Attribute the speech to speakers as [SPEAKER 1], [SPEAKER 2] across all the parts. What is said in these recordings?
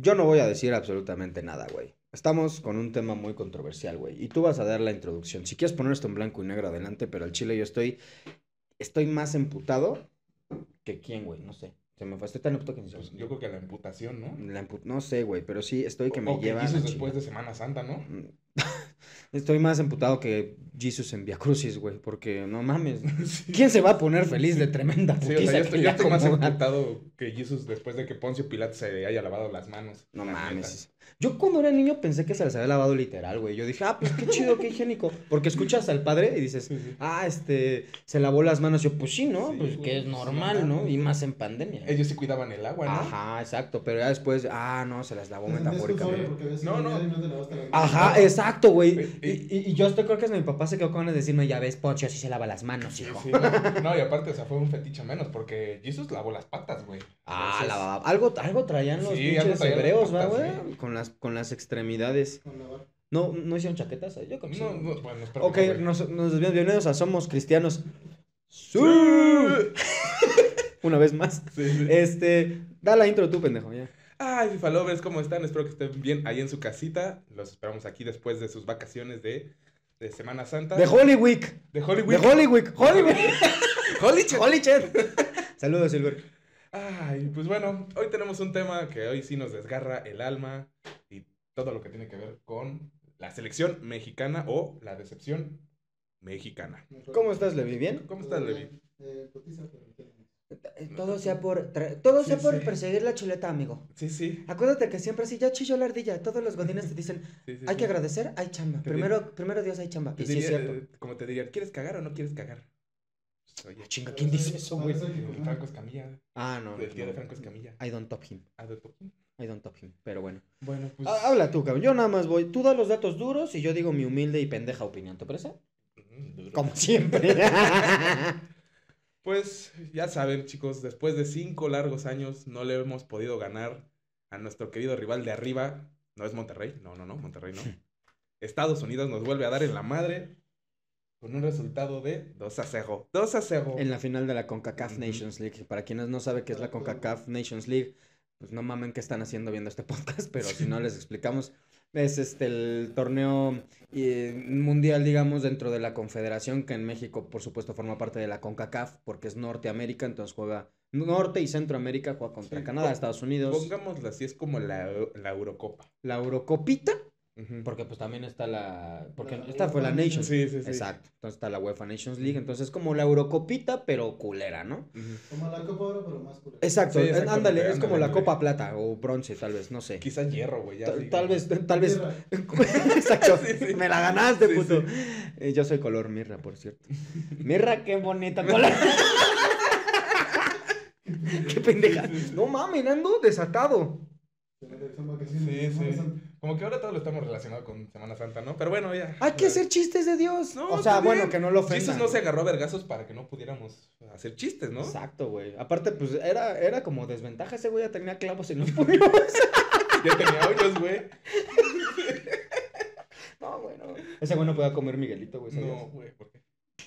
[SPEAKER 1] yo no voy a decir absolutamente nada, güey. Estamos con un tema muy controversial, güey. Y tú vas a dar la introducción. Si quieres poner esto en blanco y negro, adelante, pero al chile yo estoy más emputado que quién, güey. No sé. Se me fue. Estoy tan emputado que ni sé.
[SPEAKER 2] Pues yo creo que la imputación, ¿no?
[SPEAKER 1] No sé, güey, pero sí estoy que me
[SPEAKER 2] O que
[SPEAKER 1] lleva
[SPEAKER 2] Jesus
[SPEAKER 1] la
[SPEAKER 2] después
[SPEAKER 1] chingada.
[SPEAKER 2] de Semana Santa, ¿no?
[SPEAKER 1] Estoy más emputado que Jesus en Via Crucis, güey, porque no mames.
[SPEAKER 2] Sí.
[SPEAKER 1] ¿Quién se va a poner feliz de tremenda
[SPEAKER 2] Sí, o
[SPEAKER 1] putiza
[SPEAKER 2] sea,
[SPEAKER 1] que
[SPEAKER 2] yo
[SPEAKER 1] le
[SPEAKER 2] estoy más
[SPEAKER 1] acomodan?
[SPEAKER 2] emputado que Jesus después de que Poncio Pilato se le haya lavado las manos.
[SPEAKER 1] No
[SPEAKER 2] la neta.
[SPEAKER 1] mames. Yo cuando era niño pensé que se las había lavado literal, güey. Yo dije, pues qué chido, qué higiénico. Porque escuchas al padre y dices,
[SPEAKER 2] Sí, sí.
[SPEAKER 1] se lavó las manos. Yo, pues sí, ¿no?
[SPEAKER 2] Sí,
[SPEAKER 1] Pues
[SPEAKER 2] güey,
[SPEAKER 1] que es
[SPEAKER 2] pues,
[SPEAKER 1] normal, ¿no?
[SPEAKER 2] mames,
[SPEAKER 1] Y
[SPEAKER 2] güey.
[SPEAKER 1] más en pandemia.
[SPEAKER 2] Ellos sí cuidaban el agua, ¿no?
[SPEAKER 1] Ajá, exacto. Pero ya después, no, se las lavó
[SPEAKER 3] Te sentías culpable
[SPEAKER 1] metafóricamente.
[SPEAKER 3] porque habías
[SPEAKER 2] No,
[SPEAKER 3] ido
[SPEAKER 2] no.
[SPEAKER 3] a y no te lavaste las manos.
[SPEAKER 1] Ajá,
[SPEAKER 2] No.
[SPEAKER 1] exacto, güey.
[SPEAKER 2] Y-
[SPEAKER 1] Y yo estoy, creo que es mi papá se quedó con ganas de decirme, ya ves, Poncho, así se lava las manos,
[SPEAKER 2] Sí,
[SPEAKER 1] hijo.
[SPEAKER 2] sí, no. No, y aparte, o sea, fue un fetiche menos porque Jesus lavó las patas, güey. Entonces,
[SPEAKER 1] Lavaba. Algo traían los
[SPEAKER 2] Sí, algo
[SPEAKER 1] pinches
[SPEAKER 2] traían las
[SPEAKER 1] hebreos, ¿va,
[SPEAKER 2] patas,
[SPEAKER 1] güey?
[SPEAKER 2] güey.
[SPEAKER 1] Con las extremidades.
[SPEAKER 3] Con lavar.
[SPEAKER 1] ¿No hicieron chaquetas? Yo creo que sí.
[SPEAKER 2] No, no, bueno, espero
[SPEAKER 1] Ok,
[SPEAKER 2] que no, güey.
[SPEAKER 1] nos desviamos. Bienvenidos a Somos Cristianos. ¡Sí!
[SPEAKER 2] Sí.
[SPEAKER 1] Una vez más.
[SPEAKER 2] Sí, sí.
[SPEAKER 1] Da la intro tú, pendejo, ya.
[SPEAKER 2] Ay, FIFA Lovers, ¿cómo están? Espero que estén bien ahí en su casita. Los esperamos aquí después de sus vacaciones de Semana Santa.
[SPEAKER 1] De Holy Week.
[SPEAKER 2] De Holy
[SPEAKER 1] De
[SPEAKER 2] Week.
[SPEAKER 1] Holy Week. Holy Week.
[SPEAKER 2] Holy shit.
[SPEAKER 1] Holy shit. Saludos, Silver.
[SPEAKER 2] Ay, pues bueno, hoy tenemos un tema que hoy sí nos desgarra el alma y todo lo que tiene que ver con la selección mexicana o la decepción mexicana.
[SPEAKER 1] ¿Cómo estás, Levi? ¿Bien?
[SPEAKER 2] ¿Cómo estás, Levi?
[SPEAKER 3] Cotiza, pero entiendo.
[SPEAKER 1] Todo sea por
[SPEAKER 2] Sí, sí.
[SPEAKER 1] perseguir la chuleta, amigo.
[SPEAKER 2] Sí, sí.
[SPEAKER 1] Acuérdate que siempre así, ya chilló la ardilla. Todos los godines te dicen,
[SPEAKER 2] Sí, sí,
[SPEAKER 1] hay
[SPEAKER 2] sí.
[SPEAKER 1] que agradecer, hay chamba.
[SPEAKER 2] Te
[SPEAKER 1] Primero Dios, hay chamba.
[SPEAKER 2] Te
[SPEAKER 1] Y sí es
[SPEAKER 2] diría,
[SPEAKER 1] cierto.
[SPEAKER 2] como te dirían, ¿quieres cagar o no quieres cagar? Pues, oye,
[SPEAKER 1] Chinga, ¿quién dice eso, güey?
[SPEAKER 2] Franco Escamilla.
[SPEAKER 1] No.
[SPEAKER 2] El tío de
[SPEAKER 1] no.
[SPEAKER 2] Franco Escamilla.
[SPEAKER 1] I don't top him.
[SPEAKER 2] Ah, de Topín.
[SPEAKER 1] I don't top him. Pero bueno.
[SPEAKER 2] Bueno, pues.
[SPEAKER 1] Habla tú, cabrón. Yo nada más voy. Tú das los datos duros y yo digo mi humilde y pendeja opinión. ¿Te parece?
[SPEAKER 2] Duro.
[SPEAKER 1] Como siempre.
[SPEAKER 2] Pues ya saben, chicos, después de 5 largos años no le hemos podido ganar a nuestro querido rival de arriba. No es Monterrey, no, Monterrey no. Estados Unidos nos vuelve a dar en la madre con un resultado de 2-0. 2-0.
[SPEAKER 1] En la final de la CONCACAF
[SPEAKER 2] Ujú.
[SPEAKER 1] Nations League. Para quienes no saben qué es la CONCACAF Nations League, pues no mamen qué están haciendo viendo este podcast, pero si no les explicamos. Es el torneo mundial, digamos, dentro de la Confederación, que en México, por supuesto, forma parte de la CONCACAF, porque es Norteamérica, entonces juega Norte y Centroamérica, juega contra
[SPEAKER 2] Sí,
[SPEAKER 1] Canadá, Estados Unidos.
[SPEAKER 2] Pongámoslo así, es como la Eurocopa.
[SPEAKER 1] La Eurocopita,
[SPEAKER 2] Ujú.
[SPEAKER 1] porque pues también está porque
[SPEAKER 3] La
[SPEAKER 1] esta fue la
[SPEAKER 3] UEFA
[SPEAKER 1] Nations.
[SPEAKER 2] Sí, sí, sí.
[SPEAKER 1] Exacto, entonces está la UEFA Nations League, entonces es como la Eurocopita, pero culera, ¿no?
[SPEAKER 2] Ujú.
[SPEAKER 3] Como la Copa Oro, pero más culera.
[SPEAKER 1] Exacto,
[SPEAKER 2] Sí, exactamente,
[SPEAKER 1] ándale, es como la
[SPEAKER 2] ándale.
[SPEAKER 1] Copa Plata o bronce, tal vez, no sé.
[SPEAKER 2] Quizás hierro, güey. ya así
[SPEAKER 1] Tal
[SPEAKER 2] como-
[SPEAKER 1] vez.
[SPEAKER 3] Mirra.
[SPEAKER 1] Exacto.
[SPEAKER 2] Sí, sí.
[SPEAKER 1] Me la ganaste,
[SPEAKER 2] Sí,
[SPEAKER 1] puto.
[SPEAKER 2] sí.
[SPEAKER 1] Yo soy color mirra, por cierto. Mirra, qué bonita color. Qué pendeja. No mames, ando desatado.
[SPEAKER 3] Son vacaciones de
[SPEAKER 2] Sí,
[SPEAKER 3] Semana
[SPEAKER 2] sí.
[SPEAKER 3] Santa.
[SPEAKER 2] Como que ahora todo lo estamos relacionado con Semana Santa, ¿no? Pero bueno, ya.
[SPEAKER 1] Hay que hacer chistes de Dios.
[SPEAKER 2] No,
[SPEAKER 1] O sea,
[SPEAKER 2] está
[SPEAKER 1] bueno,
[SPEAKER 2] bien.
[SPEAKER 1] que no lo ofendan.
[SPEAKER 2] Jesus no se agarró a vergazos para que no pudiéramos hacer chistes, ¿no?
[SPEAKER 1] Exacto, güey. Aparte, pues era como desventaja. Ese güey ya tenía clavos en los puños.
[SPEAKER 2] Ya tenía hoyos, güey.
[SPEAKER 1] No, güey, no. Ese güey no podía comer Miguelito, güey. ¿sabías?
[SPEAKER 2] No, güey, ¿por qué?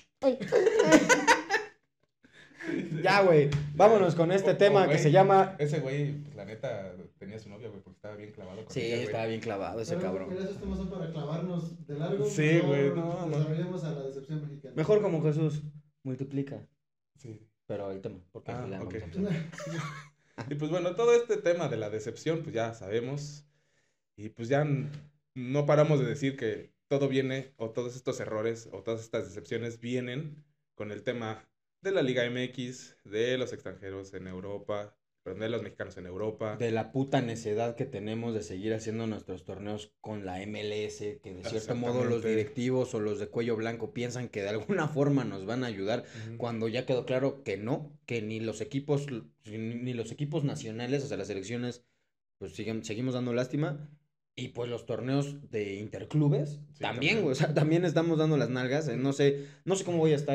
[SPEAKER 1] Ya, güey. Vámonos con este tema
[SPEAKER 2] güey,
[SPEAKER 1] que se llama.
[SPEAKER 2] Ese güey, pues la neta, tenía su novia, güey, porque estaba bien clavado con
[SPEAKER 1] Sí,
[SPEAKER 2] ella, güey.
[SPEAKER 1] estaba bien clavado ese
[SPEAKER 3] Pero,
[SPEAKER 1] cabrón.
[SPEAKER 3] mira, esos temas son para clavarnos de largo.
[SPEAKER 2] Sí,
[SPEAKER 3] mejor
[SPEAKER 2] güey, no.
[SPEAKER 3] Desarrollemos a la decepción mexicana.
[SPEAKER 1] Mejor como Jesús. Multiplica.
[SPEAKER 2] Sí.
[SPEAKER 1] Pero el tema. Porque
[SPEAKER 2] Ah,
[SPEAKER 1] ya no
[SPEAKER 2] ok.
[SPEAKER 1] vamos a empezar.
[SPEAKER 2] Y pues bueno, todo este tema de la decepción, pues ya sabemos. Y pues ya no paramos de decir que todo viene, o todos estos errores, o todas estas decepciones vienen con el tema de la Liga MX, de los extranjeros en Europa, perdón, de los mexicanos en Europa.
[SPEAKER 1] De la puta necedad que tenemos de seguir haciendo nuestros torneos con la MLS, que de cierto modo los
[SPEAKER 2] Exactamente.
[SPEAKER 1] directivos o los de cuello blanco piensan que de alguna forma nos van a ayudar,
[SPEAKER 2] Ujú.
[SPEAKER 1] cuando ya quedó claro que no, que ni los equipos nacionales, o sea, las selecciones, pues seguimos dando lástima. Y pues los torneos de interclubes,
[SPEAKER 2] Sí,
[SPEAKER 1] también,
[SPEAKER 2] también.
[SPEAKER 1] güey, o sea, también estamos dando las nalgas. No sé cómo voy a estar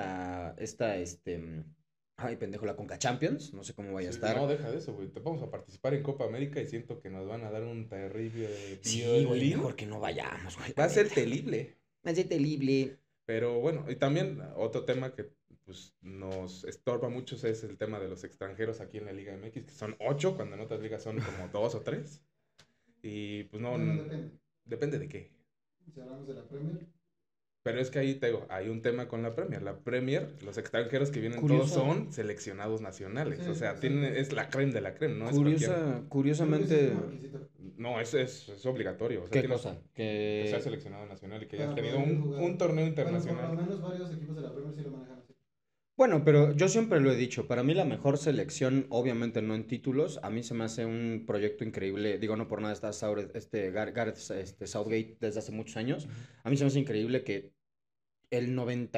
[SPEAKER 1] ay, pendejo, la Conca Champions, no sé cómo vaya a
[SPEAKER 2] Sí,
[SPEAKER 1] estar.
[SPEAKER 2] no, deja de eso, güey. Te vamos a participar en Copa América y siento que nos van a dar un terrible
[SPEAKER 1] Sí, güey,
[SPEAKER 2] violín.
[SPEAKER 1] mejor que no vayamos, güey.
[SPEAKER 2] Va a ser terrible.
[SPEAKER 1] Va a ser terrible.
[SPEAKER 2] Pero bueno, y también otro tema que pues nos estorba mucho es el tema de los extranjeros aquí en la Liga MX, que son 8, cuando en otras ligas son como 2 o 3. Y pues
[SPEAKER 3] Bueno, depende.
[SPEAKER 2] depende de qué.
[SPEAKER 3] Si hablamos de la Premier,
[SPEAKER 2] Pero es que ahí te digo, hay un tema con la Premier. La Premier, los extranjeros que vienen todos
[SPEAKER 1] Curiosa.
[SPEAKER 2] son seleccionados nacionales.
[SPEAKER 3] Sí,
[SPEAKER 2] O sea,
[SPEAKER 3] exacto.
[SPEAKER 2] es la creme de la creme, no es cualquiera.
[SPEAKER 1] Curiosamente,
[SPEAKER 3] creo que sí es como requisito.
[SPEAKER 2] No, es obligatorio. O sea,
[SPEAKER 1] ¿qué
[SPEAKER 2] tienes
[SPEAKER 1] cosa?
[SPEAKER 2] que seas
[SPEAKER 1] Que
[SPEAKER 2] seleccionado nacional y que hayas
[SPEAKER 3] Para
[SPEAKER 2] tenido
[SPEAKER 3] poder jugar.
[SPEAKER 2] un torneo
[SPEAKER 3] Bueno, por lo
[SPEAKER 2] internacional.
[SPEAKER 3] menos varios equipos de la Premier sí lo manejan así.
[SPEAKER 1] bueno, pero yo siempre lo he dicho, para mí la mejor selección, obviamente no en títulos, a mí se me hace un proyecto increíble, digo no por nada está Gareth Southgate desde hace muchos años, a mí se me hace increíble que el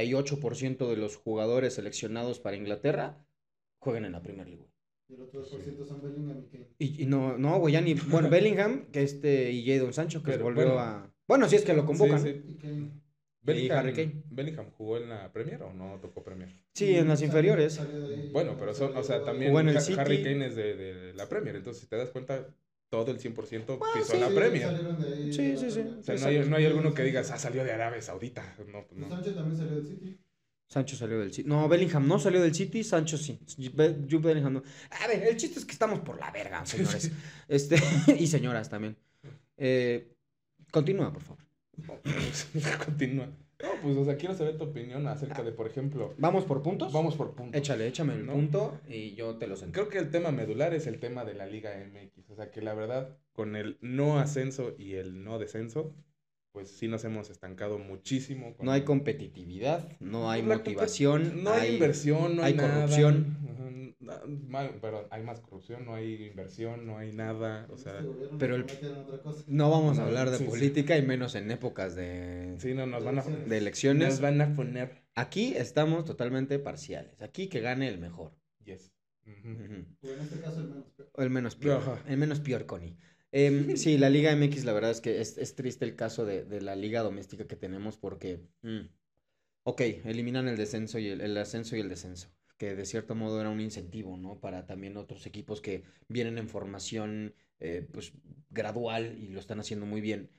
[SPEAKER 1] 98% de los jugadores seleccionados para Inglaterra jueguen en la Premier League.
[SPEAKER 3] Y el otro
[SPEAKER 2] Sí.
[SPEAKER 3] 2% son Bellingham y Kane.
[SPEAKER 1] Y no, güey, ya ni, bueno, Bellingham, que y Jadon Sancho, que
[SPEAKER 2] Pero,
[SPEAKER 1] volvió
[SPEAKER 2] bueno.
[SPEAKER 1] a... Bueno, si es que lo convocan.
[SPEAKER 2] Sí, sí.
[SPEAKER 3] Y Kane.
[SPEAKER 1] Harry Kane.
[SPEAKER 2] Bellingham jugó en la Premier o no tocó Premier.
[SPEAKER 1] Sí, en las inferiores.
[SPEAKER 3] Salió de ahí,
[SPEAKER 2] Bueno, pero son, o sea, también
[SPEAKER 1] Jugó en el
[SPEAKER 2] Harry
[SPEAKER 1] City.
[SPEAKER 2] Kane es de la Premier. Entonces, si te das cuenta, todo el 100% pisó
[SPEAKER 1] sí,
[SPEAKER 2] la
[SPEAKER 3] Sí,
[SPEAKER 2] Premier.
[SPEAKER 3] salieron de ahí
[SPEAKER 1] Sí,
[SPEAKER 3] de la
[SPEAKER 1] sí, sí.
[SPEAKER 3] Premier.
[SPEAKER 2] O sea, no hay alguno que digas, salió de Arabia Saudita. No, pues no.
[SPEAKER 3] Sancho también salió del City.
[SPEAKER 1] Sancho salió del City. No, Bellingham no salió del City, Sancho sí. Jude Bellingham no. A ver, el chiste es que estamos por la verga, señores. Y señoras también. Continúa, por favor.
[SPEAKER 2] Continúa. No, pues, o sea, quiero saber tu opinión acerca de, por ejemplo,
[SPEAKER 1] ¿Vamos por puntos?
[SPEAKER 2] vamos por puntos.
[SPEAKER 1] Échame el
[SPEAKER 2] ¿no?
[SPEAKER 1] punto y yo te lo centro.
[SPEAKER 2] Creo que el tema medular es el tema de la Liga MX. O sea, que la verdad, con el no ascenso y el no descenso, pues sí nos hemos estancado muchísimo.
[SPEAKER 1] No hay competitividad, no hay
[SPEAKER 2] La
[SPEAKER 1] motivación,
[SPEAKER 2] no hay inversión, no hay nada.
[SPEAKER 1] corrupción.
[SPEAKER 2] Perdón, hay más corrupción, no hay inversión, no hay nada. O sea,
[SPEAKER 3] Este gobierno
[SPEAKER 1] pero
[SPEAKER 3] nos
[SPEAKER 1] el-
[SPEAKER 3] promete en otra cosa.
[SPEAKER 1] No vamos a
[SPEAKER 2] No,
[SPEAKER 1] hablar de
[SPEAKER 2] sí, sí.
[SPEAKER 1] política y menos en épocas de,
[SPEAKER 2] sí, no, nos van a,
[SPEAKER 1] de elecciones.
[SPEAKER 2] nos van a poner.
[SPEAKER 1] Aquí estamos totalmente parciales. Aquí que gane el mejor.
[SPEAKER 2] Yes. Ujú.
[SPEAKER 1] Ujú.
[SPEAKER 3] O en este caso el menos peor.
[SPEAKER 1] O el menos peor.
[SPEAKER 2] Ajá.
[SPEAKER 1] El menos peor, Connie. Sí, la Liga MX, la verdad es que es triste el caso de la liga doméstica que tenemos porque, ok, eliminan el descenso y el ascenso y el descenso, que de cierto modo era un incentivo, ¿no? Para también otros equipos que vienen en formación, pues, gradual y lo están haciendo muy bien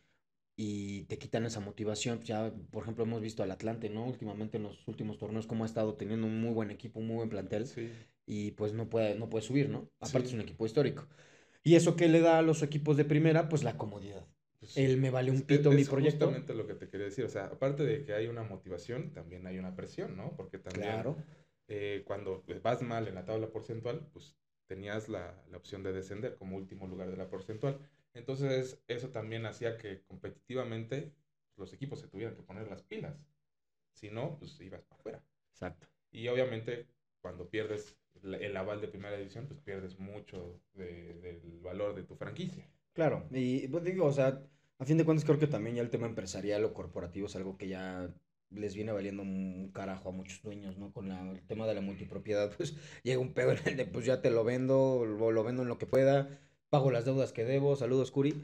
[SPEAKER 1] y te quitan esa motivación. Ya, por ejemplo, hemos visto al Atlante, ¿no? Últimamente en los últimos torneos, cómo ha estado teniendo un muy buen equipo, un muy buen plantel
[SPEAKER 2] Sí.
[SPEAKER 1] y pues no puede subir, ¿no? Aparte
[SPEAKER 2] Sí.
[SPEAKER 1] es un equipo histórico. ¿Y eso qué le da a los equipos de primera? Pues la comodidad.
[SPEAKER 2] Pues,
[SPEAKER 1] El me vale un
[SPEAKER 2] es-
[SPEAKER 1] pito
[SPEAKER 2] es
[SPEAKER 1] mi proyecto.
[SPEAKER 2] justamente lo que te quería decir. O sea, aparte de que hay una motivación, también hay una presión, ¿no? Porque también
[SPEAKER 1] Claro.
[SPEAKER 2] cuando vas mal en la tabla porcentual, pues tenías la opción de descender como último lugar de la porcentual. Entonces, eso también hacía que competitivamente los equipos se tuvieran que poner las pilas. Si no, pues ibas para afuera.
[SPEAKER 1] Exacto.
[SPEAKER 2] Y obviamente, cuando pierdes el aval de primera división, pues pierdes mucho del valor de tu franquicia.
[SPEAKER 1] Claro. Y pues digo, o sea, a fin de cuentas creo que también ya el tema empresarial o corporativo es algo que ya les viene valiendo un carajo a muchos dueños, ¿no? Con el tema de la multipropiedad, pues llega un pedo en el de, pues ya te lo vendo, lo vendo en lo que pueda, pago las deudas que debo, saludos Curi,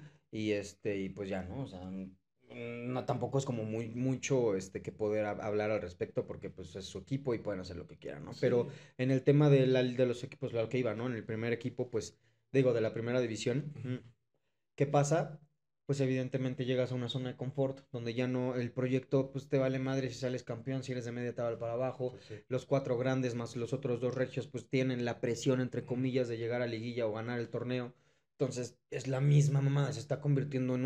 [SPEAKER 1] y pues ya, ¿no? O sea, no, tampoco es como mucho que poder hablar al respecto porque pues es su equipo y pueden hacer lo que quieran, ¿no?
[SPEAKER 2] Sí.
[SPEAKER 1] Pero en el tema de los equipos, lo que iba, ¿no? En el primer equipo, pues, digo, de la primera división, ¿qué pasa? Pues evidentemente llegas a una zona de confort donde ya no, el proyecto pues te vale madre si sales campeón, si eres de media tabla para abajo.
[SPEAKER 2] Pues sí.
[SPEAKER 1] Los 4 grandes más los otros 2 regios pues tienen la presión entre comillas de llegar a liguilla o ganar el torneo. Entonces es la misma mamada, se está convirtiendo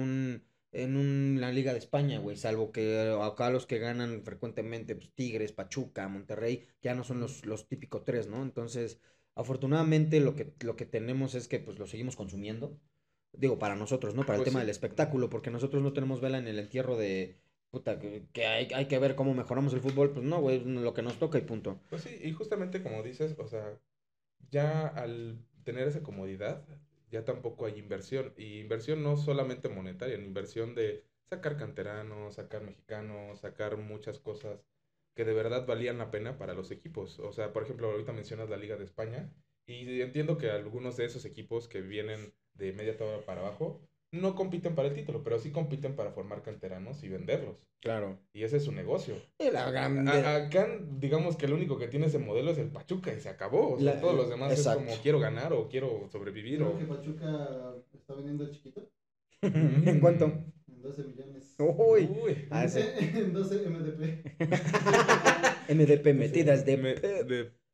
[SPEAKER 1] en la Liga de España, güey, salvo que acá los que ganan frecuentemente, pues Tigres, Pachuca, Monterrey, ya no son los típicos 3, ¿no? Entonces, afortunadamente lo que tenemos es que pues lo seguimos consumiendo. Digo, para nosotros, ¿no? Para el
[SPEAKER 2] Pues
[SPEAKER 1] tema
[SPEAKER 2] sí.
[SPEAKER 1] del espectáculo, porque nosotros no tenemos vela en el entierro de, puta, que hay que ver cómo mejoramos el fútbol, pues no, güey, lo que nos toca y punto.
[SPEAKER 2] Pues sí, y justamente como dices, o sea, ya al tener esa comodidad, ya tampoco hay inversión. Y inversión no solamente monetaria, en inversión de sacar canteranos, sacar mexicanos, sacar muchas cosas que de verdad valían la pena para los equipos. O sea, por ejemplo, ahorita mencionas la Liga de España y entiendo que algunos de esos equipos que vienen de media tabla para abajo no compiten para el título, pero sí compiten para formar canteranos y venderlos.
[SPEAKER 1] Claro.
[SPEAKER 2] Y ese es su negocio.
[SPEAKER 1] Y la gran...
[SPEAKER 2] Acá, digamos que el único que tiene ese modelo es el Pachuca y se acabó. O sea, todos los demás
[SPEAKER 1] exacto.
[SPEAKER 2] es como quiero ganar o quiero sobrevivir.
[SPEAKER 3] Creo
[SPEAKER 2] O...
[SPEAKER 3] que Pachuca está vendiendo el chiquito
[SPEAKER 1] ¿En cuánto?
[SPEAKER 3] en 12 millones.
[SPEAKER 1] Uy.
[SPEAKER 2] Uy.
[SPEAKER 1] Ah, ese.
[SPEAKER 3] En 12 MDP.
[SPEAKER 1] MDP metidas de...
[SPEAKER 2] Me-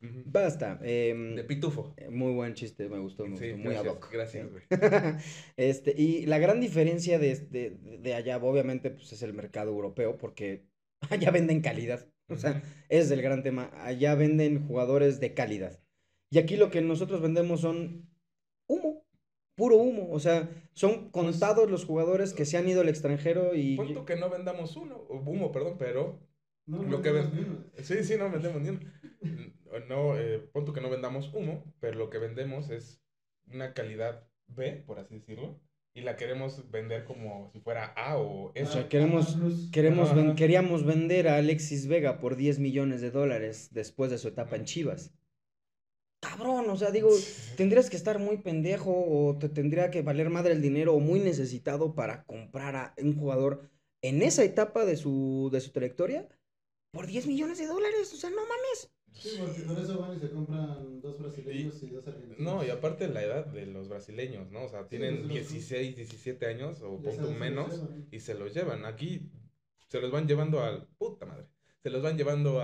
[SPEAKER 2] Ujú.
[SPEAKER 1] Basta.
[SPEAKER 2] De pitufo.
[SPEAKER 1] Muy buen chiste, me gustó,
[SPEAKER 2] Sí,
[SPEAKER 1] muy ad
[SPEAKER 2] gracias,
[SPEAKER 1] hoc.
[SPEAKER 2] gracias,
[SPEAKER 1] Sí.
[SPEAKER 2] güey.
[SPEAKER 1] Y la gran diferencia de allá, obviamente, pues es el mercado europeo, porque allá venden calidad. O sea,
[SPEAKER 2] Ujú.
[SPEAKER 1] ese es el gran tema. Allá venden jugadores de calidad. Y aquí lo que nosotros vendemos son humo, puro humo. O sea, son
[SPEAKER 2] Pues,
[SPEAKER 1] contados los jugadores que se han ido al extranjero
[SPEAKER 2] pon tú que no vendamos humo, perdón, pero
[SPEAKER 3] No, no
[SPEAKER 2] lo que
[SPEAKER 3] vendemos
[SPEAKER 2] ven...
[SPEAKER 3] ni uno.
[SPEAKER 2] Sí, no vendemos ni uno. No, pon tú que no vendamos humo, pero lo que vendemos es una calidad B, por así decirlo, y la queremos vender como si fuera A o
[SPEAKER 1] O
[SPEAKER 2] S.
[SPEAKER 1] sea,
[SPEAKER 3] Plus.
[SPEAKER 2] Ajá.
[SPEAKER 1] queríamos vender a Alexis Vega por 10 millones de dólares después de su etapa en Chivas. Cabrón, o sea, digo, tendrías que estar muy pendejo o te tendría que valer madre el dinero o muy necesitado para comprar a un jugador en esa etapa de su trayectoria por 10 millones de dólares. O sea, no mames.
[SPEAKER 3] Sí, porque con eso van y se compran dos
[SPEAKER 2] Y,
[SPEAKER 3] brasileños y dos argentinos.
[SPEAKER 2] no, y aparte la edad de los brasileños, ¿no? O sea,
[SPEAKER 3] Sí, pues
[SPEAKER 2] tienen
[SPEAKER 3] se los
[SPEAKER 2] 16, 17 años o
[SPEAKER 3] ya
[SPEAKER 2] punto
[SPEAKER 3] se los
[SPEAKER 2] menos
[SPEAKER 3] llevan.
[SPEAKER 2] y se los llevan. Aquí se los van llevando al... Puta madre. Se los van llevando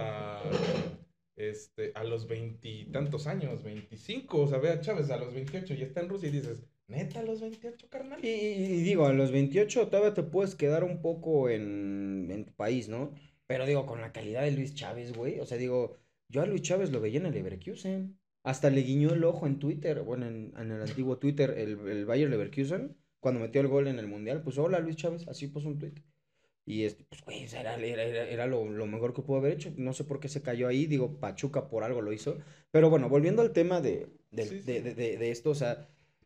[SPEAKER 2] a los veintitantos años, 25. O sea, ve a Chávez a los 28 y está en Rusia y dices, ¿neta a los 28, carnal?
[SPEAKER 1] Y digo, a los 28 todavía te puedes quedar un poco en tu país, ¿no? Pero digo, con la calidad de Luis Chávez, güey. O sea, digo, yo a Luis Chávez lo veía en el Leverkusen. Hasta le guiñó el ojo en Twitter, bueno, en el antiguo Twitter, el Bayer Leverkusen, cuando metió el gol en el Mundial. Pues hola Luis Chávez, así puso un tweet. Y pues, güey, o sea, era lo mejor que pudo haber hecho. No sé por qué se cayó ahí. Digo, Pachuca por algo lo hizo. Pero bueno, volviendo al tema
[SPEAKER 2] Sí, sí.
[SPEAKER 1] de esto, o sea,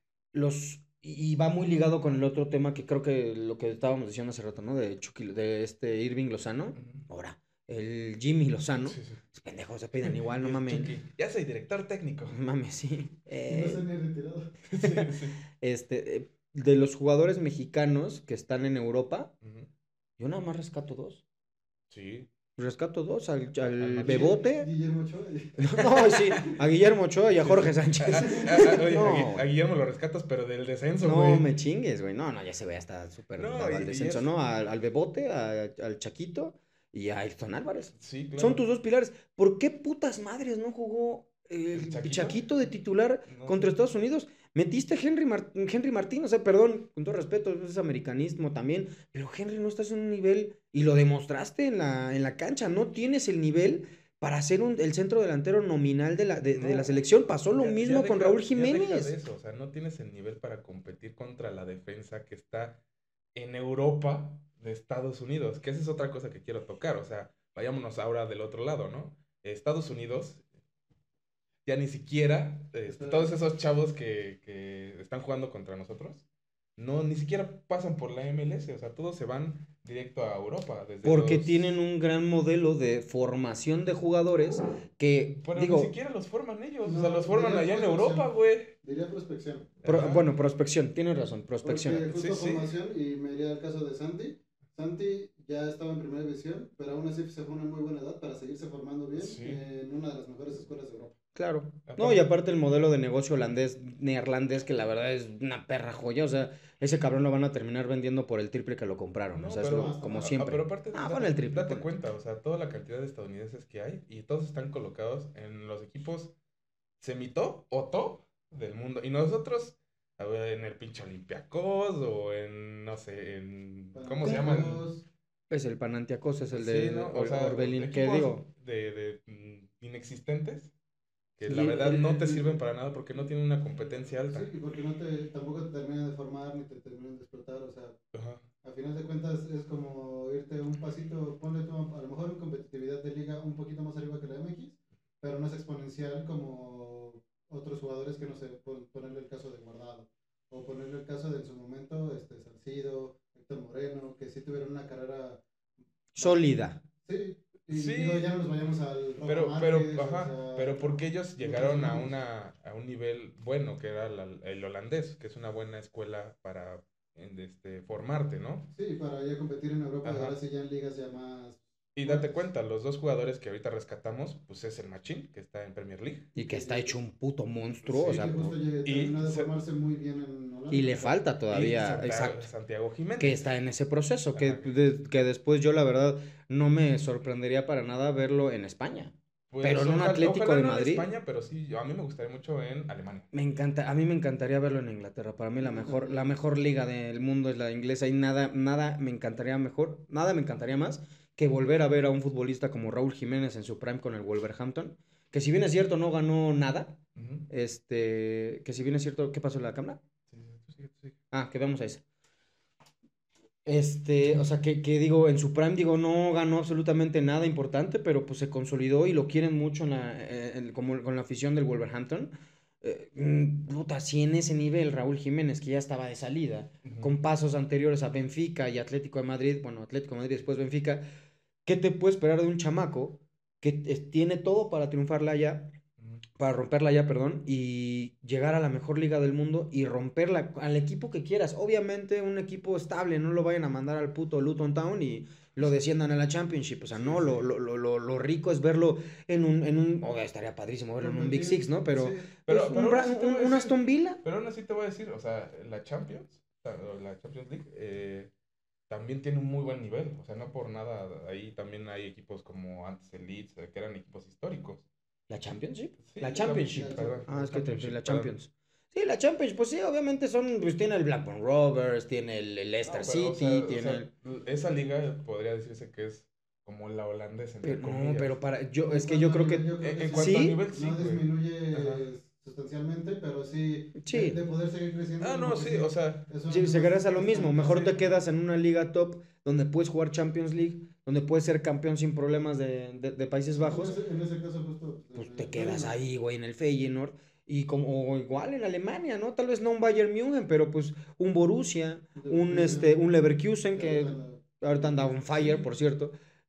[SPEAKER 1] y va muy ligado con el otro tema que creo que lo que estábamos diciendo hace rato, ¿no? De este Irving Lozano.
[SPEAKER 2] Ujú.
[SPEAKER 1] Ahora, el Jimmy Lozano.
[SPEAKER 2] Sí, sí.
[SPEAKER 1] Los pendejos se piden igual, no
[SPEAKER 2] Y es
[SPEAKER 1] mames.
[SPEAKER 2] Chucky. Ya soy director técnico.
[SPEAKER 1] No mames, sí.
[SPEAKER 3] Y no se han ni retirado.
[SPEAKER 2] Sí, sí.
[SPEAKER 1] De los jugadores mexicanos que están en Europa,
[SPEAKER 2] Ujú.
[SPEAKER 1] yo nada más rescato dos.
[SPEAKER 2] Sí.
[SPEAKER 1] Rescato dos, al
[SPEAKER 2] Machín.
[SPEAKER 1] Bebote.
[SPEAKER 3] Guillermo Ochoa.
[SPEAKER 1] No, sí, a Guillermo Ochoa y a Jorge Sánchez.
[SPEAKER 2] Oye,
[SPEAKER 1] No.
[SPEAKER 2] a Guillermo lo rescatas, pero del descenso,
[SPEAKER 1] No
[SPEAKER 2] güey.
[SPEAKER 1] me chingues, güey. No, ya se ve, está súper
[SPEAKER 2] No,
[SPEAKER 1] dado al
[SPEAKER 2] y
[SPEAKER 1] descenso,
[SPEAKER 2] es...
[SPEAKER 1] ¿no? Al Bebote, al Chaquito y a Ayrton Álvarez.
[SPEAKER 2] Sí,
[SPEAKER 1] Son
[SPEAKER 2] claro.
[SPEAKER 1] tus dos pilares. ¿Por qué putas madres no jugó
[SPEAKER 2] ¿El
[SPEAKER 1] el
[SPEAKER 2] Chaquito?
[SPEAKER 1] Chaquito de titular
[SPEAKER 2] No
[SPEAKER 1] contra
[SPEAKER 2] sé.
[SPEAKER 1] Estados Unidos? Metiste a Henry Martín, o sea, perdón, con todo respeto, es americanismo también, pero Henry no estás en un nivel, y lo demostraste en la cancha, no tienes el nivel para ser el centro delantero nominal de la
[SPEAKER 2] No,
[SPEAKER 1] selección. Pasó lo mismo con Raúl
[SPEAKER 2] Ya deja de
[SPEAKER 1] Jiménez.
[SPEAKER 2] eso, o sea, no tienes el nivel para competir contra la defensa que está en Europa de Estados Unidos, que esa es otra cosa que quiero tocar, o sea, vayámonos ahora del otro lado, ¿no? Estados Unidos ya ni siquiera, todos esos chavos que están jugando contra nosotros, no, ni siquiera pasan por la MLS, o sea, todos se van directo a Europa, desde
[SPEAKER 1] Porque
[SPEAKER 2] los...
[SPEAKER 1] tienen un gran modelo de formación de jugadores que,
[SPEAKER 2] Pero ni
[SPEAKER 1] digo,
[SPEAKER 2] siquiera los forman ellos, o
[SPEAKER 3] No,
[SPEAKER 2] sea, los forman
[SPEAKER 3] diría
[SPEAKER 2] allá en
[SPEAKER 3] prospección.
[SPEAKER 2] Europa, güey.
[SPEAKER 3] Diría prospección.
[SPEAKER 2] Ajá.
[SPEAKER 1] bueno, prospección, tienes razón,
[SPEAKER 3] Porque
[SPEAKER 1] prospección.
[SPEAKER 3] justo
[SPEAKER 2] Sí, sí.
[SPEAKER 3] formación, y me iría al caso de Santi. Santi ya estaba en primera división, pero aún así se fue una muy buena edad para seguirse formando bien
[SPEAKER 2] Sí.
[SPEAKER 3] en una de las mejores escuelas de Europa.
[SPEAKER 1] Claro. No,
[SPEAKER 2] Aparte-
[SPEAKER 1] y aparte el modelo de negocio neerlandés, que la verdad es una perra joya. O sea, ese cabrón lo van a terminar vendiendo por el triple que lo compraron.
[SPEAKER 2] No,
[SPEAKER 1] O sea, es
[SPEAKER 2] pero,
[SPEAKER 1] como
[SPEAKER 3] ah,
[SPEAKER 1] siempre.
[SPEAKER 2] pero aparte,
[SPEAKER 1] Pon el triple.
[SPEAKER 2] date
[SPEAKER 1] pon el
[SPEAKER 2] cuenta, o sea, toda la cantidad de estadounidenses que hay y todos están colocados en los equipos semi-top o top del mundo. Y nosotros, a ver, en el pinche Olympiacos o en, no sé, en, ¿cómo se llaman?
[SPEAKER 3] Panathinaikos,
[SPEAKER 1] Es el Panathinaikos, es el
[SPEAKER 2] Sí,
[SPEAKER 1] de
[SPEAKER 2] ¿no? O sea,
[SPEAKER 1] Orbelín. ¿Qué
[SPEAKER 2] equipos
[SPEAKER 1] digo?
[SPEAKER 2] inexistentes que
[SPEAKER 1] Y
[SPEAKER 2] la verdad
[SPEAKER 1] el-
[SPEAKER 2] no te sirven para nada porque no tienen una competencia alta.
[SPEAKER 3] sí, y porque tampoco te terminan de formar ni te terminan de explotar, o sea,
[SPEAKER 2] Ajá.
[SPEAKER 3] a final de cuentas es como irte un pasito, ponle tú a lo mejor en competitividad de liga un poquito más arriba que la MX, pero no es exponencial como otros jugadores que no sé, ponerle el caso de Guardado, o ponerle el caso de en su momento Salcido, Héctor Moreno, que sí tuvieron una carrera
[SPEAKER 1] Sólida.
[SPEAKER 3] sí, y
[SPEAKER 2] Sí.
[SPEAKER 3] digo, ya no nos vayamos al Rafa
[SPEAKER 2] Pero,
[SPEAKER 3] Márquez,
[SPEAKER 2] ajá,
[SPEAKER 3] o sea,
[SPEAKER 2] pero porque ellos
[SPEAKER 3] Lucas
[SPEAKER 2] llegaron a
[SPEAKER 3] Hernández.
[SPEAKER 2] a un nivel bueno, que era el holandés, que es una buena escuela para formarte, ¿no?
[SPEAKER 3] Sí, para ya competir en Europa,
[SPEAKER 2] Ajá.
[SPEAKER 3] ahora sí ya en ligas ya más
[SPEAKER 2] Y date
[SPEAKER 3] fuertes.
[SPEAKER 2] cuenta, los dos jugadores que ahorita rescatamos, pues es el Machín, que está en Premier League.
[SPEAKER 1] Y que está hecho un puto monstruo.
[SPEAKER 2] Sí,
[SPEAKER 1] O
[SPEAKER 3] Y
[SPEAKER 1] sea,
[SPEAKER 3] que justo
[SPEAKER 2] y
[SPEAKER 3] terminó de
[SPEAKER 2] se-
[SPEAKER 3] formarse muy bien en Holanda.
[SPEAKER 1] y le falta
[SPEAKER 2] Y
[SPEAKER 1] todavía. Exacto.
[SPEAKER 2] Santiago Jiménez.
[SPEAKER 1] Que está en ese proceso, que,
[SPEAKER 2] Ajá.
[SPEAKER 1] que después yo la verdad no me sorprendería para nada verlo en España. pero en un Atlético
[SPEAKER 2] ojalá
[SPEAKER 1] de
[SPEAKER 2] no
[SPEAKER 1] Madrid.
[SPEAKER 2] En España, pero sí, a mí me gustaría mucho en Alemania.
[SPEAKER 1] A mí me encantaría verlo en Inglaterra. Para mí la mejor liga del mundo es la inglesa y nada me encantaría más que volver a ver a un futbolista como Raúl Jiménez en su prime con el Wolverhampton, que si bien es cierto no ganó nada,
[SPEAKER 2] Ujú.
[SPEAKER 1] que si bien es cierto, ¿qué pasó en la cámara?
[SPEAKER 2] Sí, tú sigue, tú sigue.
[SPEAKER 1] Ah, que vamos a esa. O sea, que digo, en su prime, digo, no ganó absolutamente nada importante, pero pues se consolidó y lo quieren mucho como con la afición del Wolverhampton. Puta, si en ese nivel Raúl Jiménez, que ya estaba de salida,
[SPEAKER 2] Ujú.
[SPEAKER 1] con pasos anteriores a Benfica y Atlético de Madrid, bueno, Atlético de Madrid después Benfica, ¿qué te puede esperar de un chamaco que tiene todo para triunfarla allá?
[SPEAKER 2] Ujú.
[SPEAKER 1] Para romperla ya, perdón, y llegar a la mejor liga del mundo y romperla al equipo que quieras. Obviamente un equipo estable, no lo vayan a mandar al puto Luton Town y lo desciendan a la Championship. O sea,
[SPEAKER 2] Sí,
[SPEAKER 1] no,
[SPEAKER 2] sí.
[SPEAKER 1] lo rico es verlo estaría padrísimo verlo en un Big Six, ¿no? Pero,
[SPEAKER 3] Sí,
[SPEAKER 1] pues,
[SPEAKER 2] Pero aún así te voy a
[SPEAKER 1] un
[SPEAKER 2] decir,
[SPEAKER 1] Aston Villa.
[SPEAKER 2] pero aún así te voy a decir, o sea, la Champions League, también tiene un muy buen nivel. O sea, no por nada, ahí también hay equipos como antes el Leeds, que eran equipos históricos.
[SPEAKER 1] ¿La Championship?
[SPEAKER 2] Sí,
[SPEAKER 1] La Championship.
[SPEAKER 2] perdón,
[SPEAKER 1] Ah,
[SPEAKER 2] la
[SPEAKER 1] es que te
[SPEAKER 2] Championship,
[SPEAKER 1] la
[SPEAKER 2] perdón.
[SPEAKER 1] Champions. Sí, la Champions, pues sí, obviamente pues tiene el Blackburn Rovers, tiene el Leicester
[SPEAKER 2] No, pero,
[SPEAKER 1] City,
[SPEAKER 2] o
[SPEAKER 1] tiene
[SPEAKER 2] sea, esa liga podría decirse que es como la holandesa, entre
[SPEAKER 1] No,
[SPEAKER 2] comillas.
[SPEAKER 1] pero
[SPEAKER 3] En
[SPEAKER 1] es que yo
[SPEAKER 3] cuanto
[SPEAKER 1] creo
[SPEAKER 3] a nivel, yo creo que
[SPEAKER 2] En
[SPEAKER 3] sí.
[SPEAKER 2] cuanto a
[SPEAKER 1] ¿Sí?
[SPEAKER 2] nivel, sí,
[SPEAKER 3] No
[SPEAKER 2] güey.
[SPEAKER 3] disminuye
[SPEAKER 2] Ajá.
[SPEAKER 3] sustancialmente, pero sí,
[SPEAKER 1] Sí.
[SPEAKER 3] de poder seguir creciendo.
[SPEAKER 2] Ah,
[SPEAKER 3] como
[SPEAKER 2] no,
[SPEAKER 3] que
[SPEAKER 2] sí, o sea,
[SPEAKER 3] es una
[SPEAKER 1] Sí, se
[SPEAKER 3] misma
[SPEAKER 1] regresa a lo mismo.
[SPEAKER 3] estabilidad,
[SPEAKER 1] Mejor
[SPEAKER 3] sí.
[SPEAKER 1] te quedas en una liga top donde puedes jugar Champions League, donde puedes ser campeón sin problemas de Países Bajos.
[SPEAKER 3] En ese caso, justo.
[SPEAKER 1] Pues te quedas ahí, güey, en el Feyenoord. Y o igual en Alemania, ¿no? Tal vez no un Bayern München, pero pues un Borussia, un Leverkusen, que ahorita anda on fire, por cierto.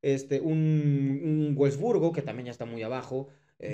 [SPEAKER 1] Un Wolfsburgo, que también ya está muy abajo.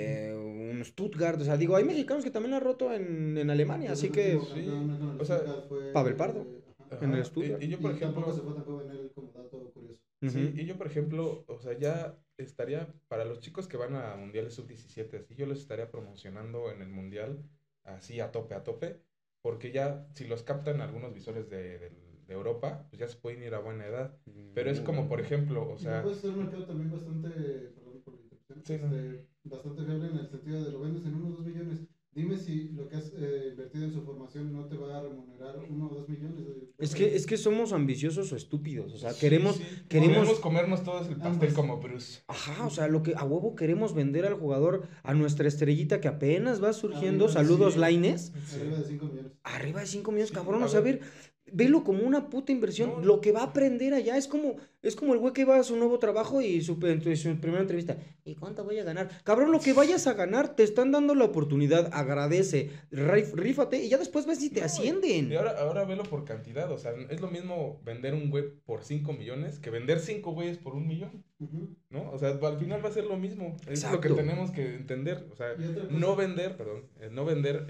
[SPEAKER 1] Un Stuttgart, o sea, digo, hay mexicanos que también la han roto en Alemania, así que
[SPEAKER 2] sí,
[SPEAKER 3] Con el
[SPEAKER 2] o sea,
[SPEAKER 3] Stuttgart fue.
[SPEAKER 1] Pavel Pardo,
[SPEAKER 3] Ajá.
[SPEAKER 1] en el
[SPEAKER 2] ajá,
[SPEAKER 1] Stuttgart.
[SPEAKER 2] y yo, por
[SPEAKER 3] Y tampoco
[SPEAKER 2] ejemplo,
[SPEAKER 3] se fue tan joven él, como dato curioso.
[SPEAKER 2] sí,
[SPEAKER 1] Ujú.
[SPEAKER 2] y yo, por ejemplo, o sea, ya estaría, para los chicos que van a mundiales sub-17, así yo los estaría promocionando en el mundial, así a tope, porque ya, si los captan algunos visores de Europa, pues ya se pueden ir a buena edad. Pero es como, por ejemplo, o
[SPEAKER 3] Y
[SPEAKER 2] sea,
[SPEAKER 3] puede ser un mercado también bastante, perdón por la interrupción,
[SPEAKER 2] sí, no.
[SPEAKER 3] bastante fiable en el sentido de lo vendes en 1 o 2 millones. Dime si lo que has invertido en su formación no te va a remunerar 1 o 2 millones.
[SPEAKER 1] Es que somos ambiciosos o estúpidos, o sea,
[SPEAKER 2] Sí, sí,
[SPEAKER 1] queremos,
[SPEAKER 2] comernos todos el pastel
[SPEAKER 3] Ambos.
[SPEAKER 2] como Bruce.
[SPEAKER 1] ajá, o sea, lo que a huevo queremos vender al jugador, a nuestra estrellita que apenas va surgiendo,
[SPEAKER 3] Arriba de
[SPEAKER 1] saludos
[SPEAKER 3] 5.
[SPEAKER 1] Lainez,
[SPEAKER 2] Sí.
[SPEAKER 3] Arriba de 5 millones.
[SPEAKER 1] arriba de 5 millones,
[SPEAKER 2] Sí,
[SPEAKER 1] cabrón,
[SPEAKER 2] a
[SPEAKER 1] o sea,
[SPEAKER 2] ver.
[SPEAKER 1] velo como una puta inversión,
[SPEAKER 2] No.
[SPEAKER 1] lo que va a aprender allá es como el güey que va a su nuevo trabajo y su primera entrevista, ¿y cuánto voy a ganar? Cabrón, lo que vayas a ganar, te están dando la oportunidad, agradece, rífate y ya después ves si te
[SPEAKER 2] No,
[SPEAKER 1] ascienden.
[SPEAKER 2] y ahora velo por cantidad, o sea, es lo mismo vender un güey por 5 millones que vender 5 güeyes por 1 millón,
[SPEAKER 3] Ujú.
[SPEAKER 2] ¿no? O sea, al final va a ser lo mismo. Es lo que
[SPEAKER 1] Exacto.
[SPEAKER 2] tenemos que entender. O sea,
[SPEAKER 3] Y otra cosa.
[SPEAKER 2] no vender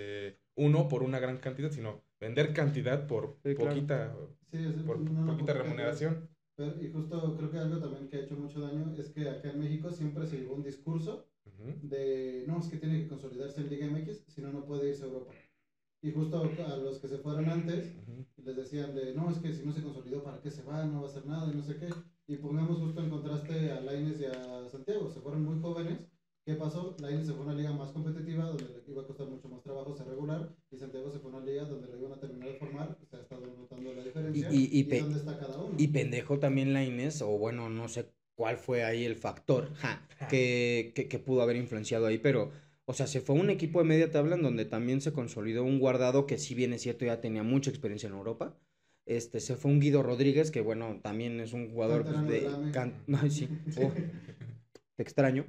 [SPEAKER 2] uno por una gran cantidad, sino vender cantidad por
[SPEAKER 1] Sí, claro.
[SPEAKER 2] poquita,
[SPEAKER 3] Sí, es
[SPEAKER 2] por
[SPEAKER 3] una
[SPEAKER 2] poquita
[SPEAKER 3] poca
[SPEAKER 2] remuneración.
[SPEAKER 3] y justo creo que algo también que ha hecho mucho daño es que acá en México siempre se llevó un discurso
[SPEAKER 2] Ujú.
[SPEAKER 3] de no, es que tiene que consolidarse en Liga MX, si no, no puede irse a Europa. Y justo a los que se fueron antes,
[SPEAKER 2] Ujú.
[SPEAKER 3] les decían de no, es que si no se consolidó, ¿para qué se va? No va a hacer nada y no sé qué. Y pongamos justo en contraste a Lainez y a Santiago, se fueron muy jóvenes. ¿Qué pasó? Lainez se fue a una liga más competitiva donde le iba a costar mucho más trabajo ser regular y Santiago se fue a una liga donde lo iban a terminar de formar. Se ha estado notando la diferencia y dónde está cada uno.
[SPEAKER 1] Y pendejo también Lainez, o bueno, no sé cuál fue ahí el factor que pudo haber influenciado ahí, pero, o sea, se fue a un equipo de media tabla en donde también se consolidó un guardado que, si bien es cierto, ya tenía mucha experiencia en Europa. Se fue un Guido Rodríguez, que bueno, también es un jugador pues,
[SPEAKER 3] Canterano del AME.
[SPEAKER 1] No, sí, te extraño.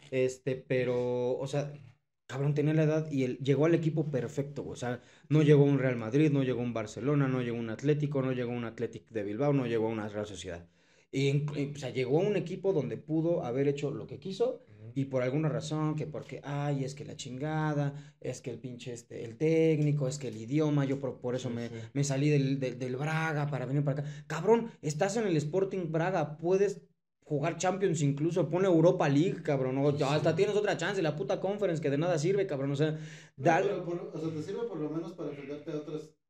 [SPEAKER 1] Pero, o sea, cabrón, tenía la edad y él llegó al equipo perfecto, güey. O sea, no llegó a un Real Madrid, no llegó a un Barcelona, no llegó a un Atlético, no llegó a un Athletic de Bilbao, no llegó a una Real Sociedad. O sea, llegó a un equipo donde pudo haber hecho lo que quiso
[SPEAKER 2] Ujú.
[SPEAKER 1] y por alguna razón, que porque, ay, es que la chingada, es que el pinche, el técnico, es que el idioma, yo por eso
[SPEAKER 2] Sí,
[SPEAKER 1] me,
[SPEAKER 2] sí.
[SPEAKER 1] me salí del Braga para venir para acá. Cabrón, estás en el Sporting Braga, puedes jugar Champions incluso, pone Europa League, cabrón, o
[SPEAKER 2] Sí.
[SPEAKER 1] hasta tienes otra chance, la puta Conference que de nada sirve, cabrón, o sea,
[SPEAKER 3] No,
[SPEAKER 1] dale.
[SPEAKER 3] pero o sea, te sirve por lo menos para enfrentarte a otras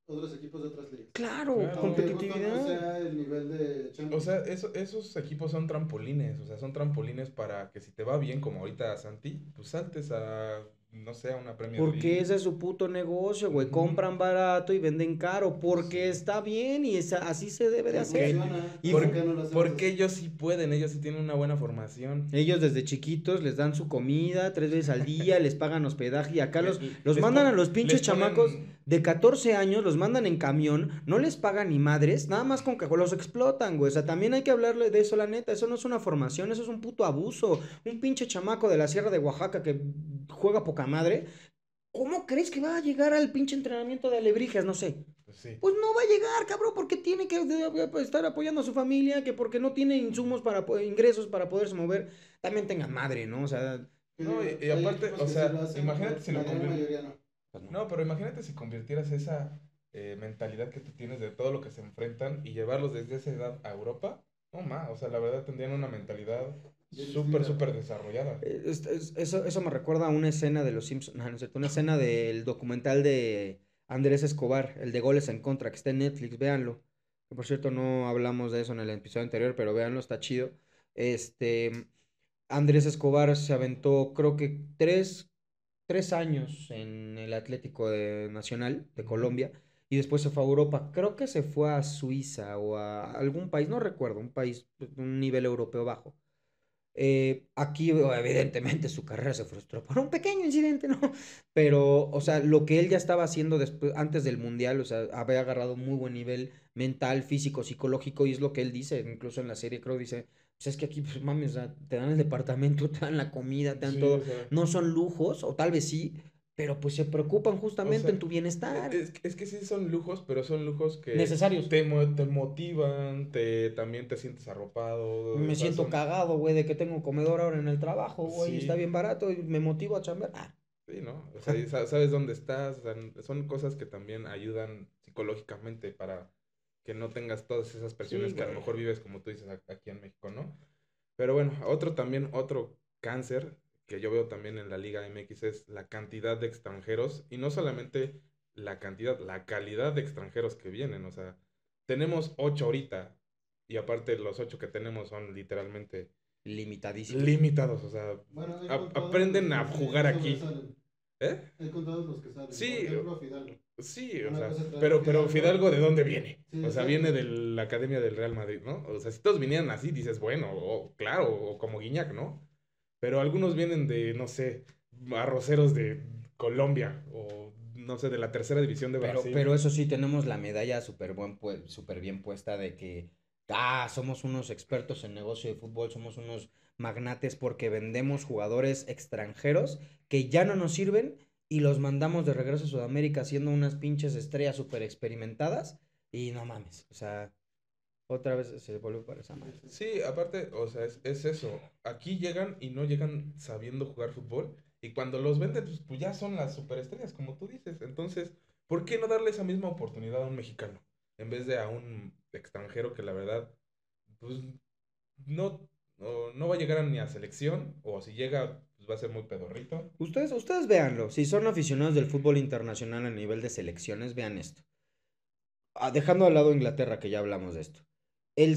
[SPEAKER 3] otros equipos de otras ligas.
[SPEAKER 1] Claro,
[SPEAKER 2] Claro.
[SPEAKER 3] Aunque justo
[SPEAKER 1] competitividad.
[SPEAKER 3] no sea el nivel de
[SPEAKER 2] O
[SPEAKER 3] Champions.
[SPEAKER 2] sea, esos equipos son trampolines, o sea, son trampolines para que si te va bien, como ahorita a Santi, pues saltes a, no sé, a una Premier
[SPEAKER 1] Porque
[SPEAKER 2] League.
[SPEAKER 1] ese es su puto negocio, güey.
[SPEAKER 2] Ujú.
[SPEAKER 1] Compran barato y venden caro. Porque
[SPEAKER 2] Sí.
[SPEAKER 1] está bien y así se debe de
[SPEAKER 3] Sí,
[SPEAKER 1] hacer.
[SPEAKER 3] funciona.
[SPEAKER 1] Y
[SPEAKER 3] ¿Por
[SPEAKER 1] fu-
[SPEAKER 3] qué no lo hacemos
[SPEAKER 2] Porque
[SPEAKER 3] así?
[SPEAKER 2] ellos sí pueden, ellos sí tienen una buena formación.
[SPEAKER 1] Ellos desde chiquitos les dan su comida 3 veces al día, les pagan hospedaje y acá los
[SPEAKER 2] Les
[SPEAKER 1] mandan a
[SPEAKER 2] pon-
[SPEAKER 1] los pinches
[SPEAKER 2] les ponen-
[SPEAKER 1] chamacos de 14 años, los mandan en camión, no les pagan ni madres, nada más con que los explotan, güey. O sea, también hay que hablarle de eso, la neta. Eso no es una formación, eso es un puto abuso. Un pinche chamaco de la Sierra de Oaxaca que juega poca madre. ¿Cómo crees que va a llegar al pinche entrenamiento de alebrijes? No sé.
[SPEAKER 2] Pues sí.
[SPEAKER 1] Pues no va a llegar, cabrón, porque tiene que estar apoyando a su familia, que porque no tiene insumos para ingresos para poderse mover, también tengan madre, ¿no? O sea,
[SPEAKER 3] Que
[SPEAKER 2] No,
[SPEAKER 3] digo,
[SPEAKER 2] y
[SPEAKER 3] hay
[SPEAKER 2] aparte,
[SPEAKER 3] equipos
[SPEAKER 2] o
[SPEAKER 3] que sí
[SPEAKER 2] sea,
[SPEAKER 3] lo hacen,
[SPEAKER 2] imagínate
[SPEAKER 3] pero
[SPEAKER 2] si
[SPEAKER 3] la
[SPEAKER 2] lo
[SPEAKER 3] gran
[SPEAKER 2] conviertes.
[SPEAKER 3] mayoría no.
[SPEAKER 1] pues no.
[SPEAKER 2] No, pero imagínate si convirtieras esa mentalidad que tú tienes de todo lo que se enfrentan y llevarlos desde esa edad a Europa. No más, o sea, la verdad tendrían una mentalidad
[SPEAKER 3] Bien
[SPEAKER 2] súper,
[SPEAKER 3] distinta.
[SPEAKER 2] súper desarrollada.
[SPEAKER 1] Eso me recuerda a una escena de Los Simpsons, no, no es cierto, una escena del documental de Andrés Escobar, el de Goles en Contra, que está en Netflix, véanlo. Que por cierto, no hablamos de eso en el episodio anterior, pero véanlo, está chido. Este, Andrés Escobar se aventó, creo que 3 años en el Atlético Nacional de
[SPEAKER 2] Ujú.
[SPEAKER 1] Colombia y después se fue a Europa. Creo que se fue a Suiza o a algún país, no recuerdo, un país, un nivel europeo bajo. Aquí, evidentemente, su carrera se frustró por un pequeño incidente, ¿no? Pero, o sea, lo que él ya estaba haciendo después, antes del Mundial, o sea, había agarrado un muy buen nivel mental, físico, psicológico, y es lo que él dice, incluso en la serie, creo, dice, pues es que aquí, pues mami, o sea, te dan el departamento, te dan la comida, te dan
[SPEAKER 2] Sí,
[SPEAKER 1] todo,
[SPEAKER 2] o sea,
[SPEAKER 1] no son lujos, o tal vez sí, pero pues se preocupan
[SPEAKER 2] o
[SPEAKER 1] justamente
[SPEAKER 2] sea,
[SPEAKER 1] en tu bienestar.
[SPEAKER 2] es que sí son lujos, pero son lujos que
[SPEAKER 1] Necesarios.
[SPEAKER 2] te motivan, también te sientes arropado,
[SPEAKER 1] Me
[SPEAKER 2] o sea,
[SPEAKER 1] siento cagado, güey, de que tengo comedor ahora en el trabajo, güey, y está
[SPEAKER 2] sí,
[SPEAKER 1] bien barato, y me motivo a chambear. Ah,
[SPEAKER 2] sí, ¿no? O sea, y sabes dónde estás, o sea, son cosas que también ayudan psicológicamente para que no tengas todas esas
[SPEAKER 1] sí,
[SPEAKER 2] presiones que a lo
[SPEAKER 1] güey.
[SPEAKER 2] mejor vives, como tú dices, aquí en México, ¿no? Pero bueno, otro cáncer que yo veo también en la Liga MX es la cantidad de extranjeros y no solamente la cantidad, la calidad de extranjeros que vienen. O sea, tenemos 8 ahorita y aparte los 8 que tenemos son literalmente
[SPEAKER 1] Limitadísimos.
[SPEAKER 2] limitados. O sea,
[SPEAKER 3] Bueno, hay contados los
[SPEAKER 2] aprenden a
[SPEAKER 3] que
[SPEAKER 2] jugar aquí.
[SPEAKER 3] sobresalen.
[SPEAKER 2] ¿Eh?
[SPEAKER 3] Hay contados los que salen. Por
[SPEAKER 2] Sí,
[SPEAKER 3] ejemplo, Fidalgo.
[SPEAKER 2] sí, o
[SPEAKER 3] Una
[SPEAKER 2] sea,
[SPEAKER 3] cosa es traer a
[SPEAKER 2] pero
[SPEAKER 3] Fidalgo.
[SPEAKER 2] Fidalgo, ¿de dónde viene?
[SPEAKER 3] Sí,
[SPEAKER 2] O sea,
[SPEAKER 3] exacto.
[SPEAKER 2] viene de la Academia del Real Madrid, ¿no? O sea, si todos vinieran así, dices, bueno, claro, o como Guiñac, ¿no? Pero algunos vienen de, no sé, arroceros de Colombia o, no sé, de la tercera división de Brasil.
[SPEAKER 1] Pero eso sí, tenemos la medalla súper bien puesta de que, somos unos expertos en negocio de fútbol, somos unos magnates porque vendemos jugadores extranjeros que ya no nos sirven y los mandamos de regreso a Sudamérica siendo unas pinches estrellas súper experimentadas y no mames, o sea, otra vez se vuelve para esa
[SPEAKER 3] Sí,
[SPEAKER 1] madre.
[SPEAKER 3] sí.
[SPEAKER 2] Sí, aparte, o sea, es eso. Aquí llegan y no llegan sabiendo jugar fútbol. Y cuando los venden, pues ya son las superestrellas, como tú dices. Entonces, ¿por qué no darle esa misma oportunidad a un mexicano? En vez de a un extranjero que la verdad, pues no va a llegar ni a selección. O si llega, pues va a ser muy pedorrito.
[SPEAKER 1] Ustedes véanlo, si son aficionados del fútbol internacional a nivel de selecciones, vean esto. Dejando al lado Inglaterra, que ya hablamos de esto. El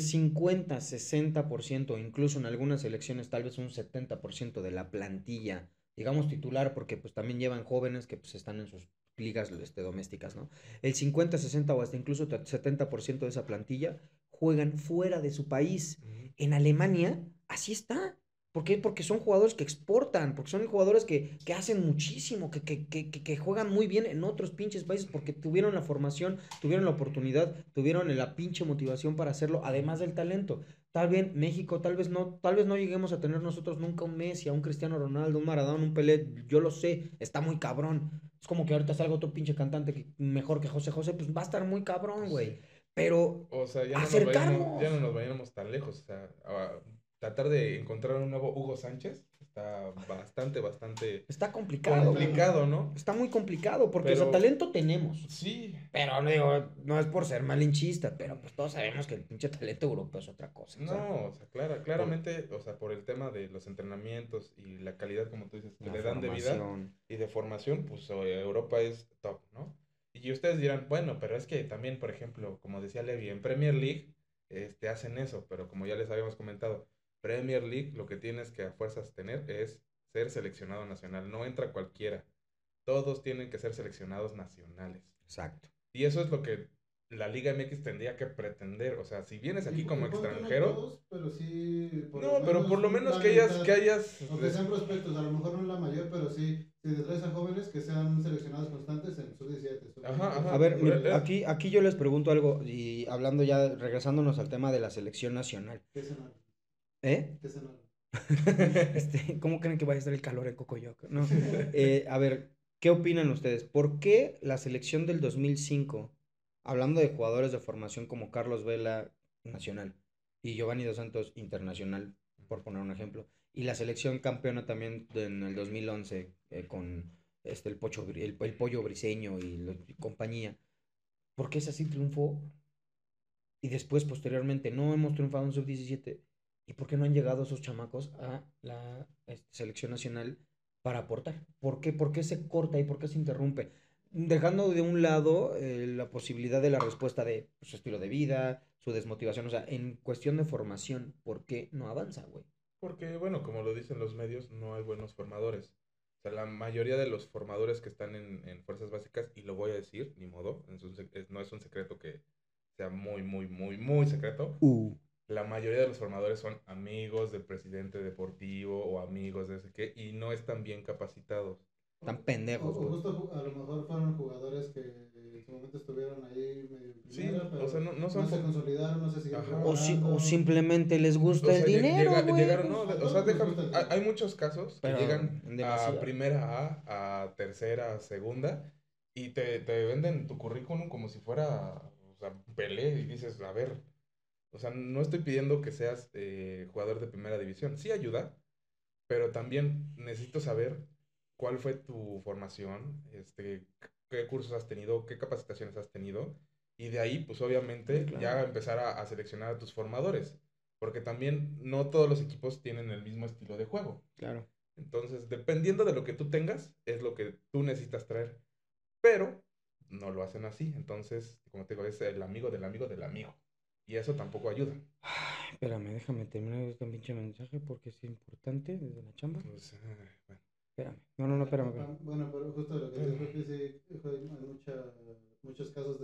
[SPEAKER 1] 50-60%, incluso en algunas selecciones tal vez un 70% de la plantilla, digamos titular, porque pues también llevan jóvenes que pues están en sus ligas domésticas, ¿no? El 50-60 o hasta incluso 70% de esa plantilla juegan fuera de su país.
[SPEAKER 2] Ujú.
[SPEAKER 1] En Alemania, así está. ¿Por qué? Porque son jugadores que exportan, porque son jugadores que hacen muchísimo, que juegan muy bien en otros pinches países, porque tuvieron la formación, tuvieron la oportunidad, tuvieron la pinche motivación para hacerlo, además del talento. Tal vez México, tal vez no lleguemos a tener nosotros nunca un Messi, a un Cristiano Ronaldo, un Maradona, un Pelé, yo lo sé, está muy cabrón. Es como que ahorita salga otro pinche cantante mejor que José José, pues va a estar muy cabrón,
[SPEAKER 2] Pues
[SPEAKER 1] güey.
[SPEAKER 2] sí.
[SPEAKER 1] Pero
[SPEAKER 2] O sea, ya no
[SPEAKER 1] acercarnos.
[SPEAKER 2] nos vayamos tan lejos. O sea, tratar de encontrar un nuevo Hugo Sánchez está bastante
[SPEAKER 1] Está complicado, güey.
[SPEAKER 2] complicado, ¿no?
[SPEAKER 1] Está muy complicado, porque, o sea,
[SPEAKER 2] Pero
[SPEAKER 1] talento tenemos.
[SPEAKER 2] sí,
[SPEAKER 1] Pero no digo, no es por ser malinchista, pero pues todos sabemos que el pinche talento europeo es otra cosa. O sea,
[SPEAKER 2] no, o sea,
[SPEAKER 1] por
[SPEAKER 2] claramente, o sea, por el tema de los entrenamientos y la calidad, como tú dices, que
[SPEAKER 1] la
[SPEAKER 2] le dan de vida
[SPEAKER 1] formación.
[SPEAKER 2] y de formación, pues Europa es top, ¿no? Y ustedes dirán, bueno, pero es que también, por ejemplo, como decía Levi, en Premier League hacen eso, pero como ya les habíamos comentado, Premier League lo que tienes que a fuerzas tener es ser seleccionado nacional. No entra cualquiera. Todos tienen que ser seleccionados nacionales.
[SPEAKER 1] Exacto.
[SPEAKER 2] Y eso es lo que la Liga MX tendría que pretender. O sea, si vienes aquí como
[SPEAKER 3] Y pon tú no
[SPEAKER 2] extranjero,
[SPEAKER 3] todos, pero sí, por lo
[SPEAKER 2] no, pero por
[SPEAKER 3] menos
[SPEAKER 2] lo menos
[SPEAKER 3] la
[SPEAKER 2] que
[SPEAKER 3] mitad.
[SPEAKER 2] hayas,
[SPEAKER 3] O que sean prospectos, a lo mejor no la mayor, pero sí, si te traes a jóvenes que sean seleccionados constantes en sub-17,
[SPEAKER 2] ajá,
[SPEAKER 3] sub-20,
[SPEAKER 1] A
[SPEAKER 2] ajá,
[SPEAKER 1] ver, mira,
[SPEAKER 3] sub-19.
[SPEAKER 1] aquí yo les pregunto algo y hablando ya, regresándonos al tema de la selección nacional.
[SPEAKER 3] ¿Qué escenario?
[SPEAKER 1] ¿Eh?
[SPEAKER 3] ¿Qué escenario?
[SPEAKER 1] ¿Cómo creen que vaya a estar el calor en Cocoyoc? No. A ver, ¿qué opinan ustedes? ¿Por qué la selección del 2005, hablando de jugadores de formación como Carlos Vela, nacional, y Giovanni Dos Santos, internacional, por poner un ejemplo, y la selección campeona también en el 2011 con el Pollo Briseño y compañía, ¿por qué esa sí triunfó y después, posteriormente, no hemos triunfado en sub-17? ¿Y por qué no han llegado esos chamacos a la selección nacional para aportar? ¿Por qué se corta y por qué se interrumpe? Dejando de un lado la posibilidad de la respuesta de su estilo de vida, su desmotivación, o sea, en cuestión de formación, ¿por qué no avanza, güey?
[SPEAKER 2] porque, bueno, como lo dicen los medios, no hay buenos formadores. O sea, la mayoría de los formadores que están en fuerzas básicas, y lo voy a decir, ni modo, no es un secreto que sea muy, muy, muy, muy secreto.
[SPEAKER 1] Uh,
[SPEAKER 2] La mayoría de los formadores son amigos del presidente deportivo o amigos de ese que, y no están bien capacitados.
[SPEAKER 1] Tan pendejos,
[SPEAKER 3] O
[SPEAKER 1] güey.
[SPEAKER 3] justo a lo mejor fueron jugadores que en su momento estuvieron ahí medio en
[SPEAKER 2] Sí,
[SPEAKER 3] primera,
[SPEAKER 2] o sea,
[SPEAKER 3] pero
[SPEAKER 2] no
[SPEAKER 3] no
[SPEAKER 2] son...
[SPEAKER 3] se consolidaron, no se siguieron
[SPEAKER 2] Ajá.
[SPEAKER 1] O
[SPEAKER 3] preparando.
[SPEAKER 1] simplemente les gusta
[SPEAKER 2] O
[SPEAKER 1] el
[SPEAKER 2] sea,
[SPEAKER 1] dinero, güey.
[SPEAKER 2] llegaron, no,
[SPEAKER 3] A
[SPEAKER 2] o sea,
[SPEAKER 3] todos nos gusta el
[SPEAKER 2] hay
[SPEAKER 3] dinero.
[SPEAKER 2] muchos casos que
[SPEAKER 1] Pero
[SPEAKER 2] llegan
[SPEAKER 1] en
[SPEAKER 2] a
[SPEAKER 1] demasía.
[SPEAKER 2] primera a tercera, a segunda, y te venden tu currículum como si fuera, o sea, Pelé, y dices, a ver, o sea, no estoy pidiendo que seas jugador de primera división, sí ayuda, pero también necesito saber cuál fue tu formación, qué cursos has tenido, qué capacitaciones has tenido, y de ahí, pues
[SPEAKER 1] Sí,
[SPEAKER 2] obviamente, ya
[SPEAKER 1] claro.
[SPEAKER 2] empezar a seleccionar a tus formadores, porque también no todos los equipos tienen el mismo estilo de juego.
[SPEAKER 1] Claro.
[SPEAKER 2] Entonces, dependiendo de lo que tú tengas, es lo que tú necesitas traer, pero no lo hacen así. Entonces, como te digo, es el amigo del amigo del amigo, y eso tampoco ayuda.
[SPEAKER 1] Ay, espérame, déjame terminar este pinche mensaje porque es importante desde la chamba.
[SPEAKER 2] Pues, bueno,
[SPEAKER 1] Espérame. No, espérame, espérame.
[SPEAKER 3] Bueno, pero justo lo que
[SPEAKER 2] bueno,
[SPEAKER 3] dices, Pepe, sí, hay muchos casos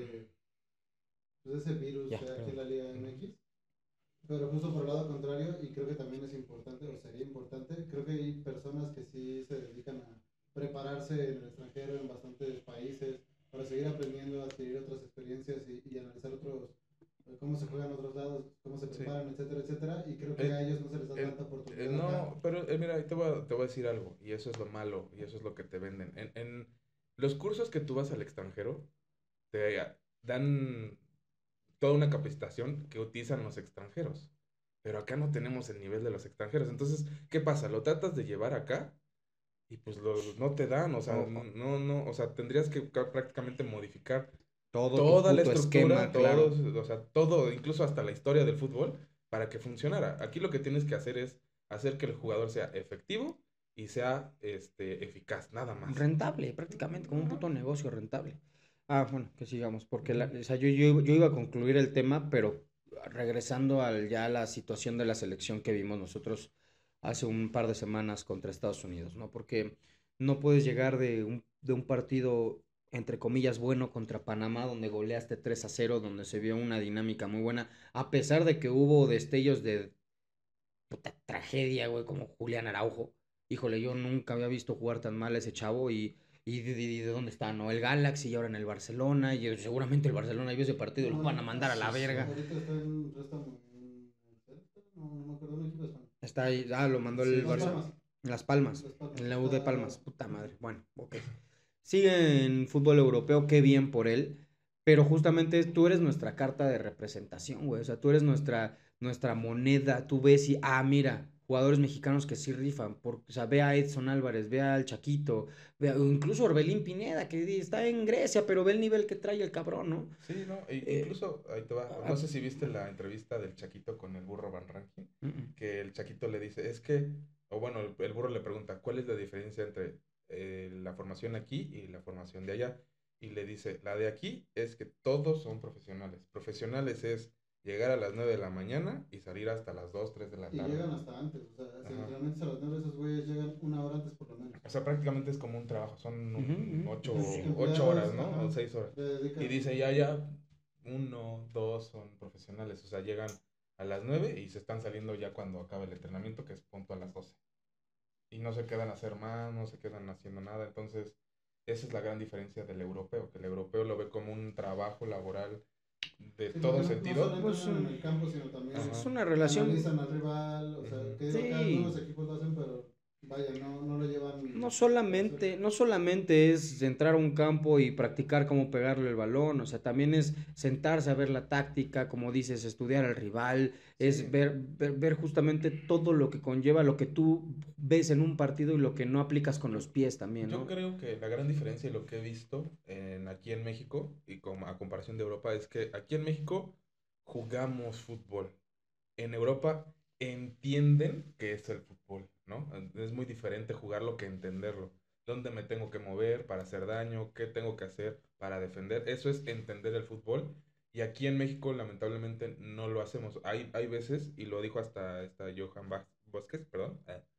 [SPEAKER 3] de ese virus
[SPEAKER 1] Ya,
[SPEAKER 3] aquí en
[SPEAKER 1] espérame.
[SPEAKER 3] la Liga MX. Pero justo por el lado contrario, y creo que también es importante, o sería importante, creo que hay personas que sí se dedican a prepararse en el extranjero, en bastantes países, para seguir aprendiendo, adquirir otras experiencias y analizar cómo se juegan otros lados, cómo se
[SPEAKER 2] sí.
[SPEAKER 3] preparan, etcétera, etcétera. Y creo que a
[SPEAKER 2] El,
[SPEAKER 3] ellos no se les da tanta oportunidad acá.
[SPEAKER 2] no, pero mira, te voy a decir algo, y eso es lo malo, y eso es lo que te venden. En los cursos que tú vas al extranjero, te dan toda una capacitación que utilizan los extranjeros. Pero acá no tenemos el nivel de los extranjeros. Entonces, ¿qué pasa? Lo tratas de llevar acá y pues no te dan, o sea,
[SPEAKER 1] O
[SPEAKER 2] no, o sea, tendrías que prácticamente modificar
[SPEAKER 1] todo tu
[SPEAKER 2] toda la
[SPEAKER 1] puto
[SPEAKER 2] estructura,
[SPEAKER 1] esquema, claro.
[SPEAKER 2] o sea, todo, incluso hasta la historia del fútbol, para que funcionara. Aquí lo que tienes que hacer es hacer que el jugador sea efectivo y sea eficaz, nada más.
[SPEAKER 1] Rentable, prácticamente, como un
[SPEAKER 2] Ajá.
[SPEAKER 1] puto negocio rentable. Ah, bueno, que sigamos, porque o sea, yo iba a concluir el tema, pero regresando ya a la situación de la selección que vimos nosotros hace un par de semanas contra Estados Unidos, ¿no? Porque no puedes llegar de un partido, entre comillas, bueno contra Panamá, donde goleaste 3-0, donde se vio una dinámica muy buena, a pesar de que hubo destellos de puta tragedia, güey, como Julián Araujo. Híjole, yo nunca había visto jugar tan mal a ese chavo y de dónde está, ¿no? El Galaxy y ahora en el Barcelona y seguramente el Barcelona y ese partido y
[SPEAKER 3] No,
[SPEAKER 1] lo van a
[SPEAKER 3] bueno,
[SPEAKER 1] mandar a la verga.
[SPEAKER 3] ahorita está en préstamo en Celta, no me acuerdo, un equipo de España.
[SPEAKER 1] Está ahí, lo mandó el
[SPEAKER 2] Sí,
[SPEAKER 3] Las
[SPEAKER 2] sí,
[SPEAKER 1] Barça.
[SPEAKER 3] Palmas,
[SPEAKER 1] En Las Palmas,
[SPEAKER 3] Las Palmas,
[SPEAKER 1] en la U de
[SPEAKER 3] está...
[SPEAKER 1] Palmas, puta madre. Bueno, ok. Sigue en fútbol europeo, qué bien por él, pero justamente tú eres nuestra carta de representación, güey. O sea, tú eres nuestra moneda. Tú ves y, mira, jugadores mexicanos que sí rifan. O sea, ve a Edson Álvarez, ve al Chaquito, o incluso Orbelín Pineda, que está en Grecia, pero ve el nivel que trae el cabrón, ¿no?
[SPEAKER 2] sí, no,
[SPEAKER 1] Eh,
[SPEAKER 2] incluso, ahí te va, no
[SPEAKER 1] ah,
[SPEAKER 2] sé si viste la entrevista del Chaquito con el burro Van Ranking,
[SPEAKER 1] mm, mm.
[SPEAKER 2] que el Chaquito le dice, es que, o bueno, el burro le pregunta, ¿cuál es la diferencia entre la formación aquí y la formación de allá? y le dice, la de aquí es que todos son profesionales. Profesionales es llegar a las 9 de la mañana y salir hasta las 2, 3 de la
[SPEAKER 3] Y
[SPEAKER 2] tarde.
[SPEAKER 3] llegan hasta antes, o sea, si el
[SPEAKER 2] Ajá.
[SPEAKER 3] entrenamiento es a las 9, esos güeyes llegan una hora antes por lo menos.
[SPEAKER 2] O sea, prácticamente es como un trabajo, son
[SPEAKER 1] Ujú, ujú.
[SPEAKER 2] 8
[SPEAKER 3] Los
[SPEAKER 2] horas,
[SPEAKER 3] empleados,
[SPEAKER 2] ¿no?
[SPEAKER 3] ajá,
[SPEAKER 2] O 6 horas.
[SPEAKER 3] le dedican.
[SPEAKER 2] Y dice, ya, 1, 2 son profesionales. O sea, llegan a las 9 y se están saliendo ya cuando acaba el entrenamiento, que es punto a las 12. Y no se quedan a hacer más, no se quedan haciendo nada. Entonces, esa es la gran diferencia del europeo, que el europeo lo ve como un trabajo laboral de
[SPEAKER 3] Sí,
[SPEAKER 2] todo
[SPEAKER 3] porque no
[SPEAKER 2] sentido.
[SPEAKER 3] solo
[SPEAKER 1] Pues
[SPEAKER 3] entrenan en el campo, sino
[SPEAKER 1] es
[SPEAKER 2] Ajá.
[SPEAKER 3] también
[SPEAKER 1] una relación,
[SPEAKER 3] analizan al rival, o sea,
[SPEAKER 2] Ujú.
[SPEAKER 3] que digo, acá algunos
[SPEAKER 1] sí.
[SPEAKER 3] equipos lo hacen, pero vaya, no lo
[SPEAKER 1] No
[SPEAKER 3] llevan de cerca.
[SPEAKER 1] solamente, no solamente es entrar a un campo y practicar cómo pegarle el balón, o sea, también es sentarse a ver la táctica, como dices, estudiar al rival, es
[SPEAKER 2] Sí,
[SPEAKER 1] ver justamente todo lo que conlleva, lo que tú ves en un partido y lo que no aplicas con los pies también,
[SPEAKER 2] yo
[SPEAKER 1] ¿no?
[SPEAKER 2] creo que la gran diferencia y lo que he visto aquí en México y a comparación de Europa es que aquí en México jugamos fútbol. En Europa entienden qué es el fútbol, ¿no? Es muy diferente jugarlo que entenderlo. ¿Dónde me tengo que mover para hacer daño? ¿Qué tengo que hacer para defender? Eso es entender el fútbol. Y aquí en México, lamentablemente, no lo hacemos. Hay veces, y lo dijo hasta Johan Vázquez, perdón,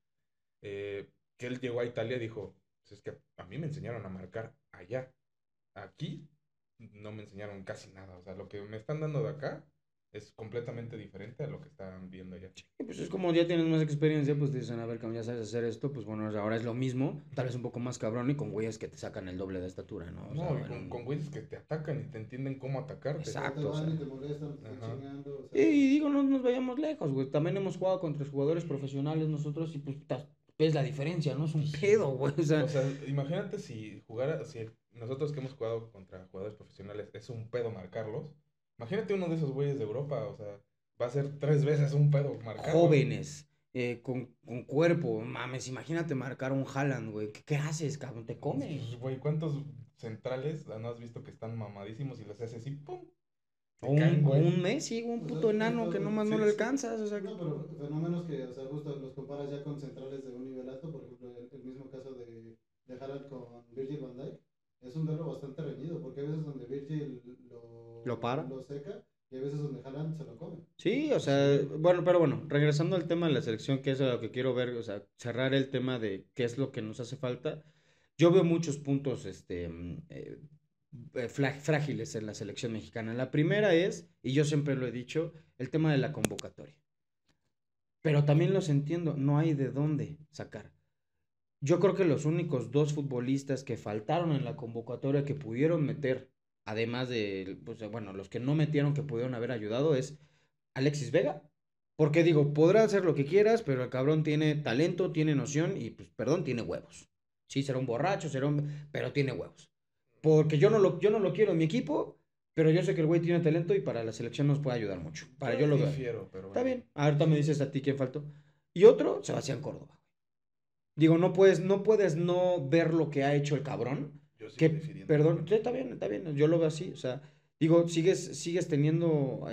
[SPEAKER 2] que él llegó a Italia y dijo, pues es que a mí me enseñaron a marcar allá. Aquí no me enseñaron casi nada. O sea, lo que me están dando de acá es completamente diferente a lo que están viendo allá.
[SPEAKER 1] Y pues es como ya tienes más experiencia, pues te dicen, a ver, como ya sabes hacer esto, pues bueno, ahora es lo mismo, tal vez un poco más cabrón y con güeyes que te sacan el doble de estatura, ¿no? O sea,
[SPEAKER 2] No, y
[SPEAKER 1] en
[SPEAKER 2] con
[SPEAKER 1] un...
[SPEAKER 2] güeyes que te atacan y te entienden cómo atacarte.
[SPEAKER 3] O te
[SPEAKER 1] Exacto, o
[SPEAKER 3] van
[SPEAKER 1] sea...
[SPEAKER 3] y te molestan, te están
[SPEAKER 2] Ajá.
[SPEAKER 3] chingando, o sea,
[SPEAKER 1] Y digo, no nos vayamos lejos, güey. También hemos jugado contra jugadores profesionales nosotros y pues ves la diferencia, ¿no? Es un
[SPEAKER 2] Pues
[SPEAKER 1] pedo,
[SPEAKER 2] sí.
[SPEAKER 1] güey. O sea,
[SPEAKER 2] O sea, imagínate si nosotros que hemos jugado contra jugadores profesionales es un pedo marcarlos. Imagínate uno de esos güeyes de Europa, o sea, va a ser 3 veces un pedo marcarlos.
[SPEAKER 1] jóvenes, con cuerpo, mames, imagínate marcar un Haaland, güey. ¿Qué haces, cabrón? Te come.
[SPEAKER 2] Pues, güey, ¿cuántos centrales no has visto que están mamadísimos y los haces así, pum?
[SPEAKER 1] O
[SPEAKER 2] Se
[SPEAKER 1] un,
[SPEAKER 2] caen,
[SPEAKER 1] o
[SPEAKER 2] güey.
[SPEAKER 1] un Messi, un
[SPEAKER 3] o sea,
[SPEAKER 1] puto enano
[SPEAKER 3] justo,
[SPEAKER 1] que nomás no
[SPEAKER 2] Sí,
[SPEAKER 1] le
[SPEAKER 2] sí.
[SPEAKER 1] alcanzas. O sea,
[SPEAKER 3] no, pero fenómenos que, o sea, justo los comparas ya con centrales de un nivel alto, por ejemplo, el mismo caso de Haaland con Virgil van Dijk, es un duelo bastante reñido, porque hay veces donde Virgil
[SPEAKER 1] lo para.
[SPEAKER 3] lo seca y hay veces donde Haaland se lo come.
[SPEAKER 1] Sí, o
[SPEAKER 2] Pues
[SPEAKER 1] sea,
[SPEAKER 2] sí.
[SPEAKER 1] bueno, pero bueno, regresando al tema de la selección, que es a lo que quiero ver, o sea, cerrar el tema de qué es lo que nos hace falta. Yo veo muchos puntos, frágiles en la selección mexicana. La primera es, y yo siempre lo he dicho, el tema de la convocatoria. Pero también los entiendo, no hay de dónde sacar. Yo creo que los únicos dos futbolistas que faltaron en la convocatoria que pudieron meter, además de, pues, bueno, los que no metieron que pudieron haber ayudado, es Alexis Vega. Porque digo, podrá hacer lo que quieras, pero el cabrón tiene talento, tiene noción y, pues, perdón, tiene huevos. Sí, será un borracho, pero tiene huevos. Porque yo no lo quiero en mi equipo, pero yo sé que el güey tiene talento y para la selección nos puede ayudar mucho. Para yo
[SPEAKER 2] Yo
[SPEAKER 1] lo veo.
[SPEAKER 2] difiero, pero
[SPEAKER 1] Está
[SPEAKER 2] bueno.
[SPEAKER 1] bien. Ahorita me dices a ti quién faltó. Y otro, Sebastián Córdoba. Digo, no puedes no ver lo que ha hecho el cabrón.
[SPEAKER 2] Yo sigo
[SPEAKER 1] Que,
[SPEAKER 2] difiriendo, pero
[SPEAKER 1] perdón,
[SPEAKER 2] bueno.
[SPEAKER 1] sí, está bien, yo lo veo así. O sea, digo, sigues teniendo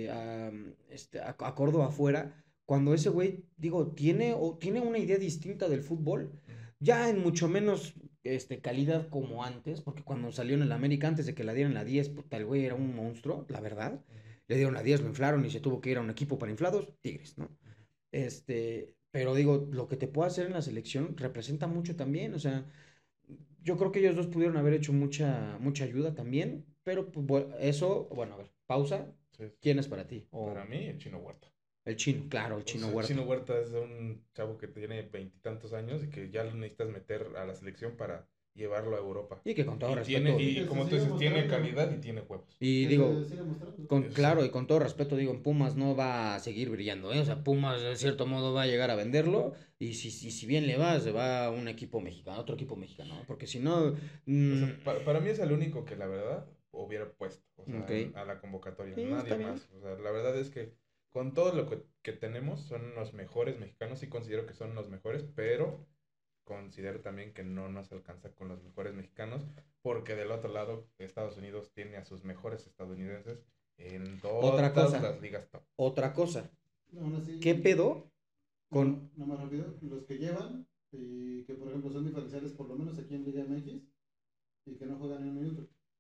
[SPEAKER 1] a Córdoba afuera. Cuando ese güey, digo, tiene una idea distinta del fútbol. Ya en mucho menos calidad como antes, porque cuando salió en el América, antes de que la dieran la 10 puta, el güey era un monstruo, la verdad.
[SPEAKER 2] Ujú,
[SPEAKER 1] Le dieron la 10 lo inflaron y se tuvo que ir a un equipo para inflados, Tigres, ¿no?
[SPEAKER 2] ujú.
[SPEAKER 1] Pero digo, lo que te puede hacer en la selección representa mucho también. O sea, yo creo que ellos dos pudieron haber hecho mucha ayuda también. Pero pues, eso, bueno, a ver, pausa.
[SPEAKER 2] Sí, sí.
[SPEAKER 1] ¿Quién es para ti?
[SPEAKER 2] Para
[SPEAKER 1] O
[SPEAKER 2] mí, el Chino Huerta.
[SPEAKER 1] el chino, claro, el
[SPEAKER 2] O
[SPEAKER 1] chino
[SPEAKER 2] sea, el Chino
[SPEAKER 1] Huerta.
[SPEAKER 2] Huerta es un chavo que tiene 20 y tantos años y que ya lo necesitas meter a la selección para llevarlo a Europa.
[SPEAKER 1] Y que con todo
[SPEAKER 2] Y
[SPEAKER 1] respeto,
[SPEAKER 3] Y
[SPEAKER 2] y
[SPEAKER 3] que se
[SPEAKER 2] como tú
[SPEAKER 3] siga
[SPEAKER 2] dices, tiene
[SPEAKER 3] mostrando,
[SPEAKER 2] calidad y tiene huevos.
[SPEAKER 1] y
[SPEAKER 3] que se
[SPEAKER 1] digo,
[SPEAKER 3] siga mostrando.
[SPEAKER 1] claro, y
[SPEAKER 2] Exacto.
[SPEAKER 1] con todo respeto, digo, en Pumas no va a seguir brillando, ¿eh? O sea, Pumas de cierto modo va a llegar a venderlo. Y si bien le va, se va a un equipo mexicano, otro equipo mexicano, ¿no? Porque si no.
[SPEAKER 2] O sea,
[SPEAKER 1] mm,
[SPEAKER 2] para mí es el único que la verdad hubiera puesto, o sea,
[SPEAKER 1] ok.
[SPEAKER 2] a la convocatoria,
[SPEAKER 1] Sí,
[SPEAKER 2] nadie
[SPEAKER 1] está bien.
[SPEAKER 2] más. O sea, la verdad es que con todo lo que tenemos son los mejores mexicanos, sí considero que son los mejores, pero considero también que no nos alcanza con los mejores mexicanos, porque del otro lado Estados Unidos tiene a sus mejores estadounidenses en
[SPEAKER 1] Otra
[SPEAKER 2] todas
[SPEAKER 1] cosa,
[SPEAKER 2] las ligas top.
[SPEAKER 1] otra cosa.
[SPEAKER 3] Aún
[SPEAKER 1] ¿Qué
[SPEAKER 3] así,
[SPEAKER 1] pedo con...
[SPEAKER 3] no más rápido, los que llevan y que por ejemplo son diferenciales por lo menos aquí en Liga MX y que no juegan ni un minuto.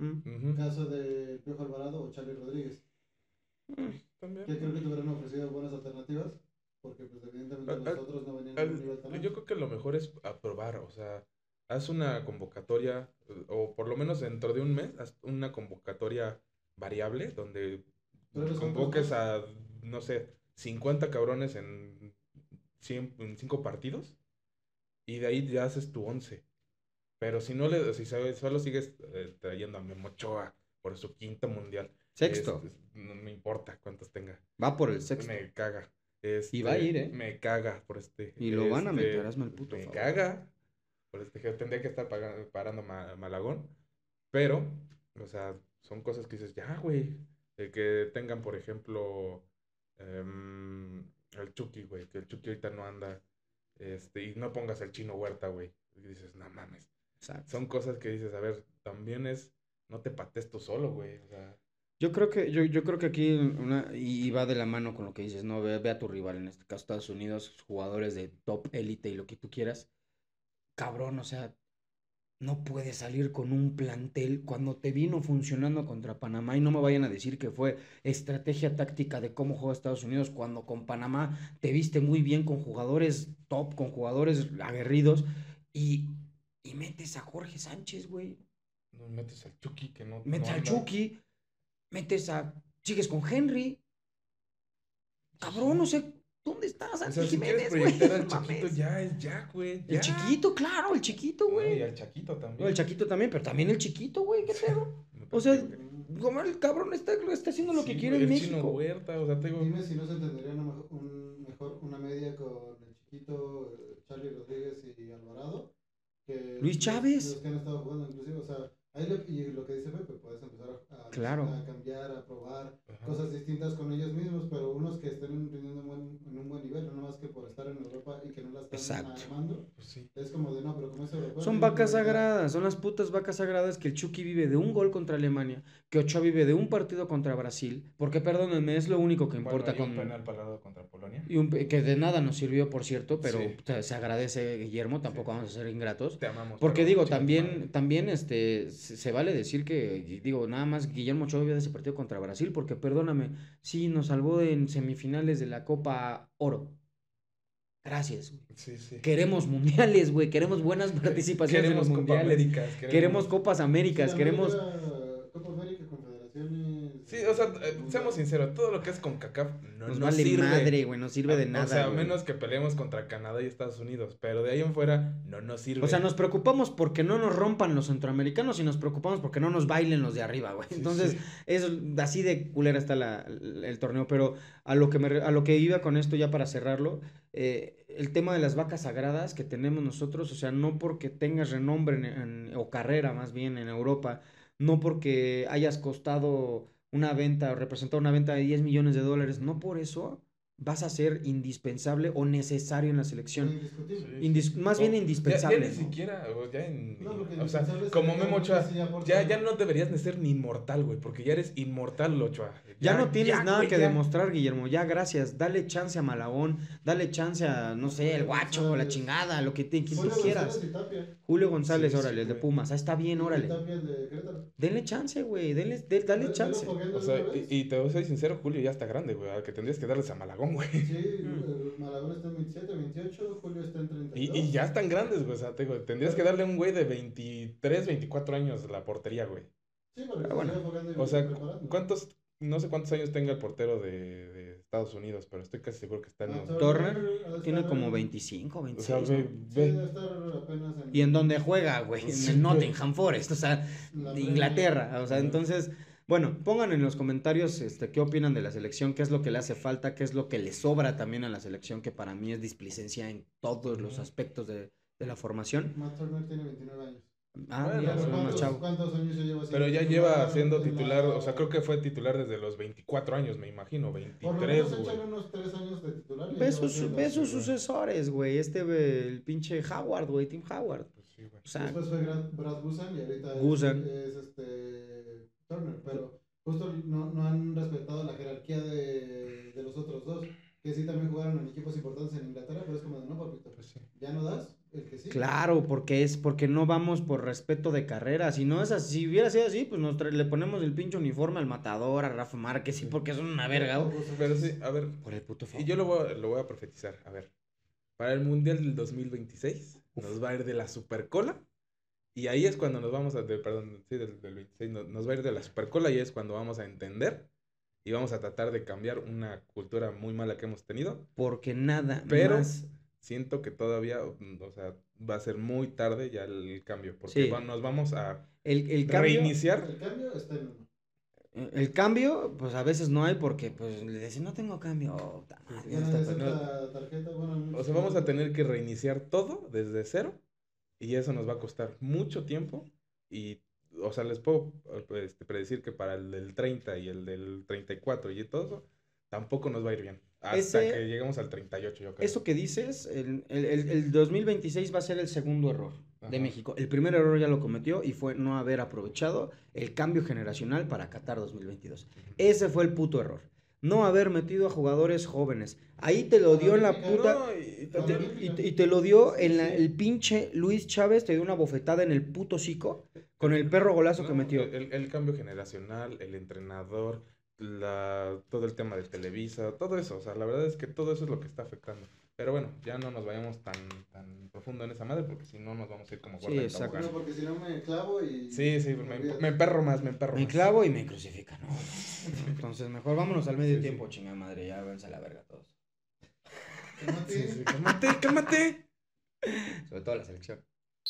[SPEAKER 2] Ujú.
[SPEAKER 3] Caso de Piojo Alvarado o Charlie Rodríguez,
[SPEAKER 2] También.
[SPEAKER 3] que creo que te hubieran ofrecido buenas alternativas, porque pues evidentemente
[SPEAKER 2] Al-
[SPEAKER 3] los
[SPEAKER 2] al-
[SPEAKER 3] otros no venían en un nivel tan
[SPEAKER 2] yo
[SPEAKER 3] alto.
[SPEAKER 2] creo que lo mejor es aprobar, o sea, haz una convocatoria, o por lo menos dentro de un mes, haz una convocatoria variable donde
[SPEAKER 3] ¿Pruebes otros
[SPEAKER 2] convoques
[SPEAKER 3] dos?
[SPEAKER 2] a, no sé, 50 cabrones en, 100 en 5 partidos y de ahí ya haces tu 11. Pero si no le, si solo sigues trayendo a Memo Ochoa por su quinto mundial,
[SPEAKER 1] Sexto.
[SPEAKER 2] no me importa cuántos tenga.
[SPEAKER 1] Va por el sexto.
[SPEAKER 2] Me caga.
[SPEAKER 1] Y va a ir, ¿eh?
[SPEAKER 2] Me caga por
[SPEAKER 1] Y lo van a meter, hazme el puto
[SPEAKER 2] me
[SPEAKER 1] favor.
[SPEAKER 2] caga por que tendría que estar parando Malagón, pero, o sea, son cosas que dices, ya, güey, el que tengan, por ejemplo, el Chucky, güey, que el Chucky ahorita no anda, y no pongas el Chino Huerta, güey, y dices, no mames,
[SPEAKER 1] Exacto.
[SPEAKER 2] son cosas que dices, a ver, también es, no te pates tú solo, güey, o sea,
[SPEAKER 1] Yo creo que aquí y va de la mano con lo que dices, ¿no? Ve a tu rival, en este caso Estados Unidos, jugadores de top élite y lo que tú quieras. Cabrón, o sea, no puedes salir con un plantel cuando te vino funcionando contra Panamá y no me vayan a decir que fue estrategia táctica de cómo juega Estados Unidos cuando con Panamá te viste muy bien con jugadores top, con jugadores aguerridos y, y metes a Jorge Sánchez, güey.
[SPEAKER 2] no metes al Chucky que no
[SPEAKER 1] Metes al
[SPEAKER 2] anda.
[SPEAKER 1] Chucky, sigues con Henry. Cabrón,
[SPEAKER 2] Sí.
[SPEAKER 1] no sé, ¿dónde está
[SPEAKER 2] O
[SPEAKER 1] Santi
[SPEAKER 2] sea, si quieres
[SPEAKER 1] Jiménez, güey?
[SPEAKER 2] proyectar al
[SPEAKER 1] No
[SPEAKER 2] Chiquito,
[SPEAKER 1] mames.
[SPEAKER 2] ya es ya, güey,
[SPEAKER 1] El
[SPEAKER 2] ya.
[SPEAKER 1] chiquito, claro, el chiquito,
[SPEAKER 2] No, y
[SPEAKER 1] güey.
[SPEAKER 2] al Chaquito
[SPEAKER 1] No,
[SPEAKER 2] también.
[SPEAKER 1] el Chaquito también, pero también el chiquito, güey, qué pedo.
[SPEAKER 2] No,
[SPEAKER 1] O sea,
[SPEAKER 2] también, güey.
[SPEAKER 1] como el cabrón está haciendo lo que
[SPEAKER 2] Sí,
[SPEAKER 1] quiere
[SPEAKER 2] güey,
[SPEAKER 1] en
[SPEAKER 2] el Chino
[SPEAKER 1] México.
[SPEAKER 2] Huerta, o sea, te digo,
[SPEAKER 3] Dime si no se entendería mejor una media con el chiquito Charlie Rodríguez y Alvarado, que
[SPEAKER 1] Luis Chávez.
[SPEAKER 3] los que han estado jugando inclusive, o sea, y lo que dice Pepe, puedes empezar
[SPEAKER 1] Claro.
[SPEAKER 3] a cambiar, a probar
[SPEAKER 2] ajá.
[SPEAKER 3] cosas distintas con ellos mismos, pero unos que estén rindiendo en un buen nivel, no más que por estar en Europa y que no la están
[SPEAKER 1] Exacto.
[SPEAKER 3] armando,
[SPEAKER 2] Pues sí.
[SPEAKER 3] es como de no, pero como es europeo,
[SPEAKER 1] Son
[SPEAKER 3] tiene que
[SPEAKER 1] vacas
[SPEAKER 3] brillar.
[SPEAKER 1] sagradas, son las putas vacas sagradas que el Chucky vive de un gol contra Alemania, que Ochoa vive de un partido contra Brasil, porque perdónenme, es lo único que importa
[SPEAKER 2] Bueno, y un
[SPEAKER 1] con...
[SPEAKER 2] penal parado contra Polonia.
[SPEAKER 1] que de nada nos sirvió, por cierto, pero
[SPEAKER 2] Sí.
[SPEAKER 1] se agradece, Guillermo, tampoco
[SPEAKER 2] Sí,
[SPEAKER 1] vamos a ser ingratos.
[SPEAKER 2] Te amamos.
[SPEAKER 1] Porque
[SPEAKER 2] pero
[SPEAKER 1] digo,
[SPEAKER 2] chinga tu madre.
[SPEAKER 1] también se vale decir que, digo, nada más Guillermo Ochoa vive de ese partido contra Brasil, porque perdóname, sí nos salvó en semifinales de la Copa Oro. Gracias, güey.
[SPEAKER 2] Sí, sí.
[SPEAKER 1] Queremos mundiales, güey, queremos buenas participaciones en los
[SPEAKER 2] Queremos Copa
[SPEAKER 1] mundiales.
[SPEAKER 2] Américas.
[SPEAKER 1] Queremos Copas Américas,
[SPEAKER 3] Sí,
[SPEAKER 1] queremos...
[SPEAKER 3] Copa América, Confederaciones.
[SPEAKER 2] Sí, o sea,
[SPEAKER 3] Mundial.
[SPEAKER 2] seamos sinceros, todo lo que es con CACAF no
[SPEAKER 1] Nos
[SPEAKER 2] nos
[SPEAKER 1] vale
[SPEAKER 2] sirve.
[SPEAKER 1] madre, güey, no sirve de nada,
[SPEAKER 2] O sea, a
[SPEAKER 1] güey.
[SPEAKER 2] menos que peleemos contra Canadá y Estados Unidos, pero de ahí en fuera no nos sirve.
[SPEAKER 1] O sea, nos preocupamos porque no nos rompan los centroamericanos y nos preocupamos porque no nos bailen los de arriba, güey.
[SPEAKER 2] Sí,
[SPEAKER 1] Entonces,
[SPEAKER 2] sí.
[SPEAKER 1] es así de culera está el torneo. Pero a lo que iba con esto ya para cerrarlo, el tema de las vacas sagradas que tenemos nosotros, o sea, no porque tengas renombre o carrera más bien en Europa, no porque hayas costado una venta o representado una venta de 10 millones de dólares, no por eso vas a ser indispensable o necesario en la selección.
[SPEAKER 3] Indiscutible.
[SPEAKER 1] Más bien indispensable.
[SPEAKER 2] Ya ni
[SPEAKER 1] ¿no?
[SPEAKER 2] siquiera,
[SPEAKER 3] No, porque
[SPEAKER 2] o sea,
[SPEAKER 3] indispensable
[SPEAKER 2] como
[SPEAKER 3] significa
[SPEAKER 2] Memo
[SPEAKER 3] que
[SPEAKER 2] Ochoa,
[SPEAKER 3] sí aporta
[SPEAKER 2] ya
[SPEAKER 3] algo.
[SPEAKER 2] no deberías de ser ni inmortal, güey, porque ya eres inmortal, Ochoa.
[SPEAKER 1] Ya no tienes nada
[SPEAKER 2] güey,
[SPEAKER 1] que
[SPEAKER 2] ya.
[SPEAKER 1] demostrar, Guillermo. Ya, gracias. Dale chance a Malagón. Dale chance a, no sé, el guacho, la chingada, lo que quien tú
[SPEAKER 3] Julio
[SPEAKER 1] quieras.
[SPEAKER 3] González y Tapia.
[SPEAKER 1] Julio González,
[SPEAKER 2] Sí,
[SPEAKER 1] órale,
[SPEAKER 2] sí,
[SPEAKER 1] el de
[SPEAKER 2] güey.
[SPEAKER 1] Pumas. Ah, está bien,
[SPEAKER 3] Y
[SPEAKER 1] órale.
[SPEAKER 3] Tapia, el de Querétaro.
[SPEAKER 1] Denle chance, güey. Dale
[SPEAKER 3] Velo
[SPEAKER 1] chance.
[SPEAKER 3] fogueando
[SPEAKER 2] O
[SPEAKER 3] de
[SPEAKER 2] sea,
[SPEAKER 3] una vez.
[SPEAKER 2] y te soy sincero, Julio ya está grande, güey, al que tendrías que darles a Malagón, güey.
[SPEAKER 3] Sí, el Malagón está en 27, 28, Julio está en 32.
[SPEAKER 2] Y ya están grandes, güey, o sea, te digo, tendrías que darle a un güey de 23, 24 años la portería, güey.
[SPEAKER 3] Sí, porque
[SPEAKER 1] Pero bueno,
[SPEAKER 3] se sigue enfocando y
[SPEAKER 2] O sea,
[SPEAKER 3] preparando.
[SPEAKER 2] no sé cuántos años tenga el portero de Estados Unidos, pero estoy casi seguro que está en los...
[SPEAKER 1] Turner
[SPEAKER 3] ha de
[SPEAKER 1] tiene
[SPEAKER 3] estar
[SPEAKER 1] como
[SPEAKER 3] en-
[SPEAKER 1] 25,
[SPEAKER 2] O
[SPEAKER 1] 26.
[SPEAKER 2] sea,
[SPEAKER 1] ¿no?
[SPEAKER 3] Sí,
[SPEAKER 2] ve.
[SPEAKER 3] debe estar apenas en...
[SPEAKER 1] Y en donde juega, güey, en
[SPEAKER 2] Sí,
[SPEAKER 1] el
[SPEAKER 2] güey.
[SPEAKER 1] Nottingham Forest, o sea,
[SPEAKER 3] La
[SPEAKER 1] de Inglaterra, o sea,
[SPEAKER 2] Ajá.
[SPEAKER 1] entonces, bueno, pongan en los comentarios qué opinan de la selección, qué es lo que le hace falta, qué es lo que le sobra también a la selección, que para mí es displicencia en todos los
[SPEAKER 2] Ujú.
[SPEAKER 1] aspectos de la formación.
[SPEAKER 3] Matt Turner tiene 29 años.
[SPEAKER 1] Ah,
[SPEAKER 2] Bueno,
[SPEAKER 1] mira,
[SPEAKER 2] pero
[SPEAKER 1] soy más chavo.
[SPEAKER 3] ¿Cuántos años ya lleva siendo
[SPEAKER 2] Pero ya
[SPEAKER 3] titular
[SPEAKER 2] lleva siendo
[SPEAKER 3] en
[SPEAKER 2] titular,
[SPEAKER 3] la-
[SPEAKER 2] o sea, creo que fue titular desde los 24 años, me imagino,
[SPEAKER 3] Por lo
[SPEAKER 2] 23,
[SPEAKER 3] menos
[SPEAKER 2] güey.
[SPEAKER 3] échale unos 3 años de titular. y
[SPEAKER 1] Ve
[SPEAKER 3] ya
[SPEAKER 1] sus,
[SPEAKER 3] va a ser
[SPEAKER 1] ve sus
[SPEAKER 2] sí, güey.
[SPEAKER 1] sucesores, güey, el pinche Howard, güey, Tim Howard.
[SPEAKER 2] Pues sí, güey.
[SPEAKER 1] O sea,
[SPEAKER 3] Después fue Brad Guzan y ahorita
[SPEAKER 1] Guzan.
[SPEAKER 3] es Turner, pero justo no han respetado la jerarquía de los otros dos, que sí también jugaron en equipos importantes en Inglaterra, pero es como de no, papito,
[SPEAKER 2] Pues sí.
[SPEAKER 3] ya no das, el que sí.
[SPEAKER 1] Claro, porque no vamos por respeto de carrera. Si no es así, si hubiera sido así, pues le ponemos el pinche uniforme al Matador, a Rafa Márquez, sí, porque son una verga, güey.
[SPEAKER 2] Pero sí, a ver,
[SPEAKER 1] Por el puto
[SPEAKER 2] y
[SPEAKER 1] favor.
[SPEAKER 2] yo lo voy a profetizar. A ver, para el Mundial del 2026 nos va a ir de la Supercola. Y ahí es cuando nos vamos a, perdón, sí, del 26, nos va a ir de la Supercola y es cuando vamos a entender y vamos a tratar de cambiar una cultura muy mala que hemos tenido.
[SPEAKER 1] Porque nada
[SPEAKER 2] Pero
[SPEAKER 1] más.
[SPEAKER 2] siento que todavía, o sea, va a ser muy tarde ya el cambio, porque
[SPEAKER 1] Sí.
[SPEAKER 2] nos vamos a
[SPEAKER 1] El cambio.
[SPEAKER 2] reiniciar.
[SPEAKER 3] El cambio está en uno.
[SPEAKER 1] El cambio, pues a veces no hay porque, pues, le dicen, no tengo cambio. Oh, puta madre, ya
[SPEAKER 3] Ya
[SPEAKER 1] está,
[SPEAKER 3] nadie
[SPEAKER 1] pues,
[SPEAKER 3] acepta tarjeta, bueno, al menos
[SPEAKER 2] O sea, vamos a tener que reiniciar todo desde cero y eso nos va a costar mucho tiempo y, o sea, les puedo predecir que para el del 30 y el del 34 y todo eso, tampoco nos va a ir bien. Hasta
[SPEAKER 1] Ese-
[SPEAKER 2] que lleguemos al 38, yo creo.
[SPEAKER 1] Eso que dices, el 2026 va a ser el segundo error de
[SPEAKER 2] Ajá.
[SPEAKER 1] México. El primer error ya lo cometió y fue no haber aprovechado el cambio generacional para Qatar 2022. Ese fue el puto error. No haber metido a jugadores jóvenes. Ahí te lo dio en la puta.
[SPEAKER 2] No, y
[SPEAKER 3] Con
[SPEAKER 2] también-
[SPEAKER 3] la Olímpica.
[SPEAKER 1] Y te lo dio
[SPEAKER 3] Sí,
[SPEAKER 1] en
[SPEAKER 3] sí.
[SPEAKER 1] el pinche Luis Chávez, te dio una bofetada en el puto hocico con el perro golazo que
[SPEAKER 2] no,
[SPEAKER 1] metió.
[SPEAKER 2] el cambio generacional, el entrenador, todo el tema de Televisa, todo eso, o sea, la verdad es que todo eso es lo que está afectando. Pero bueno, ya no nos vayamos tan profundo en esa madre, porque si no nos vamos a ir como
[SPEAKER 1] Sí,
[SPEAKER 2] gorda en
[SPEAKER 1] exacto.
[SPEAKER 2] tobogán.
[SPEAKER 3] No, porque si no me clavo y...
[SPEAKER 2] Sí, me emperro más, me emperro
[SPEAKER 1] Me
[SPEAKER 2] más.
[SPEAKER 1] clavo y me crucifican. ¿no? Entonces, mejor vámonos al medio
[SPEAKER 2] Sí,
[SPEAKER 1] tiempo,
[SPEAKER 2] sí.
[SPEAKER 1] chingada madre. Ya váyanse a la verga todos.
[SPEAKER 3] Cálmate.
[SPEAKER 2] Sí, sí, cálmate, cálmate.
[SPEAKER 1] Sobre todo la selección.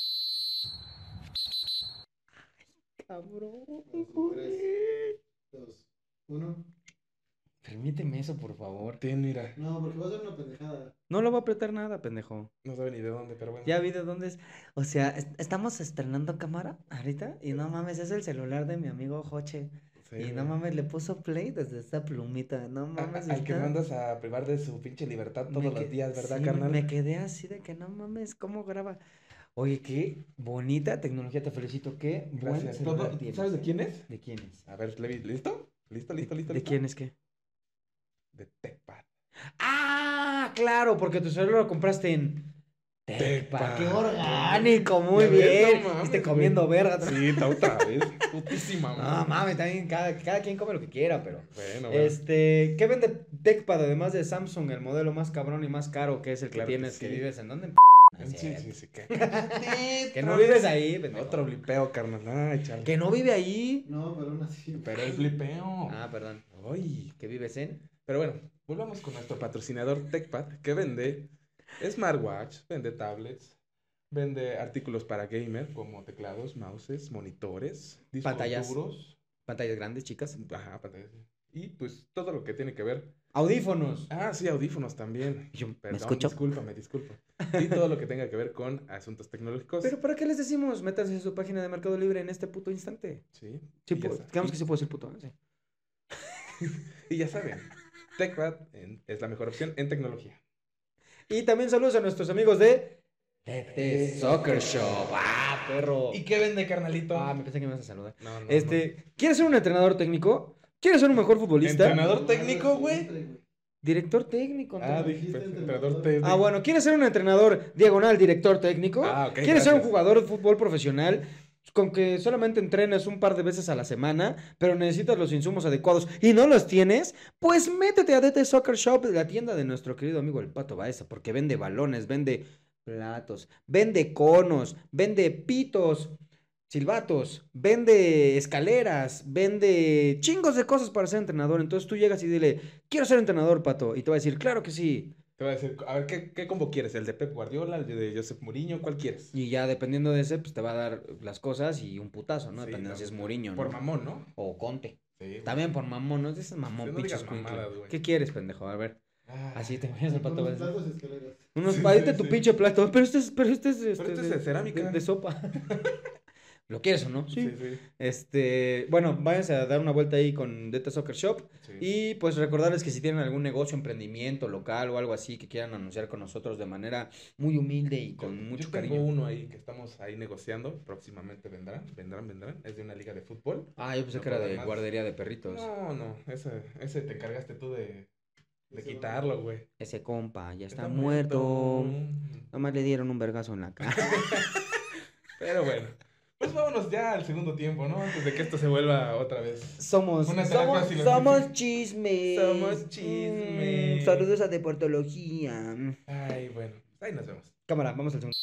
[SPEAKER 1] Cabrón.
[SPEAKER 3] Tres, 2, 1.
[SPEAKER 1] Permíteme eso, por favor.
[SPEAKER 2] Mira,
[SPEAKER 3] No, porque va a ser una pendejada.
[SPEAKER 1] No lo va a apretar nada, pendejo.
[SPEAKER 2] no sabe ni de dónde, pero bueno.
[SPEAKER 1] Ya vi de dónde es. O sea, estamos estrenando cámara ahorita y no mames, es el celular de mi amigo Joche.
[SPEAKER 2] Sí,
[SPEAKER 1] Y
[SPEAKER 2] güey.
[SPEAKER 1] no mames, le puso play desde esta plumita. No mames,
[SPEAKER 2] Al que
[SPEAKER 1] está-
[SPEAKER 2] mandas a privar de su pinche libertad
[SPEAKER 1] me
[SPEAKER 2] todos
[SPEAKER 1] que-
[SPEAKER 2] los días, ¿verdad,
[SPEAKER 1] sí,
[SPEAKER 2] carnal?
[SPEAKER 1] Me quedé así de que no mames, ¿cómo graba? Oye, qué bonita tecnología, te felicito. Qué buen
[SPEAKER 2] Gracias.
[SPEAKER 1] celular tienes,
[SPEAKER 2] ¿Sabes de
[SPEAKER 1] ¿eh?
[SPEAKER 2] quién es?
[SPEAKER 1] ¿De quién es?
[SPEAKER 2] A ver, Levi, ¿listo? ¿Listo?
[SPEAKER 1] ¿De quién es qué?
[SPEAKER 2] De TechPad.
[SPEAKER 1] ¡Ah! Claro, porque tu celular lo compraste en
[SPEAKER 2] Tecpa.
[SPEAKER 1] Tecpa. ¡Qué orgánico! Muy
[SPEAKER 2] Ya ves,
[SPEAKER 1] bien.
[SPEAKER 2] no mames,
[SPEAKER 1] Esté
[SPEAKER 2] güey.
[SPEAKER 1] comiendo verga.
[SPEAKER 2] Sí, está otra vez. Putísima,
[SPEAKER 1] No, mames, también cada quien come lo que quiera, pero.
[SPEAKER 2] Bueno, bueno.
[SPEAKER 1] ¿Qué vende TechPad además de Samsung, el modelo más cabrón y más caro, que es el que
[SPEAKER 2] Claro que
[SPEAKER 1] tienes, que
[SPEAKER 2] sí.
[SPEAKER 1] vives en dónde? No es
[SPEAKER 2] Sí,
[SPEAKER 1] cierto.
[SPEAKER 2] sí, sí.
[SPEAKER 1] Que no vives ahí, pendejo.
[SPEAKER 2] Otro blipeo, carnal. Ay, chale.
[SPEAKER 1] Que no vive ahí.
[SPEAKER 3] No, pero aún así.
[SPEAKER 2] Pero es blipeo.
[SPEAKER 1] Ah, perdón.
[SPEAKER 2] Ay.
[SPEAKER 1] Que vives en.
[SPEAKER 2] Pero bueno, volvamos con nuestro patrocinador TechPad, que vende smartwatch, vende tablets, vende artículos para gamer, como teclados, mouses, monitores, discos
[SPEAKER 1] Pantallas.
[SPEAKER 2] duros.
[SPEAKER 1] Pantallas grandes, chicas.
[SPEAKER 2] Ajá, pantallas. Y pues todo lo que tiene que ver.
[SPEAKER 1] Audífonos.
[SPEAKER 2] Ah, sí, audífonos también.
[SPEAKER 1] Yo, ¿me
[SPEAKER 2] Perdón,
[SPEAKER 1] escucho?
[SPEAKER 2] discúlpame. Y todo lo que tenga que ver con asuntos tecnológicos.
[SPEAKER 1] Pero ¿para qué les decimos? Métanse en su página de Mercado Libre en este puto instante.
[SPEAKER 2] Sí.
[SPEAKER 1] Sí,
[SPEAKER 2] y ya sa-
[SPEAKER 1] digamos que sí puedo decir puto. Sí.
[SPEAKER 2] y ya saben, TechPad es la mejor opción en tecnología.
[SPEAKER 1] Y también saludos a nuestros amigos de TT Soccer Shop. ¡Ah, perro!
[SPEAKER 2] ¿Y qué vende, carnalito?
[SPEAKER 1] Ah, me pensé que me ibas a saludar.
[SPEAKER 2] No, no,
[SPEAKER 1] ¿Quieres ser un entrenador técnico? ¿Quieres ser un mejor futbolista?
[SPEAKER 2] ¿Entrenador técnico, güey?
[SPEAKER 1] Director técnico.
[SPEAKER 2] Ah,
[SPEAKER 1] entonces.
[SPEAKER 2] dije, pues,
[SPEAKER 3] Dijiste
[SPEAKER 2] entrenador
[SPEAKER 3] entrenador.
[SPEAKER 1] Ah, bueno, ¿quieres ser un entrenador diagonal director técnico?
[SPEAKER 2] Ah, ok,
[SPEAKER 1] ¿Quieres ser un
[SPEAKER 2] gracias.
[SPEAKER 1] jugador de fútbol profesional con que solamente entrenes un par de veces a la semana, pero necesitas los insumos adecuados y no los tienes? Pues métete a DT Soccer Shop, la tienda de nuestro querido amigo el Pato Baeza, porque vende balones, vende platos, vende conos, vende pitos, silbatos, vende escaleras, vende chingos de cosas para ser entrenador. Entonces tú llegas y dile, quiero ser entrenador, Pato, y te va a decir, claro que sí.
[SPEAKER 2] Te voy a decir, a ver, ¿qué combo quieres? ¿El de Pep Guardiola, el de Josep Mourinho? ¿Cuál quieres?
[SPEAKER 1] Y ya dependiendo de ese, pues te va a dar las cosas y un putazo, ¿no?
[SPEAKER 2] Sí,
[SPEAKER 1] Dependiendo si es
[SPEAKER 2] también.
[SPEAKER 1] Mourinho, ¿no?
[SPEAKER 2] Por mamón, ¿no?
[SPEAKER 1] O Conte.
[SPEAKER 2] Sí.
[SPEAKER 1] También por mamón, ¿no? Dices mamón,
[SPEAKER 2] Sí, no
[SPEAKER 1] pinche
[SPEAKER 2] digas
[SPEAKER 1] escuincle.
[SPEAKER 2] mamadas, güey.
[SPEAKER 1] ¿Qué quieres, pendejo? A ver.
[SPEAKER 2] Ah,
[SPEAKER 1] Así te vayas al Pato
[SPEAKER 3] Unos
[SPEAKER 1] Baeza.
[SPEAKER 3] platos y escaleras.
[SPEAKER 1] Unos,
[SPEAKER 2] Sí,
[SPEAKER 1] ahí
[SPEAKER 2] sí,
[SPEAKER 1] te tu
[SPEAKER 2] sí.
[SPEAKER 1] pinche plato. Pero este es
[SPEAKER 2] este es de cerámica.
[SPEAKER 1] De sopa. ¿Lo quieres o no?
[SPEAKER 2] Sí, sí.
[SPEAKER 1] Bueno, váyanse a dar una vuelta ahí con Deta Soccer Shop.
[SPEAKER 2] Sí.
[SPEAKER 1] Y pues recordarles que si tienen algún negocio, emprendimiento local o algo así que quieran anunciar con nosotros de manera muy humilde y con mucho
[SPEAKER 2] Yo
[SPEAKER 1] cariño.
[SPEAKER 2] tengo uno ahí que estamos ahí negociando. Próximamente vendrán. Es de una liga de fútbol.
[SPEAKER 1] Ah, yo pensé
[SPEAKER 2] No
[SPEAKER 1] que era
[SPEAKER 2] puedo
[SPEAKER 1] de
[SPEAKER 2] más.
[SPEAKER 1] guardería de perritos.
[SPEAKER 2] No, ese te encargaste tú de de quitarlo, güey.
[SPEAKER 1] Ese compa ya está
[SPEAKER 2] Está
[SPEAKER 1] muerto.
[SPEAKER 2] muerto.
[SPEAKER 1] Nomás le dieron un vergazo en la cara.
[SPEAKER 2] Pero bueno, pues vámonos ya al segundo tiempo, ¿no? Antes de que esto se vuelva otra vez.
[SPEAKER 1] Somos
[SPEAKER 2] Una terapia filosófica.
[SPEAKER 1] somos chismes.
[SPEAKER 2] Somos chismes.
[SPEAKER 1] Saludos a Deportología.
[SPEAKER 2] Ay, bueno, ahí nos vemos.
[SPEAKER 1] Cámara, vamos al segundo.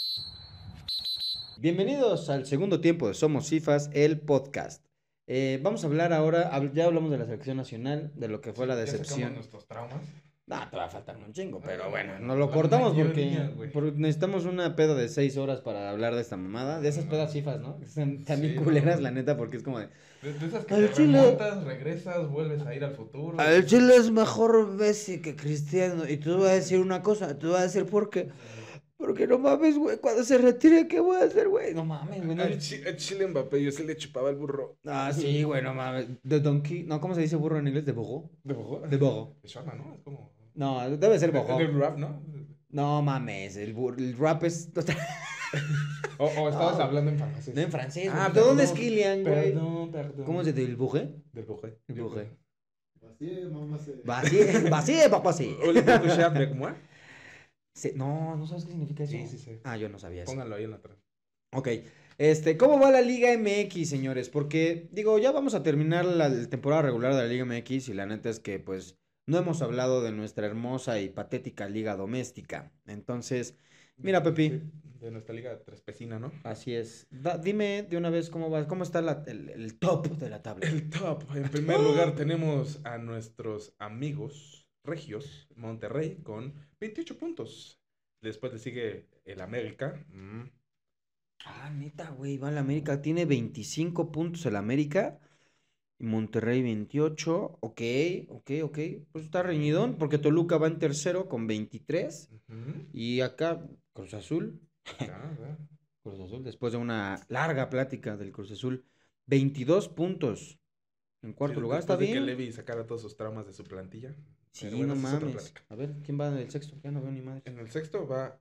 [SPEAKER 1] Bienvenidos al segundo tiempo de Somos FIFAs, el podcast. Vamos a hablar ahora, ya hablamos de la selección nacional, de lo que fue la
[SPEAKER 2] Ya sacamos
[SPEAKER 1] decepción.
[SPEAKER 2] nuestros traumas.
[SPEAKER 1] Te va a faltar un chingo, pero
[SPEAKER 2] Ah,
[SPEAKER 1] bueno,
[SPEAKER 2] bueno,
[SPEAKER 1] nos lo
[SPEAKER 2] la
[SPEAKER 1] cortamos
[SPEAKER 2] mayoría, güey.
[SPEAKER 1] porque necesitamos una peda de 6 horas para hablar de esta mamada. De esas pedas FIFAs, ¿no? Están bien
[SPEAKER 2] Sí,
[SPEAKER 1] culeras,
[SPEAKER 2] no.
[SPEAKER 1] la neta, porque es como de...
[SPEAKER 2] De esas que
[SPEAKER 1] Al
[SPEAKER 2] te
[SPEAKER 1] chile-
[SPEAKER 2] remontas, regresas, vuelves a ir al futuro.
[SPEAKER 1] Al Chile es mejor Messi que Cristiano. Y te voy a decir una cosa, te voy a decir por qué. Porque no mames, güey, cuando se retire, ¿qué voy a hacer, güey? No mames, güey.
[SPEAKER 2] Al Chile Mbappé, yo se le chupaba el burro.
[SPEAKER 1] Ah, sí, güey, no mames. De donkey, no, ¿cómo se dice burro en inglés? ¿De bogo?
[SPEAKER 2] ¿De bojo?
[SPEAKER 1] De bogo.
[SPEAKER 2] De Sharma, ¿no? Es como...
[SPEAKER 1] No, debe ser bogo.
[SPEAKER 2] De rap, ¿no?
[SPEAKER 1] No mames, el rap es...
[SPEAKER 2] O estabas
[SPEAKER 1] No.
[SPEAKER 2] hablando en francés.
[SPEAKER 1] No en francés,
[SPEAKER 2] Ah,
[SPEAKER 1] güey. ¿De dónde es
[SPEAKER 2] perdón,
[SPEAKER 1] Kylian, güey?
[SPEAKER 2] Perdón.
[SPEAKER 1] ¿Cómo se dice? ¿El bujé?
[SPEAKER 2] Del boje.
[SPEAKER 1] El bujé.
[SPEAKER 3] Así, mamá se.
[SPEAKER 1] Vacíe, papá, sí.
[SPEAKER 2] Hola, ¿puedo coucher avec moi?
[SPEAKER 1] No, ¿no sabes qué significa eso?
[SPEAKER 2] Sí, sí, sí.
[SPEAKER 1] Ah, yo no sabía eso.
[SPEAKER 2] Pónganlo ahí en la atrás.
[SPEAKER 1] Ok, ¿cómo va la Liga MX, señores? Porque, digo, ya vamos a terminar la temporada regular de la Liga MX y la neta es que, pues, no hemos hablado de nuestra hermosa y patética liga doméstica. Entonces, mira, Pepi,
[SPEAKER 2] Sí, de nuestra liga trespecina, ¿no?
[SPEAKER 1] así es. Dime de una vez cómo va, cómo está el top de la tabla.
[SPEAKER 2] El top. En primer lugar tenemos a nuestros amigos regios, Monterrey, con 28 puntos. Después le sigue el América.
[SPEAKER 1] Ah, neta, güey, va el América. Tiene 25 puntos el América. Y Monterrey 28. Ok. Pues está reñidón porque Toluca va en tercero con 23.
[SPEAKER 2] Ujú.
[SPEAKER 1] Y acá Cruz Azul.
[SPEAKER 2] Ya.
[SPEAKER 1] Cruz Azul, después de una larga plática del Cruz Azul, 22 puntos. En cuarto
[SPEAKER 2] Sí,
[SPEAKER 1] lugar, está
[SPEAKER 2] después de que
[SPEAKER 1] bien.
[SPEAKER 2] Levi sacara todos sus traumas de su plantilla.
[SPEAKER 1] Sí,
[SPEAKER 2] Pero bueno,
[SPEAKER 1] no
[SPEAKER 2] esa es otra
[SPEAKER 1] mames.
[SPEAKER 2] plática.
[SPEAKER 1] A ver, ¿quién va en el sexto? Ya no veo ni madre.
[SPEAKER 2] En el sexto va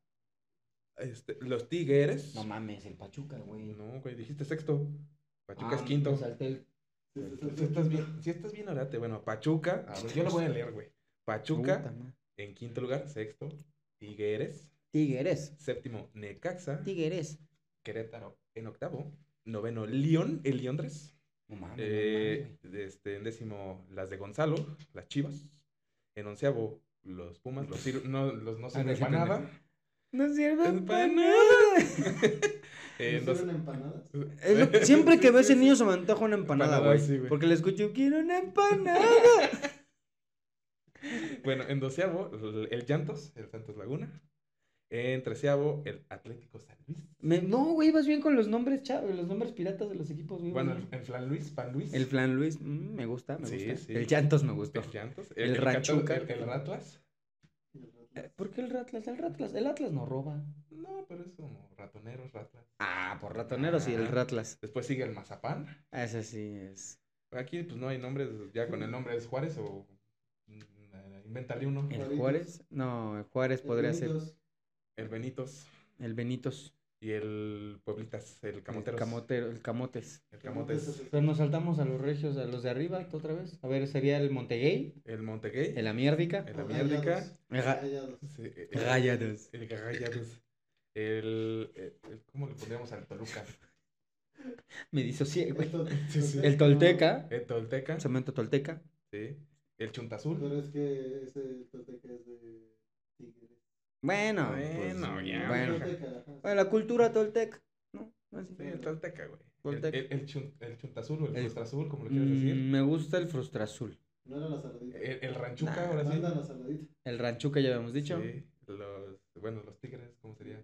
[SPEAKER 2] los Tigres.
[SPEAKER 1] No mames, el Pachuca, güey.
[SPEAKER 2] No, güey, dijiste sexto. Pachuca es
[SPEAKER 1] Ah,
[SPEAKER 2] quinto.
[SPEAKER 1] me salté el...
[SPEAKER 2] Si estás bien, orate. Bueno, Pachuca. A ver, yo lo voy a leer, güey. Pachuca
[SPEAKER 1] Puta madre.
[SPEAKER 2] en quinto lugar, sexto. Tigres.
[SPEAKER 1] Tigres.
[SPEAKER 2] Séptimo, Necaxa.
[SPEAKER 1] Tigres.
[SPEAKER 2] Querétaro en octavo. Noveno, León, el Liondres.
[SPEAKER 1] No mames, no mames, güey.
[SPEAKER 2] En décimo, las de Gonzalo, las Chivas. En onceavo, los Pumas, los no sirven para nada.
[SPEAKER 1] No sirve
[SPEAKER 2] Es
[SPEAKER 1] para
[SPEAKER 2] para
[SPEAKER 1] nada.
[SPEAKER 2] En
[SPEAKER 3] ¿No
[SPEAKER 2] doce-
[SPEAKER 3] sirven empanadas?
[SPEAKER 1] Siempre que
[SPEAKER 2] Sí,
[SPEAKER 1] veo a ese
[SPEAKER 2] sí,
[SPEAKER 1] niño
[SPEAKER 2] sí.
[SPEAKER 1] se me antoja una empanada,
[SPEAKER 2] Empanada,
[SPEAKER 1] güey.
[SPEAKER 2] sí, güey.
[SPEAKER 1] Porque le escucho, quiero una empanada.
[SPEAKER 2] Bueno, en doceavo, el Llantos, el Santos Laguna. En treceavo, el Atlético San Luis.
[SPEAKER 1] No, güey, vas bien con los nombres, los nombres piratas de los equipos, güey.
[SPEAKER 2] Bueno,
[SPEAKER 1] vas bien.
[SPEAKER 2] el Flan Luis.
[SPEAKER 1] El Flan Luis, me gusta, me
[SPEAKER 2] Sí,
[SPEAKER 1] gusta.
[SPEAKER 2] sí.
[SPEAKER 1] El Llantos me gustó.
[SPEAKER 2] El Llantos.
[SPEAKER 1] El Ranchuca.
[SPEAKER 2] El Ratlas.
[SPEAKER 1] ¿Por qué el Ratlas? El Atlas no roba.
[SPEAKER 2] No, pero es como ratoneros, Ratlas.
[SPEAKER 1] Ah, por ratoneros y el
[SPEAKER 2] Ah.
[SPEAKER 1] Ratlas.
[SPEAKER 2] Después sigue el Mazapán.
[SPEAKER 1] Ese sí es.
[SPEAKER 2] Aquí pues no hay nombres, ya con el nombre es Juárez o invéntale uno.
[SPEAKER 1] ¿El
[SPEAKER 3] Juaritos.
[SPEAKER 1] Juárez? No, el Juárez podría ser.
[SPEAKER 2] El Benitos
[SPEAKER 1] El Benitos.
[SPEAKER 2] y el Pueblitas, el Camoteros.
[SPEAKER 1] El Camotes.
[SPEAKER 2] El Camotes.
[SPEAKER 1] Pero nos saltamos a los regios, a los de arriba, otra vez. A ver, sería el Montegay,
[SPEAKER 2] El Montegay.
[SPEAKER 1] el Amiérdica.
[SPEAKER 2] El América.
[SPEAKER 1] Sí,
[SPEAKER 2] el
[SPEAKER 1] Rayados.
[SPEAKER 2] El Rayados. ¿Cómo le pondríamos al Toluca?
[SPEAKER 1] Me disocié, güey.
[SPEAKER 2] Sí, sí.
[SPEAKER 1] El Tolteca.
[SPEAKER 2] El Tolteca.
[SPEAKER 1] Cemento Tolteca.
[SPEAKER 2] Sí. El Chuntazul.
[SPEAKER 3] Pero es que ese Tolteca es de Tigres.
[SPEAKER 1] Bueno,
[SPEAKER 2] Bueno,
[SPEAKER 1] pues,
[SPEAKER 2] ya,
[SPEAKER 1] bueno.
[SPEAKER 3] Tolteca, ajá.
[SPEAKER 1] Bueno, la cultura Toltec, ¿no? Así.
[SPEAKER 2] Sí, el Tolteca, güey.
[SPEAKER 1] Tolteca.
[SPEAKER 2] El Chuntazul o el
[SPEAKER 1] El-
[SPEAKER 2] Frustrazul, como lo quieras decir.
[SPEAKER 1] Me gusta el Frustra Azul.
[SPEAKER 3] No era la saladita.
[SPEAKER 2] El Ranchuca,
[SPEAKER 1] Nah,
[SPEAKER 2] ahora sí.
[SPEAKER 3] Manda la saladita.
[SPEAKER 1] El Ranchuca ya habíamos dicho.
[SPEAKER 2] Sí, los Tigres, ¿cómo sería?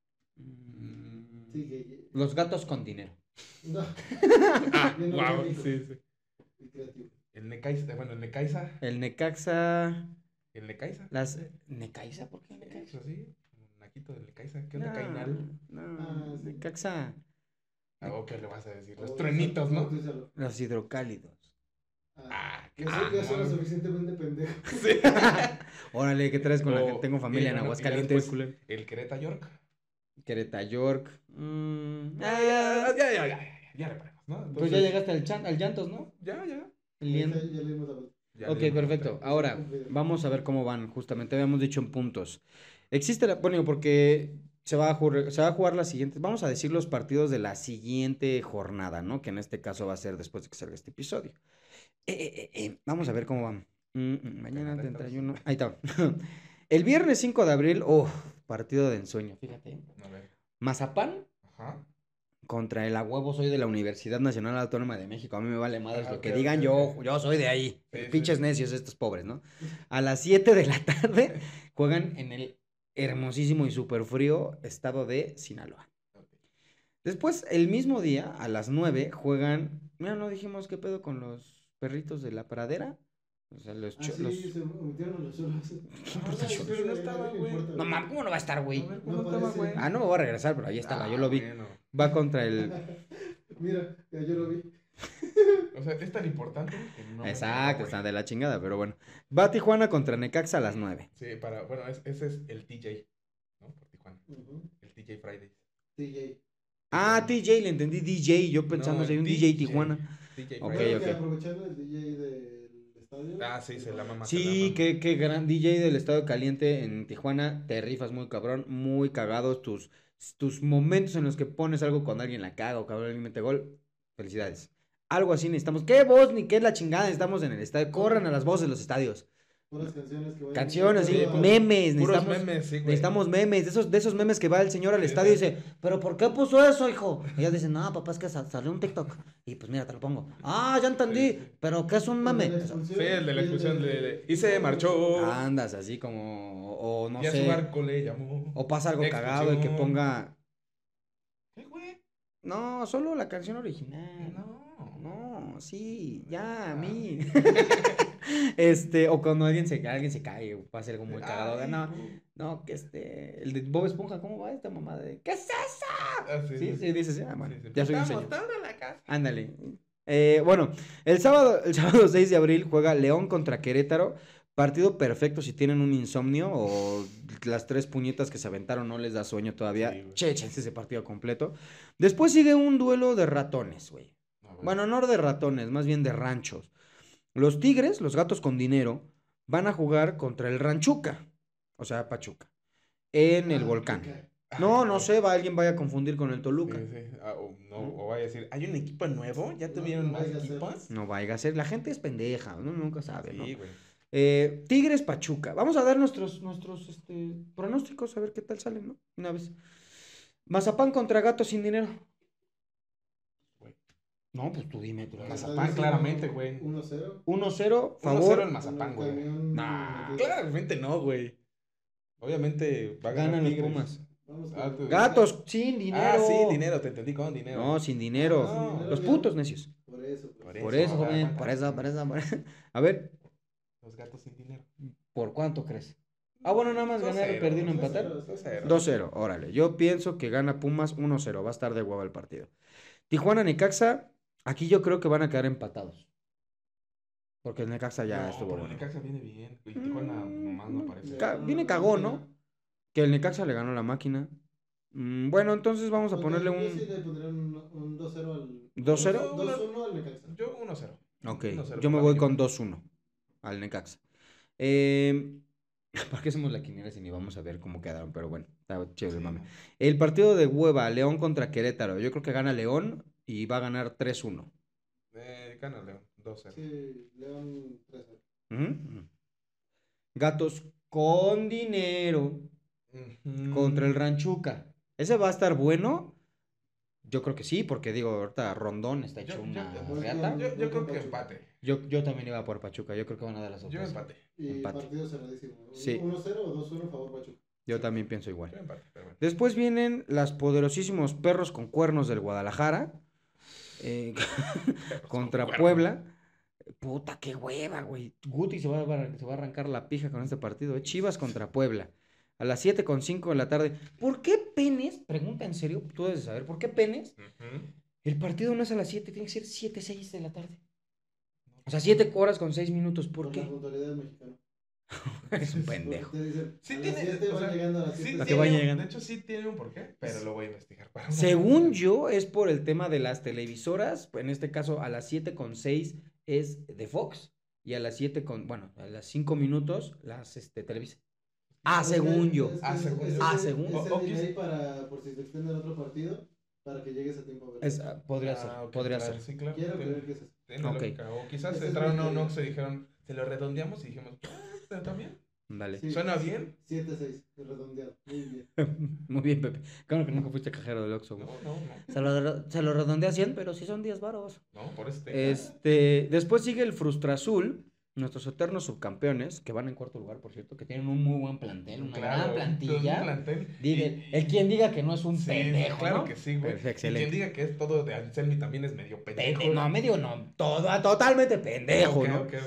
[SPEAKER 3] Sí, que.
[SPEAKER 1] Los gatos con dinero.
[SPEAKER 3] No.
[SPEAKER 2] Ah,
[SPEAKER 3] Bien
[SPEAKER 2] wow,
[SPEAKER 3] orgánico.
[SPEAKER 2] sí, sí.
[SPEAKER 3] Y creativo.
[SPEAKER 2] El Necaxa.
[SPEAKER 1] El Necaxa.
[SPEAKER 2] El Necaxa.
[SPEAKER 1] ¿Necaxa? ¿Por qué Necaxa?
[SPEAKER 2] Eso sí, un naquito del Necaxa. ¿Qué onda,
[SPEAKER 1] No,
[SPEAKER 2] Cainal?
[SPEAKER 1] no,
[SPEAKER 3] Ah, sí.
[SPEAKER 1] Necaxa.
[SPEAKER 2] ¿O qué le vas a decir? Los
[SPEAKER 3] Oh,
[SPEAKER 2] truenitos, ¿no?
[SPEAKER 3] úsalo.
[SPEAKER 1] Los hidrocálidos.
[SPEAKER 2] Ah,
[SPEAKER 3] Eso ya suena
[SPEAKER 2] mamón.
[SPEAKER 3] suficientemente pendejo.
[SPEAKER 2] Sí.
[SPEAKER 1] Órale, ¿qué traes con la que
[SPEAKER 2] O-
[SPEAKER 1] tengo familia
[SPEAKER 2] y
[SPEAKER 1] en
[SPEAKER 2] bueno, y
[SPEAKER 1] Aguascalientes?
[SPEAKER 2] después,
[SPEAKER 1] culero?
[SPEAKER 2] El Querétaro York.
[SPEAKER 1] Querétaro York.
[SPEAKER 2] Ya le ponemos, ¿no?
[SPEAKER 1] Pues ya
[SPEAKER 2] Entonces,
[SPEAKER 1] llegaste al Llantos, ¿no?
[SPEAKER 2] Ya.
[SPEAKER 1] El Lien-
[SPEAKER 3] Ya leímos la vuelta.
[SPEAKER 2] Ya
[SPEAKER 1] Ok,
[SPEAKER 2] le dimos
[SPEAKER 1] perfecto.
[SPEAKER 2] otra.
[SPEAKER 1] Ahora, vamos a ver cómo van. Justamente habíamos dicho en puntos. Existe la... Bueno, porque se va a jugar la siguiente... Vamos a decir los partidos de la siguiente jornada, ¿no? Que en este caso va a ser después de que salga este episodio. Vamos a ver cómo van. Mañana
[SPEAKER 2] Canal
[SPEAKER 1] 31. Ahí está. El viernes 5 de abril, partido de ensueño, fíjate.
[SPEAKER 2] A ver.
[SPEAKER 1] Mazapán
[SPEAKER 2] Ajá.
[SPEAKER 1] contra el A huevo soy de la Universidad Nacional Autónoma de México. A mí me vale madres
[SPEAKER 2] Ah,
[SPEAKER 1] lo
[SPEAKER 2] ok,
[SPEAKER 1] que
[SPEAKER 2] ok,
[SPEAKER 1] digan,
[SPEAKER 2] ok.
[SPEAKER 1] yo soy de ahí.
[SPEAKER 2] Sí, sí,
[SPEAKER 1] Pinches
[SPEAKER 2] sí.
[SPEAKER 1] necios estos pobres, ¿no? A las 7 de la tarde juegan en el hermosísimo y súper frío estado de Sinaloa.
[SPEAKER 2] Ok.
[SPEAKER 1] Después, el mismo día, a las 9, juegan... Mira, no dijimos qué pedo con los perritos de la pradera. O sea, los...
[SPEAKER 3] Ah, sí, se metieron a los cholos.
[SPEAKER 1] puta
[SPEAKER 3] Sí,
[SPEAKER 1] cholos?
[SPEAKER 2] Pero no
[SPEAKER 3] a nadie
[SPEAKER 2] estaba,
[SPEAKER 3] le
[SPEAKER 2] güey.
[SPEAKER 3] importa,
[SPEAKER 1] No
[SPEAKER 3] güey.
[SPEAKER 1] mames, ¿cómo no va a estar, güey?
[SPEAKER 2] A ver, ¿cómo
[SPEAKER 3] No
[SPEAKER 2] estaba,
[SPEAKER 3] parece.
[SPEAKER 2] güey?
[SPEAKER 1] Ah, no me voy a regresar, pero ahí estaba, yo lo vi.
[SPEAKER 2] Bueno.
[SPEAKER 1] Va contra el...
[SPEAKER 3] Mira, ya yo lo vi.
[SPEAKER 2] O sea, es tan importante que no me
[SPEAKER 1] Exacto,
[SPEAKER 2] acuerdo,
[SPEAKER 1] está
[SPEAKER 2] güey.
[SPEAKER 1] de la chingada, pero bueno. Va Tijuana contra Necaxa a las 9.
[SPEAKER 2] Sí, bueno, ese es el TJ, ¿no? Por Tijuana.
[SPEAKER 3] Ujú.
[SPEAKER 2] El TJ Fridays.
[SPEAKER 3] DJ.
[SPEAKER 1] Ah, TJ, le entendí DJ, yo pensando
[SPEAKER 2] No,
[SPEAKER 1] si hay un
[SPEAKER 2] el
[SPEAKER 1] DJ Tijuana.
[SPEAKER 2] TJ
[SPEAKER 1] Ok,
[SPEAKER 2] Fridays.
[SPEAKER 3] Creo que
[SPEAKER 1] ok.
[SPEAKER 3] aprovechando el DJ del estadio.
[SPEAKER 2] Ah, sí, se la mama.
[SPEAKER 1] Sí, qué gran DJ del Estado Caliente en Tijuana. Te rifas muy cabrón, muy cagados tus momentos en los que pones algo cuando alguien la caga o cuando alguien mete gol. Felicidades. Algo así necesitamos. ¿Qué voz ni qué es la chingada? Necesitamos en el estadio. Corran a las voces de los estadios.
[SPEAKER 3] Puras canciones que vayan.
[SPEAKER 1] Canciones, sí,
[SPEAKER 3] Pero-
[SPEAKER 1] memes.
[SPEAKER 2] Puros
[SPEAKER 1] Necesitamos,
[SPEAKER 2] memes, sí, güey.
[SPEAKER 1] necesitamos memes. De esos memes que va el señor al
[SPEAKER 2] Sí,
[SPEAKER 1] estadio y
[SPEAKER 2] sí.
[SPEAKER 1] dice, ¿pero por qué puso eso, hijo? Y ellos dicen, no, papá, es que salió un TikTok. Y pues mira, te lo pongo. Ah, ya entendí.
[SPEAKER 2] Sí, sí.
[SPEAKER 1] ¿Pero qué es un
[SPEAKER 3] El
[SPEAKER 1] mame?
[SPEAKER 3] de la
[SPEAKER 1] Eso.
[SPEAKER 3] expulsión
[SPEAKER 2] Sí, el de la
[SPEAKER 3] y
[SPEAKER 2] expulsión y se marchó.
[SPEAKER 1] Andas así como, o no
[SPEAKER 2] Y a su
[SPEAKER 1] sé,
[SPEAKER 2] barco le llamó.
[SPEAKER 1] o pasa algo cagado y que
[SPEAKER 2] Expulsión.
[SPEAKER 1] ponga,
[SPEAKER 2] ¿Qué, güey?
[SPEAKER 1] no, solo la canción original.
[SPEAKER 2] No.
[SPEAKER 1] No, sí, ya, a
[SPEAKER 2] Ah.
[SPEAKER 1] mí. O cuando alguien se cae, o pasa algo muy cagado.
[SPEAKER 2] Ay,
[SPEAKER 1] No,
[SPEAKER 2] güey.
[SPEAKER 1] no, que el de Bob Esponja, ¿cómo va esta mamada de, ¿qué es eso?
[SPEAKER 2] Ah, sí,
[SPEAKER 1] Sí, sí, dices, bueno,
[SPEAKER 2] Sí, sí.
[SPEAKER 1] ya soy un
[SPEAKER 2] Estamos
[SPEAKER 1] señor.
[SPEAKER 2] todos en la casa.
[SPEAKER 1] Ándale. Bueno, el sábado 6 de abril juega León contra Querétaro. Partido perfecto si tienen un insomnio o las 3 puñetas que se aventaron no les da sueño todavía.
[SPEAKER 2] Sí, güey.
[SPEAKER 1] Échense ese partido completo. Después sigue un duelo de ratones, güey.
[SPEAKER 2] A ver.
[SPEAKER 1] Bueno, no de ratones, más bien de ranchos. Los Tigres, los gatos con dinero, van a jugar contra el Ranchuca, o sea, Pachuca, en el Volcán. No, no sé, alguien vaya a confundir con el Toluca.
[SPEAKER 2] Sí, sí. O vaya a decir, ¿hay un equipo nuevo? ¿Ya tuvieron
[SPEAKER 3] no
[SPEAKER 2] más
[SPEAKER 3] vaya a ser.
[SPEAKER 2] equipos?
[SPEAKER 1] No vaya a ser, la gente es pendeja, uno nunca sabe, ¿no?
[SPEAKER 2] Sí, güey.
[SPEAKER 1] Tigres Pachuca. Vamos a dar nuestros pronósticos, a ver qué tal salen, ¿no? Una vez. Mazapán contra Gato sin dinero.
[SPEAKER 2] Güey.
[SPEAKER 1] No, pues tú dime.
[SPEAKER 2] Mazapán, claramente, güey.
[SPEAKER 3] 1-0.
[SPEAKER 1] 1-0,
[SPEAKER 2] 1-0
[SPEAKER 1] favor.
[SPEAKER 2] el Mazapán,
[SPEAKER 3] Con el
[SPEAKER 2] güey.
[SPEAKER 3] camión
[SPEAKER 2] Nah,
[SPEAKER 3] metido.
[SPEAKER 2] claramente no, güey. Obviamente va a ganar
[SPEAKER 1] Ganan los
[SPEAKER 2] Tigres.
[SPEAKER 1] Pumas.
[SPEAKER 3] Vamos
[SPEAKER 2] Ah,
[SPEAKER 3] con-
[SPEAKER 2] tú-
[SPEAKER 1] Gatos sin dinero.
[SPEAKER 2] Ah, sí, dinero, te entendí con dinero.
[SPEAKER 1] No, sin dinero.
[SPEAKER 3] Ah, sin dinero,
[SPEAKER 1] Los
[SPEAKER 3] ya.
[SPEAKER 1] putos necios.
[SPEAKER 3] Por eso. pues.
[SPEAKER 1] Por eso, joven.
[SPEAKER 2] aguanta.
[SPEAKER 1] Por eso. A ver,
[SPEAKER 2] Los gatos sin dinero.
[SPEAKER 1] ¿por cuánto crees? Ah, bueno, nada más ganar,
[SPEAKER 2] 2-0,
[SPEAKER 1] perdí, no
[SPEAKER 3] 2-0.
[SPEAKER 1] empatar.
[SPEAKER 2] 2-0.
[SPEAKER 1] 2-0, órale. Yo pienso que gana Pumas 1-0. Va a estar de hueva el partido. Tijuana Necaxa, aquí yo creo que van a quedar empatados. Porque el Necaxa ya
[SPEAKER 2] No,
[SPEAKER 1] estuvo
[SPEAKER 2] pero
[SPEAKER 1] bueno.
[SPEAKER 2] Necaxa viene bien. Y Tijuana nomás no parece.
[SPEAKER 1] Viene cagón, ¿no? Que el Necaxa le ganó la máquina. Bueno, entonces vamos a ponerle
[SPEAKER 3] Yo sí
[SPEAKER 1] un...
[SPEAKER 3] le pondría un 2-0 al.
[SPEAKER 1] 2-0.
[SPEAKER 3] 2-1 al Necaxa.
[SPEAKER 2] Yo 1-0.
[SPEAKER 1] Ok,
[SPEAKER 2] 1-0
[SPEAKER 1] yo me
[SPEAKER 2] para
[SPEAKER 1] voy
[SPEAKER 2] mí.
[SPEAKER 1] con 2-1 al Necaxa. ¿Por qué hacemos la quiniela si ni vamos a ver cómo quedaron? Pero bueno, está chévere,
[SPEAKER 2] Sí,
[SPEAKER 1] mame.
[SPEAKER 2] no.
[SPEAKER 1] El partido de hueva, León contra Querétaro. Yo creo que gana León y va a ganar 3-1.
[SPEAKER 2] Gana León, 2-0.
[SPEAKER 3] Sí, León 3-0.
[SPEAKER 1] Ujú. Gatos con dinero
[SPEAKER 2] Ujú.
[SPEAKER 1] contra el Ranchuca. ¿Ese va a estar bueno? Yo creo que sí, porque digo, ahorita Rondón está hecho una reata.
[SPEAKER 2] Yo creo que empate.
[SPEAKER 1] Yo también iba por Pachuca, yo creo que van a dar la
[SPEAKER 2] Yo
[SPEAKER 1] sorpresa.
[SPEAKER 2] empate.
[SPEAKER 3] Y
[SPEAKER 1] Empate.
[SPEAKER 3] partido cerradísimo.
[SPEAKER 1] Sí.
[SPEAKER 3] 1-0 o 2-1 favor Pachuca.
[SPEAKER 1] Yo también pienso igual.
[SPEAKER 2] Yo empate, pero bueno.
[SPEAKER 1] Después vienen las poderosísimos perros con cuernos del Guadalajara contra
[SPEAKER 2] con
[SPEAKER 1] Puebla. Puta, qué hueva, güey. Guti se va a arrancar la pija con este partido. Chivas contra Puebla. A las 7:05 de la tarde. ¿Por qué Penes? Pregunta en serio, tú debes saber. ¿Por qué Penes?
[SPEAKER 2] Ujú.
[SPEAKER 1] El partido no es a las 7, tiene que ser 7:06 de la tarde. O sea, 7 horas con 6 minutos. ¿Por
[SPEAKER 3] Por
[SPEAKER 1] qué?
[SPEAKER 3] la puntualidad mexicana.
[SPEAKER 1] Eres un pendejo.
[SPEAKER 3] Te dicen,
[SPEAKER 2] Sí
[SPEAKER 3] a las
[SPEAKER 2] tiene,
[SPEAKER 3] 7
[SPEAKER 2] o
[SPEAKER 3] van
[SPEAKER 2] sea,
[SPEAKER 3] llegando a las
[SPEAKER 2] sí
[SPEAKER 3] 7.
[SPEAKER 1] La que
[SPEAKER 2] tiene
[SPEAKER 1] va
[SPEAKER 2] un-
[SPEAKER 1] llegando.
[SPEAKER 2] De hecho, sí tiene un porqué, pero lo voy a investigar. para una
[SPEAKER 1] Según
[SPEAKER 2] próxima.
[SPEAKER 1] yo, es por el tema de las televisoras. En este caso, a las 7:06 es de Fox. y a las 7 a las 5 minutos las Televisa.
[SPEAKER 3] Es que-
[SPEAKER 1] Según yo.
[SPEAKER 2] según yo.
[SPEAKER 1] Según.
[SPEAKER 3] Es
[SPEAKER 2] O
[SPEAKER 3] el delay para, por si se extiende el otro partido, para que llegues a tiempo a ver.
[SPEAKER 1] Podría ser,
[SPEAKER 2] Ok,
[SPEAKER 1] podría
[SPEAKER 2] claro,
[SPEAKER 1] ser.
[SPEAKER 2] sí, claro.
[SPEAKER 3] Quiero
[SPEAKER 2] tiene-
[SPEAKER 3] creer que es eso.
[SPEAKER 2] tiene
[SPEAKER 1] Ok.
[SPEAKER 2] lógica. O quizás
[SPEAKER 3] Ese es
[SPEAKER 2] entraron
[SPEAKER 3] mi
[SPEAKER 2] a
[SPEAKER 3] teoría.
[SPEAKER 2] Ox y dijeron, se lo redondeamos y dijimos, ¿está bien?
[SPEAKER 1] Dale.
[SPEAKER 3] Sí,
[SPEAKER 2] ¿Suena bien?
[SPEAKER 3] 7-6, redondeado. Muy bien.
[SPEAKER 1] Muy bien, Pepe. Claro que nunca fuiste cajero del Oxxo,
[SPEAKER 2] No,
[SPEAKER 1] güey.
[SPEAKER 2] no.
[SPEAKER 1] Se lo redondeé a 100, pero sí son 10 varos.
[SPEAKER 2] No, por eso te
[SPEAKER 1] Después sigue el Frustra Azul, nuestros eternos subcampeones, que van en cuarto lugar, por cierto, que tienen un muy buen plantel, una gran
[SPEAKER 2] un
[SPEAKER 1] plantilla.
[SPEAKER 2] plantel.
[SPEAKER 1] El quien diga que no es un
[SPEAKER 2] Sí,
[SPEAKER 1] pendejo,
[SPEAKER 2] claro
[SPEAKER 1] ¿no?
[SPEAKER 2] que sí, güey.
[SPEAKER 1] Perfecto,
[SPEAKER 2] Y
[SPEAKER 1] excelente.
[SPEAKER 2] quien diga que es todo de Anselmi también es medio pendejo.
[SPEAKER 1] No, medio no, totalmente pendejo,
[SPEAKER 2] Ok,
[SPEAKER 1] ¿no?
[SPEAKER 2] ok.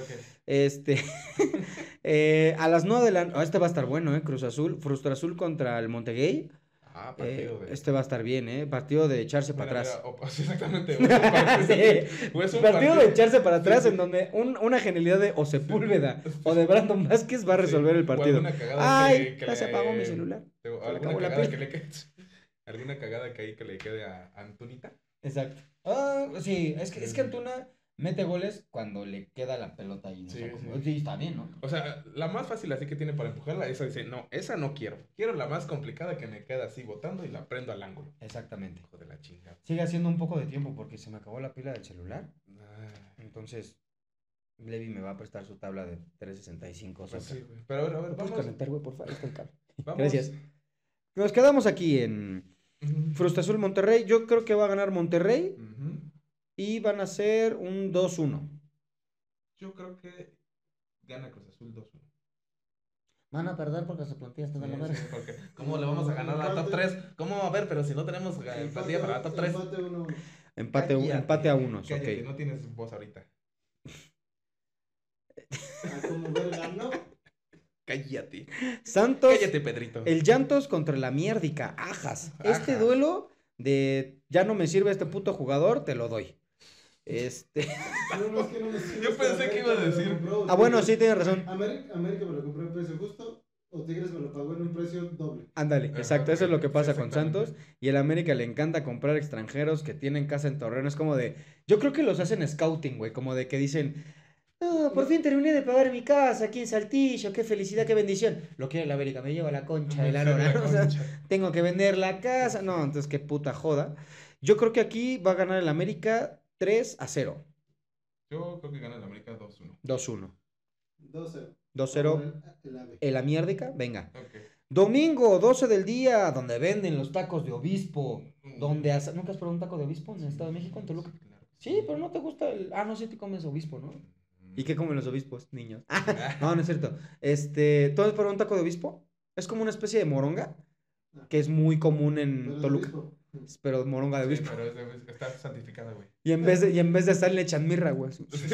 [SPEAKER 1] A las 9 de la noche, este va a estar bueno, Cruz Azul, Frustra Azul contra el Montegay.
[SPEAKER 2] Partido de...
[SPEAKER 1] Este va a estar bien, partido de echarse para atrás.
[SPEAKER 2] Sí, exactamente.
[SPEAKER 1] Sí.
[SPEAKER 2] O es un
[SPEAKER 1] Partido de echarse para atrás
[SPEAKER 2] Sí.
[SPEAKER 1] en donde una genialidad de o Sepúlveda o de Brandon Vázquez va a resolver el partido.
[SPEAKER 2] O alguna cagada
[SPEAKER 1] Ay,
[SPEAKER 2] que
[SPEAKER 1] ya se
[SPEAKER 2] le-
[SPEAKER 1] apagó mi celular.
[SPEAKER 2] o
[SPEAKER 1] Se le
[SPEAKER 2] alguna
[SPEAKER 1] acabó la
[SPEAKER 2] cagada
[SPEAKER 1] pila.
[SPEAKER 2] que le quede... Alguna cagada que ahí que le quede a Antunita.
[SPEAKER 1] Exacto. Sí, es que Antuna mete goles cuando le queda la pelota ahí.
[SPEAKER 2] Sí,
[SPEAKER 1] Sí, está bien, ¿no?
[SPEAKER 2] O sea, la más fácil así que tiene para empujarla, esa dice, no, esa no quiero. Quiero la más complicada que me queda así botando y la prendo al ángulo.
[SPEAKER 1] Exactamente.
[SPEAKER 2] Hijo de la chingada.
[SPEAKER 1] Sigue haciendo un poco de tiempo porque se me acabó la pila del celular. Entonces, Levi me va a prestar su tabla de 365.
[SPEAKER 2] Pues
[SPEAKER 1] Soca.
[SPEAKER 2] sí, güey. Pero a ver,
[SPEAKER 1] ¿Puedes
[SPEAKER 2] vamos.
[SPEAKER 1] conectar, güey, por favor? Ahí está el cable.
[SPEAKER 2] Vamos.
[SPEAKER 1] Gracias. Nos quedamos aquí en
[SPEAKER 2] Ujú.
[SPEAKER 1] Frustra Azul Monterrey. Yo creo que va a ganar Monterrey
[SPEAKER 2] Ujú.
[SPEAKER 1] y van a ser un 2-1.
[SPEAKER 2] Yo creo que gana Cruz Azul 2-1.
[SPEAKER 1] Van a perder porque su plantilla está de la verga.
[SPEAKER 2] Sí, porque ¿cómo le vamos a ganar a la top 3? ¿Cómo? A ver, pero si no tenemos plantilla para la top 3.
[SPEAKER 3] Empate 1.
[SPEAKER 1] Empate a unos,
[SPEAKER 2] Cállate,
[SPEAKER 1] ok.
[SPEAKER 2] no tienes voz ahorita.
[SPEAKER 3] Como verga, ¿no?
[SPEAKER 2] Cállate.
[SPEAKER 1] Santos,
[SPEAKER 2] Cállate, Pedrito.
[SPEAKER 1] el Llantos contra la mierdica. Ajas. Este
[SPEAKER 2] Ajas.
[SPEAKER 1] duelo de ya no me sirve este puto jugador, te lo doy.
[SPEAKER 3] No, es que no me sirve.
[SPEAKER 2] Yo pensé que iba a
[SPEAKER 3] América me lo
[SPEAKER 2] decir-
[SPEAKER 3] compró,
[SPEAKER 1] Ah, bueno,
[SPEAKER 3] Tigres-
[SPEAKER 1] sí, tienes razón.
[SPEAKER 3] América me lo compró en precio justo o Tigres me lo pagó en un precio doble.
[SPEAKER 1] Ándale,
[SPEAKER 2] Ajá,
[SPEAKER 1] exacto, eso es lo que
[SPEAKER 2] sí,
[SPEAKER 1] pasa con
[SPEAKER 2] exactamente.
[SPEAKER 1] Santos. Y el América le encanta comprar extranjeros que tienen casa en Torreón. Es como de. Yo creo que los hacen scouting, güey. Como de que dicen. No, por fin terminé de pagar mi casa aquí en Saltillo. Qué felicidad, qué bendición. Lo quiere el América, me lleva la concha de la lora. O sea, tengo que vender la casa. No, entonces qué puta joda. Yo creo que aquí va a ganar el América 3-0.
[SPEAKER 2] Yo creo que gana el América 2-1.
[SPEAKER 1] 2-1.
[SPEAKER 3] 2-0.
[SPEAKER 1] 2-0.
[SPEAKER 3] El AVE.
[SPEAKER 1] ¿El Amiérdica? Venga.
[SPEAKER 2] Ok.
[SPEAKER 1] Domingo, 12 del día, donde venden los tacos de obispo. Donde ¿Nunca has probado un taco de obispo en el Estado de México, en Toluca?
[SPEAKER 2] Claro que
[SPEAKER 1] Sí, pero no te gusta el. Ah, no, sí te comes obispo, ¿no? ¿Y qué comen los obispos, niños? No, no es cierto. ¿Tú has probado un taco de obispo? Es como una especie de moronga que es muy común
[SPEAKER 3] Pero
[SPEAKER 1] en
[SPEAKER 3] es
[SPEAKER 1] Toluca.
[SPEAKER 3] obispo.
[SPEAKER 1] Pero moronga de
[SPEAKER 2] Sí,
[SPEAKER 1] obispo.
[SPEAKER 2] pero está santificada, güey.
[SPEAKER 1] Y en vez de sal le echan mirra, güey.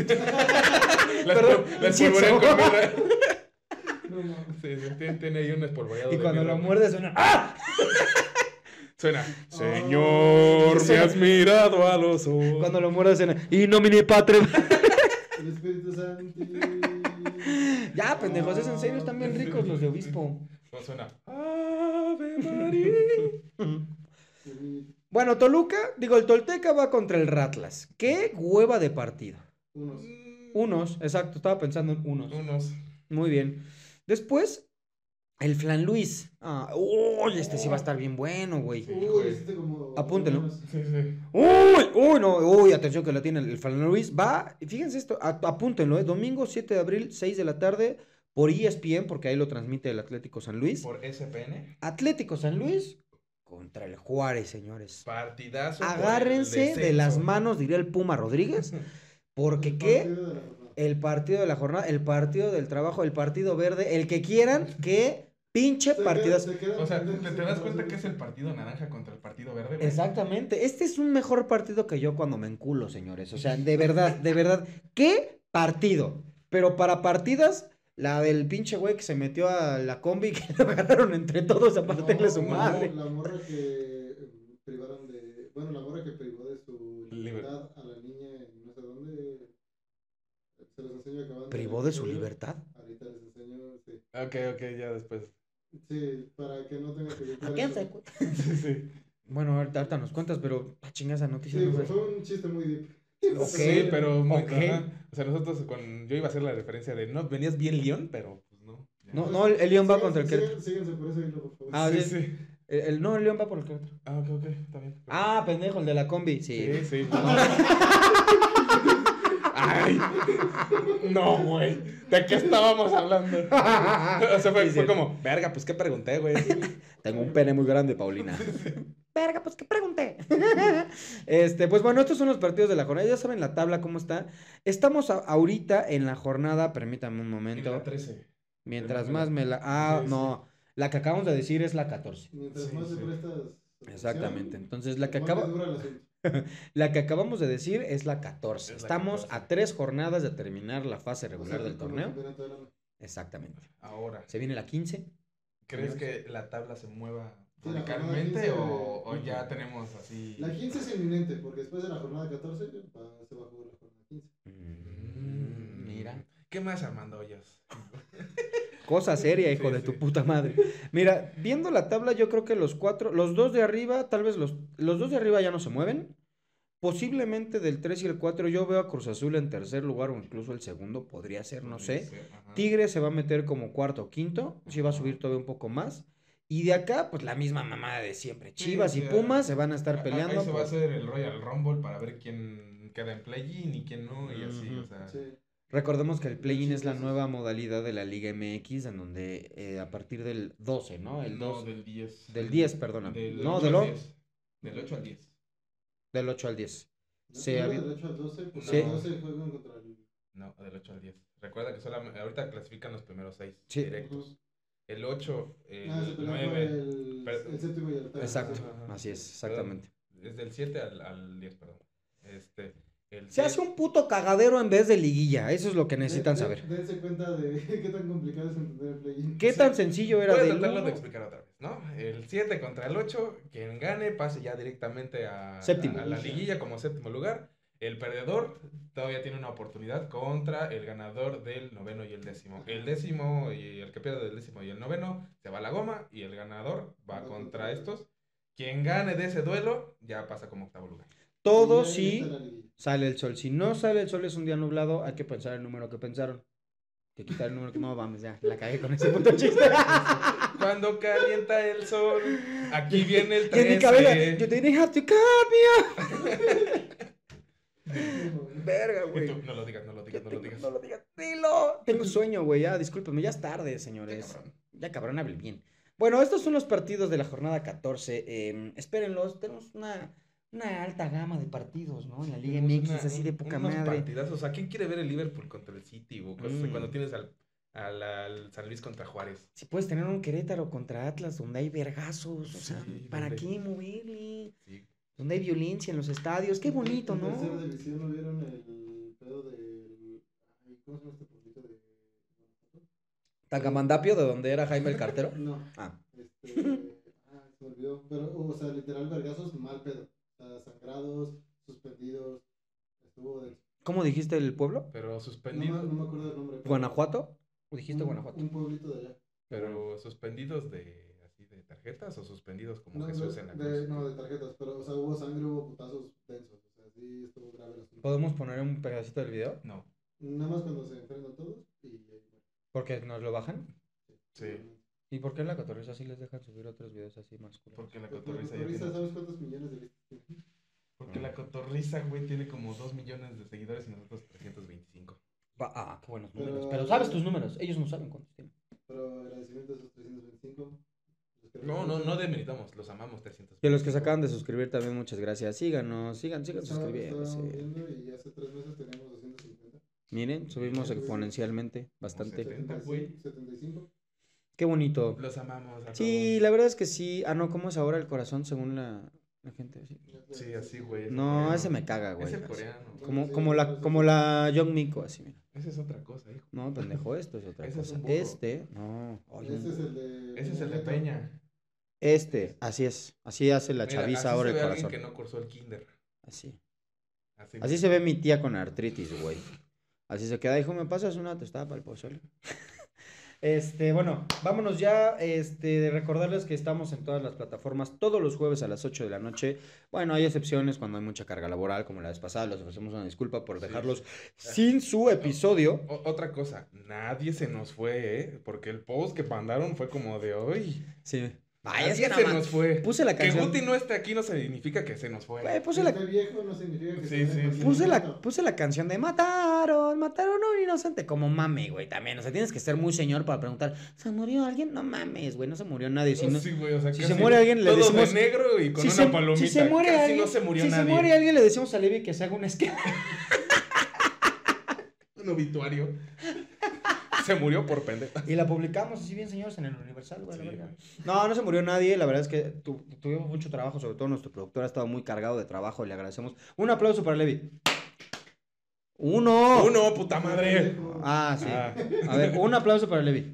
[SPEAKER 2] Las
[SPEAKER 1] Perdón,
[SPEAKER 2] espolvorean con mirra.
[SPEAKER 3] No, no.
[SPEAKER 2] Sí, tiene ahí un espolvoreado
[SPEAKER 1] Y
[SPEAKER 2] de
[SPEAKER 1] cuando
[SPEAKER 2] mirra.
[SPEAKER 1] lo muerdes suena. ¡Ah!
[SPEAKER 2] Suena.
[SPEAKER 3] Señor,
[SPEAKER 1] me has
[SPEAKER 2] mirado a los ojos.
[SPEAKER 1] Cuando lo muerdes suena. Y nomine patrem.
[SPEAKER 3] El Espíritu Santo.
[SPEAKER 1] Ya, pendejos, es en serio, están bien ricos los de obispo.
[SPEAKER 2] No suena. Ave María.
[SPEAKER 1] Bueno, el Tolteca va contra el Ratlas. ¡Qué hueva de partido!
[SPEAKER 3] Unos.
[SPEAKER 1] Unos, exacto, estaba pensando en unos.
[SPEAKER 2] Unos.
[SPEAKER 1] Muy bien. Después, el Flan Luis. Uy, este sí va a estar bien bueno, güey.
[SPEAKER 3] Uy, hiciste como.
[SPEAKER 1] Apúntenlo.
[SPEAKER 2] Sí, sí.
[SPEAKER 1] Uy, atención que la tiene el Flan Luis. Va, y fíjense esto, apúntenlo, domingo 7 de abril, 6 de la tarde, por ESPN, porque ahí lo transmite el Atlético San Luis.
[SPEAKER 2] Por SPN.
[SPEAKER 1] Atlético San Luis contra el Juárez, señores.
[SPEAKER 2] Partidazo. por el
[SPEAKER 1] Agárrense de
[SPEAKER 2] descenso.
[SPEAKER 1] las manos, diría el Puma Rodríguez, porque qué... El partido de la jornada, el partido del trabajo, el partido verde, el que quieran, que pinche partidas.
[SPEAKER 2] O sea, ¿te das cuenta que es el partido naranja contra el partido verde, güey?
[SPEAKER 1] Exactamente, este es un mejor partido que yo cuando me enculo, señores. O sea, de verdad, ¿qué partido? Pero para partidas, la del pinche güey que se metió a la combi que lo agarraron entre todos a partirle su madre.
[SPEAKER 3] La morra que privaron de. Bueno, la morra que privó de su libertad a la niña en no sé dónde. Se los enseño acabando.
[SPEAKER 1] ¿Privó de su libertad?
[SPEAKER 3] Ahorita les enseño, sí.
[SPEAKER 2] Ok, ya después.
[SPEAKER 3] Sí, para que no tenga que ver.
[SPEAKER 1] ¿A quién se
[SPEAKER 2] Sí.
[SPEAKER 1] Bueno, ahorita nos cuentas, pero chinga esa noticia.
[SPEAKER 3] Sí,
[SPEAKER 1] No sé.
[SPEAKER 3] fue un chiste muy deep.
[SPEAKER 1] Ok,
[SPEAKER 2] Sí, pero muy,
[SPEAKER 1] ok.
[SPEAKER 2] O sea, nosotros yo iba a hacer la referencia de, no, venías bien León, pero pues no. Ya.
[SPEAKER 1] No, el León va contra el Querétaro.
[SPEAKER 3] Síganse por ese hilo, por favor.
[SPEAKER 1] Ah,
[SPEAKER 2] Sí,
[SPEAKER 1] sí.
[SPEAKER 2] sí.
[SPEAKER 1] No, el León va por el Querétaro.
[SPEAKER 2] Ah, ok, está bien.
[SPEAKER 1] Ah, pendejo, el de la combi. Sí.
[SPEAKER 2] Sí, sí. No. Ay, no, güey. ¿De qué estábamos hablando? O sea, fue
[SPEAKER 1] Sí, cierto.
[SPEAKER 2] como, verga, pues qué pregunté, güey.
[SPEAKER 1] Tengo un pene muy grande, Paulina. Verga, pues qué pregunté. Pues bueno, estos son los partidos de la jornada. Ya saben la tabla cómo está. Estamos ahorita en la jornada, permítame un
[SPEAKER 2] En
[SPEAKER 1] momento.
[SPEAKER 2] la 13.
[SPEAKER 1] Mientras más me la. Ah,
[SPEAKER 2] Sí,
[SPEAKER 1] no. La que acabamos de decir es la 14.
[SPEAKER 3] Mientras
[SPEAKER 2] Sí,
[SPEAKER 3] más te
[SPEAKER 2] sí.
[SPEAKER 3] prestas.
[SPEAKER 1] Exactamente.
[SPEAKER 3] atención,
[SPEAKER 1] Entonces,
[SPEAKER 3] más te dura el asunto.
[SPEAKER 1] la que acabamos de decir es la 14.
[SPEAKER 2] Es la
[SPEAKER 1] Estamos
[SPEAKER 2] 14.
[SPEAKER 1] a 3 jornadas de terminar la fase
[SPEAKER 3] O
[SPEAKER 1] regular
[SPEAKER 3] sea,
[SPEAKER 1] del
[SPEAKER 3] como el
[SPEAKER 1] torneo.
[SPEAKER 3] campeonato de la-
[SPEAKER 1] Exactamente.
[SPEAKER 2] Ahora,
[SPEAKER 1] Se viene la 15.
[SPEAKER 2] ¿crees
[SPEAKER 1] señores.
[SPEAKER 2] que la tabla se mueva
[SPEAKER 3] Sí, la jornada
[SPEAKER 2] radicalmente
[SPEAKER 3] 15,
[SPEAKER 2] o ya tenemos así?
[SPEAKER 3] La 15 es inminente, porque después de la jornada 14 se va a jugar la jornada 15.
[SPEAKER 1] Mira.
[SPEAKER 2] ¿Qué más, Armando Hoyos?
[SPEAKER 1] Cosa seria, hijo
[SPEAKER 2] Sí,
[SPEAKER 1] de
[SPEAKER 2] sí.
[SPEAKER 1] tu puta madre. Mira, viendo la tabla, yo creo que los dos de arriba, tal vez los dos de arriba ya no se mueven. Posiblemente del 3 y el 4 yo veo a Cruz Azul en tercer lugar o incluso el segundo, podría ser, no
[SPEAKER 2] Podría
[SPEAKER 1] sé.
[SPEAKER 2] ser, ajá.
[SPEAKER 1] Tigre se va a meter como cuarto o quinto, sí va a subir todavía un poco más. Y de acá, pues la misma mamada de siempre.
[SPEAKER 2] Sí,
[SPEAKER 1] Chivas
[SPEAKER 2] o
[SPEAKER 1] y
[SPEAKER 2] sea,
[SPEAKER 1] Pumas se van a estar
[SPEAKER 2] Ahí
[SPEAKER 1] peleando.
[SPEAKER 2] se va a hacer el Royal Rumble para ver quién queda en play-in y quién no, y así,
[SPEAKER 1] Ujú.
[SPEAKER 2] o sea.
[SPEAKER 3] Sí.
[SPEAKER 1] Recordemos que el play-in es la
[SPEAKER 3] Chivas.
[SPEAKER 1] nueva modalidad de la Liga MX, en donde a partir del 12, ¿no? El
[SPEAKER 2] No,
[SPEAKER 1] 2,
[SPEAKER 2] del 10.
[SPEAKER 1] del 10, perdona.
[SPEAKER 2] Del
[SPEAKER 1] No,
[SPEAKER 2] 8
[SPEAKER 1] del,
[SPEAKER 2] al
[SPEAKER 1] o-
[SPEAKER 2] 10. Del 8 al 10.
[SPEAKER 1] del 8 al 10.
[SPEAKER 3] ¿No
[SPEAKER 1] Se
[SPEAKER 3] era
[SPEAKER 1] había-
[SPEAKER 3] del 8 al 12? Porque
[SPEAKER 1] Sí.
[SPEAKER 3] el 12 juegan contra el.
[SPEAKER 2] No, del 8 al 10. Recuerda que solamente ahorita clasifican los primeros 6
[SPEAKER 1] Sí.
[SPEAKER 2] directos. El 8,
[SPEAKER 3] Ah, se
[SPEAKER 2] el
[SPEAKER 3] pelean por
[SPEAKER 2] 9.
[SPEAKER 3] el séptimo y el octavo.
[SPEAKER 1] Exacto,
[SPEAKER 3] Sí.
[SPEAKER 2] Ajá.
[SPEAKER 1] así es, exactamente.
[SPEAKER 2] Es del 7 al 10, perdón. El
[SPEAKER 1] Se hace un puto cagadero en vez de liguilla, eso es lo que necesitan saber.
[SPEAKER 3] Dense cuenta de qué tan complicado es entender el play-in.
[SPEAKER 1] ¿Qué tan sencillo era
[SPEAKER 2] Voy a
[SPEAKER 1] del
[SPEAKER 2] tratarlo de
[SPEAKER 1] 1?
[SPEAKER 2] explicar otra vez, ¿no? El 7 contra el 8, quien gane pase ya directamente
[SPEAKER 1] Séptimo.
[SPEAKER 2] a la liguilla como séptimo lugar. El perdedor todavía tiene una oportunidad contra el ganador del noveno y el décimo. El décimo y el que pierde del décimo y el noveno se va a la goma y el ganador va contra estos. Quien gane de ese duelo ya pasa como octavo lugar.
[SPEAKER 1] Todo
[SPEAKER 3] Y ahí
[SPEAKER 1] sí
[SPEAKER 3] está la liguilla.
[SPEAKER 1] sale el sol. Si no sale el sol, es un día nublado, hay que pensar el número que pensaron. Que quitar el número que no, vamos, ya, la cagué con ese puto chiste.
[SPEAKER 2] Cuando calienta el sol, aquí viene el
[SPEAKER 1] Y en mi cabeza, you
[SPEAKER 2] 13.
[SPEAKER 1] didn't have to cut me. Verga,
[SPEAKER 2] Y
[SPEAKER 1] güey.
[SPEAKER 2] tú, no lo digas, no lo digas, no lo digas.
[SPEAKER 1] No lo digas, dilo. Tengo sueño, güey, ya, discúlpeme, ya es tarde,
[SPEAKER 2] Ya,
[SPEAKER 1] señores.
[SPEAKER 2] cabrón.
[SPEAKER 1] Ya, cabrón, hable bien. Bueno, estos son los partidos de la jornada 14. Espérenlos, tenemos una alta gama de partidos, ¿no? En la Liga
[SPEAKER 2] Tenemos
[SPEAKER 1] MX, así de poca
[SPEAKER 2] unos
[SPEAKER 1] madre.
[SPEAKER 2] partidazos. O sea, ¿quién quiere ver el Liverpool contra el City? O cosas así,
[SPEAKER 1] Mm.
[SPEAKER 2] cuando tienes al San Luis contra Juárez.
[SPEAKER 1] Si puedes tener un Querétaro contra Atlas donde hay vergazos, o sea,
[SPEAKER 2] Sí,
[SPEAKER 1] ¿para
[SPEAKER 2] donde-
[SPEAKER 1] qué moverle?
[SPEAKER 2] Sí.
[SPEAKER 1] Donde hay violencia en los estadios, qué bonito,
[SPEAKER 3] En tercera
[SPEAKER 1] ¿no?
[SPEAKER 3] división no vieron el pedo del. Ay, ¿cómo se llama este pueblito de.
[SPEAKER 1] Tangamandapio, de donde era Jaime el Cartero.
[SPEAKER 3] No,
[SPEAKER 1] Ah,
[SPEAKER 3] se me olvidó. Pero, o sea, literal, vergazos, mal pedo. O sea, sangrados, suspendidos. Estuvo de.
[SPEAKER 1] ¿cómo dijiste el pueblo?
[SPEAKER 2] Pero
[SPEAKER 3] No,
[SPEAKER 2] suspendidos.
[SPEAKER 3] no me acuerdo del nombre. pero
[SPEAKER 1] ¿Guanajuato? ¿O dijiste
[SPEAKER 3] un-
[SPEAKER 1] Guanajuato?
[SPEAKER 3] Un pueblito de allá.
[SPEAKER 2] Pero suspendidos de así de tarjetas o suspendidos como
[SPEAKER 3] No,
[SPEAKER 2] Jesús en la cruz.
[SPEAKER 3] no, de tarjetas, pero, o sea, hubo sangre, hubo putazos densos. O sea, sí estuvo grave el asunto.
[SPEAKER 1] ¿Podemos poner un pedacito del video?
[SPEAKER 2] No.
[SPEAKER 3] Nada más cuando se enfrentan todos y ahí muere.
[SPEAKER 1] Porque nos lo bajan.
[SPEAKER 2] Sí.
[SPEAKER 1] ¿Y por qué en la cotorriza sí les dejan subir otros videos así más culeros?
[SPEAKER 2] Porque la
[SPEAKER 3] Porque
[SPEAKER 2] cotorriza ya
[SPEAKER 3] Cotorriza,
[SPEAKER 2] tiene.
[SPEAKER 3] ¿sabes cuántos millones de vistas tiene?
[SPEAKER 2] Porque la cotorriza, güey, tiene como 2 millones de seguidores y nosotros 325.
[SPEAKER 1] Qué buenos números.
[SPEAKER 3] Pero-
[SPEAKER 1] Pero sabes tus números, ellos no saben cuántos tienen.
[SPEAKER 3] Pero agradecimiento a esos 325. los que
[SPEAKER 2] No demeritamos, los amamos 300.
[SPEAKER 1] Y a los que se acaban de suscribir también, muchas gracias. Síganos, sigan
[SPEAKER 3] Estábamos
[SPEAKER 1] suscribiéndose.
[SPEAKER 3] viendo y hace 3 meses teníamos 250.
[SPEAKER 1] Miren, subimos exponencialmente, bastante.
[SPEAKER 2] 70, güey.
[SPEAKER 3] 75.
[SPEAKER 1] Qué bonito.
[SPEAKER 2] Los amamos a
[SPEAKER 1] Sí,
[SPEAKER 2] todos.
[SPEAKER 1] la verdad es que sí. Ah, no, ¿cómo es ahora el corazón según la gente? Sí.
[SPEAKER 2] Sí, así, güey. ese
[SPEAKER 1] No,
[SPEAKER 2] coreano.
[SPEAKER 1] ese me caga, güey.
[SPEAKER 2] Ese
[SPEAKER 1] así.
[SPEAKER 2] coreano.
[SPEAKER 1] Como la Young Miko, así, mira.
[SPEAKER 2] Esa es otra cosa, hijo.
[SPEAKER 1] No, pendejo, esto es otra
[SPEAKER 2] Ese es
[SPEAKER 1] cosa.
[SPEAKER 2] un burro.
[SPEAKER 1] No. Ay,
[SPEAKER 3] Ese es el de.
[SPEAKER 2] Ese es el de Peña.
[SPEAKER 1] así es. Así hace la
[SPEAKER 2] Mira,
[SPEAKER 1] chaviza
[SPEAKER 2] así
[SPEAKER 1] ahora
[SPEAKER 2] se
[SPEAKER 1] el
[SPEAKER 2] ve
[SPEAKER 1] corazón.
[SPEAKER 2] alguien que no cursó el kinder.
[SPEAKER 1] Así.
[SPEAKER 2] Así,
[SPEAKER 1] Así se ve mi tía con artritis, güey. Así se queda, hijo, ¿me pasas una tostada para el pozole? Bueno, vámonos ya, de recordarles que estamos en todas las plataformas todos los jueves a las 8 de la noche. Bueno, hay excepciones cuando hay mucha carga laboral, como la vez pasada, les ofrecemos una disculpa por dejarlos sin su episodio.
[SPEAKER 2] Otra cosa, nadie se nos fue, ¿eh? Porque el post que mandaron fue como de hoy.
[SPEAKER 1] Sí.
[SPEAKER 2] Nadie
[SPEAKER 1] es que
[SPEAKER 2] se
[SPEAKER 1] nada
[SPEAKER 2] nos
[SPEAKER 1] más
[SPEAKER 2] fue.
[SPEAKER 1] puse la canción.
[SPEAKER 2] Que Guti no esté aquí no significa que se nos fue.
[SPEAKER 1] Güey,
[SPEAKER 3] Que esté viejo no significa que
[SPEAKER 2] Sí,
[SPEAKER 3] se
[SPEAKER 2] sí,
[SPEAKER 3] vaya
[SPEAKER 2] sí.
[SPEAKER 3] con
[SPEAKER 1] puse la canción de mataron a un inocente. Como mame, güey, también. O sea, tienes que ser muy señor para preguntar, ¿se murió alguien? No mames, güey, no se murió nadie. Si, no,
[SPEAKER 2] Sí, güey, o sea,
[SPEAKER 1] si
[SPEAKER 2] casi
[SPEAKER 1] se muere alguien, le
[SPEAKER 2] todo
[SPEAKER 1] decimos...
[SPEAKER 2] de negro y con
[SPEAKER 1] si
[SPEAKER 2] una
[SPEAKER 1] se,
[SPEAKER 2] palomita.
[SPEAKER 1] si se muere
[SPEAKER 2] Casi
[SPEAKER 1] alguien,
[SPEAKER 2] no se murió
[SPEAKER 1] si
[SPEAKER 2] nadie.
[SPEAKER 1] se muere alguien, le decimos a Levi que se haga un esquema.
[SPEAKER 2] Un obituario. Se murió por pendejo.
[SPEAKER 1] Y la publicamos así bien, señores, en el Universal, güey,
[SPEAKER 2] Sí,
[SPEAKER 1] la verga.
[SPEAKER 2] güey.
[SPEAKER 1] No se murió nadie, la verdad es que tuvimos mucho trabajo, sobre todo nuestro productor ha estado muy cargado de trabajo y le agradecemos. Un aplauso para Levi. ¡Uno!
[SPEAKER 2] Uno, puta madre.
[SPEAKER 1] Ah, sí.
[SPEAKER 2] Ah.
[SPEAKER 1] A ver, un aplauso para Levi.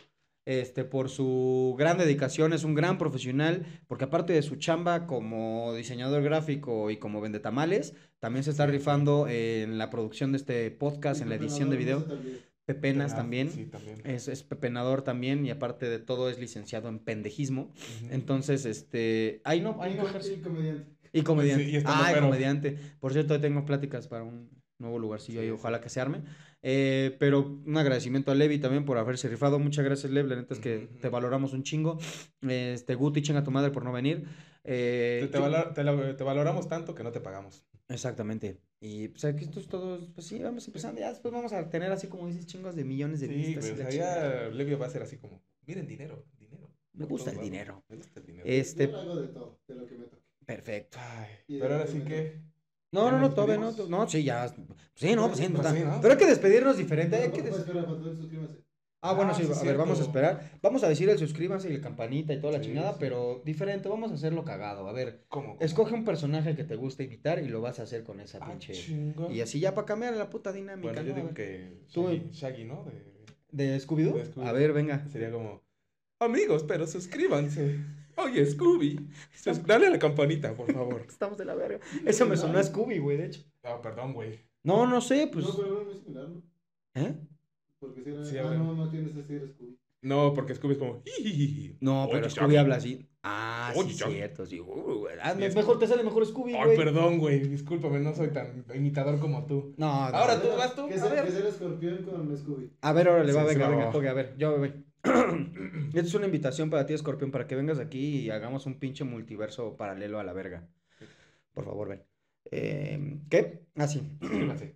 [SPEAKER 1] Por su gran dedicación, es un gran profesional, porque aparte de su chamba como diseñador gráfico y como vendetamales, también se está rifando en la producción de este podcast, en la edición de video. Pepenas también.
[SPEAKER 2] Sí, también.
[SPEAKER 1] Es pepenador también y aparte de todo es licenciado en pendejismo.
[SPEAKER 2] Ujú.
[SPEAKER 1] Entonces, ahí no ejerce.
[SPEAKER 3] Y comediante.
[SPEAKER 1] Y comediante.
[SPEAKER 2] Sí, y estandopero.
[SPEAKER 1] Comediante. Por cierto, hoy tengo pláticas para un nuevo lugarcillo
[SPEAKER 2] Sí,
[SPEAKER 1] y
[SPEAKER 2] sí.
[SPEAKER 1] ojalá que se arme. Pero un agradecimiento a Levi también por haberse rifado. Muchas gracias, Levi. La neta es que
[SPEAKER 2] Ujú.
[SPEAKER 1] te valoramos un chingo. Guti, chinga tu madre por no venir.
[SPEAKER 2] Te valoramos tanto que no te pagamos.
[SPEAKER 1] Exactamente. Y pues aquí esto es todo, pues sí, vamos empezando. Ya después vamos a tener así como dices, chingos de millones de
[SPEAKER 2] Sí,
[SPEAKER 1] vistas.
[SPEAKER 2] güey,
[SPEAKER 1] y
[SPEAKER 2] o
[SPEAKER 1] la
[SPEAKER 2] sea,
[SPEAKER 1] chingada.
[SPEAKER 2] ya Levio va a ser así como, miren, dinero.
[SPEAKER 1] Me
[SPEAKER 2] Por
[SPEAKER 1] gusta
[SPEAKER 2] todos
[SPEAKER 1] el
[SPEAKER 2] lados.
[SPEAKER 1] dinero.
[SPEAKER 2] Me gusta el dinero.
[SPEAKER 3] Yo lo hago de todo, de lo que me toque.
[SPEAKER 1] Perfecto.
[SPEAKER 2] Ay,
[SPEAKER 3] Y de
[SPEAKER 2] pero ahora
[SPEAKER 3] lo
[SPEAKER 2] sí
[SPEAKER 3] que me
[SPEAKER 2] que...
[SPEAKER 1] No,
[SPEAKER 2] ¿Ya
[SPEAKER 1] no,
[SPEAKER 2] nos
[SPEAKER 1] todavía no.
[SPEAKER 2] despedimos?
[SPEAKER 1] No, sí, ya. Sí, no, pues sí.
[SPEAKER 2] Pues sí, ¿no?
[SPEAKER 1] Pero hay que despedirnos diferente. Hay que
[SPEAKER 3] Espera, por favor, suscríbanse.
[SPEAKER 1] bueno,
[SPEAKER 2] Ah,
[SPEAKER 1] sí,
[SPEAKER 2] sí,
[SPEAKER 1] a ver, vamos a
[SPEAKER 2] cierto.
[SPEAKER 1] esperar. Vamos a decir el suscríbanse y la campanita y toda la
[SPEAKER 2] Sí,
[SPEAKER 1] chingada,
[SPEAKER 2] sí.
[SPEAKER 1] pero diferente. Vamos a hacerlo cagado. A ver,
[SPEAKER 2] ¿Cómo?
[SPEAKER 1] escoge un personaje que te guste imitar y lo vas a hacer con esa
[SPEAKER 2] Ah,
[SPEAKER 1] pinche.
[SPEAKER 2] chinga.
[SPEAKER 1] Y así ya para cambiar la puta dinámica.
[SPEAKER 2] Bueno, yo
[SPEAKER 1] ¿no? A
[SPEAKER 2] digo
[SPEAKER 1] ver.
[SPEAKER 2] que
[SPEAKER 1] Tú-
[SPEAKER 2] Shaggy, ¿no?
[SPEAKER 1] ¿De Scooby-Doo?
[SPEAKER 2] de Scooby.
[SPEAKER 1] A ver, venga.
[SPEAKER 2] Sería como, amigos, pero suscríbanse. Oye, Scooby, dale a la campanita, por favor.
[SPEAKER 1] Estamos de la verga. Eso me sonó a Scooby, güey, de hecho.
[SPEAKER 2] Ah, perdón, güey.
[SPEAKER 1] No sé, pues.
[SPEAKER 3] No, pero no es similar, ¿no?
[SPEAKER 1] ¿Eh?
[SPEAKER 3] Porque si era.
[SPEAKER 2] Sí, a ver.
[SPEAKER 3] no tienes ese de Scooby.
[SPEAKER 2] No, porque Scooby es como,
[SPEAKER 1] No,
[SPEAKER 2] Oye,
[SPEAKER 1] pero Scooby
[SPEAKER 2] Shaggy.
[SPEAKER 1] habla así. Ah,
[SPEAKER 2] Oye,
[SPEAKER 1] sí,
[SPEAKER 2] Shaggy.
[SPEAKER 1] cierto, sí.
[SPEAKER 2] Sí, es
[SPEAKER 1] Mejor te sale mejor Scooby,
[SPEAKER 2] Ay,
[SPEAKER 1] güey.
[SPEAKER 2] perdón, güey, discúlpame, no soy tan imitador como tú.
[SPEAKER 1] No,
[SPEAKER 2] Ahora tú, vas tú,
[SPEAKER 3] Que
[SPEAKER 2] a
[SPEAKER 3] sea
[SPEAKER 2] ver.
[SPEAKER 3] que sea el escorpión con Scooby.
[SPEAKER 1] A ver, órale, va,
[SPEAKER 2] Sí, sí,
[SPEAKER 1] venga,
[SPEAKER 2] va.
[SPEAKER 1] toque, a ver, yo voy. Esta es una invitación para ti, Escorpión, para que vengas aquí y hagamos un pinche multiverso paralelo a la verga. Por favor, ven. ¿Qué? Ah, sí.
[SPEAKER 2] Suscríbanse.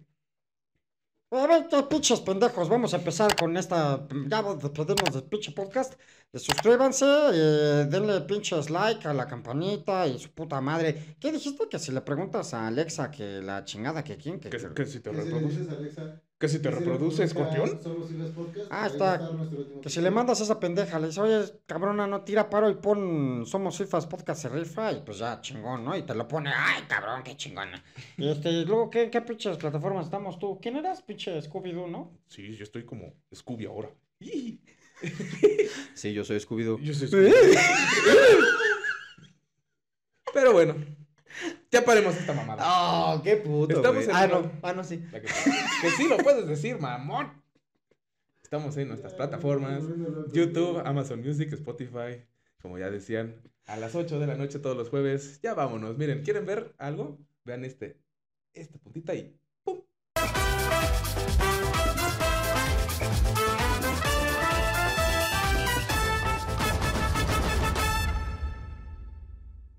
[SPEAKER 1] A ver, qué pinches pendejos, vamos a empezar con esta, ya despedimos del pinche podcast. Suscríbanse, denle pinches like a la campanita y su puta madre. ¿Qué dijiste? Que si le preguntas a Alexa que la chingada que quién,
[SPEAKER 2] Que si te
[SPEAKER 3] Que si le
[SPEAKER 2] reproduce.
[SPEAKER 3] dices a Alexa.
[SPEAKER 2] Que si te
[SPEAKER 3] que si
[SPEAKER 2] reproduce,
[SPEAKER 3] le
[SPEAKER 2] escorpión.
[SPEAKER 3] publica Somos Islas Podcast.
[SPEAKER 1] Ah,
[SPEAKER 3] ahí
[SPEAKER 1] está.
[SPEAKER 3] va a estar nuestro último
[SPEAKER 1] Que si
[SPEAKER 3] episodio.
[SPEAKER 1] le mandas a esa pendeja, le dices, oye, cabrona, no tira paro y pon Somos Fifas Podcast se rifa y pues ya, chingón, ¿no? Y te lo pone, ay, cabrón, qué chingona. Y luego, ¿qué pinches plataformas estamos tú? ¿Quién eras? Pinche Scooby-Doo, ¿no?
[SPEAKER 2] Sí, yo estoy como Scooby ahora.
[SPEAKER 1] Sí, yo soy Scooby-Doo.
[SPEAKER 2] Yo soy Scooby. Pero bueno, ya paremos esta mamada.
[SPEAKER 1] Oh, qué puto,
[SPEAKER 2] Estamos
[SPEAKER 1] güey.
[SPEAKER 2] en
[SPEAKER 1] No, sí.
[SPEAKER 2] Ya que sí lo puedes decir, mamón. Estamos en nuestras plataformas. YouTube, Amazon Music, Spotify, como ya decían, a las 8 de la noche todos los jueves. Ya vámonos. Miren, ¿quieren ver algo? Vean esta puntita y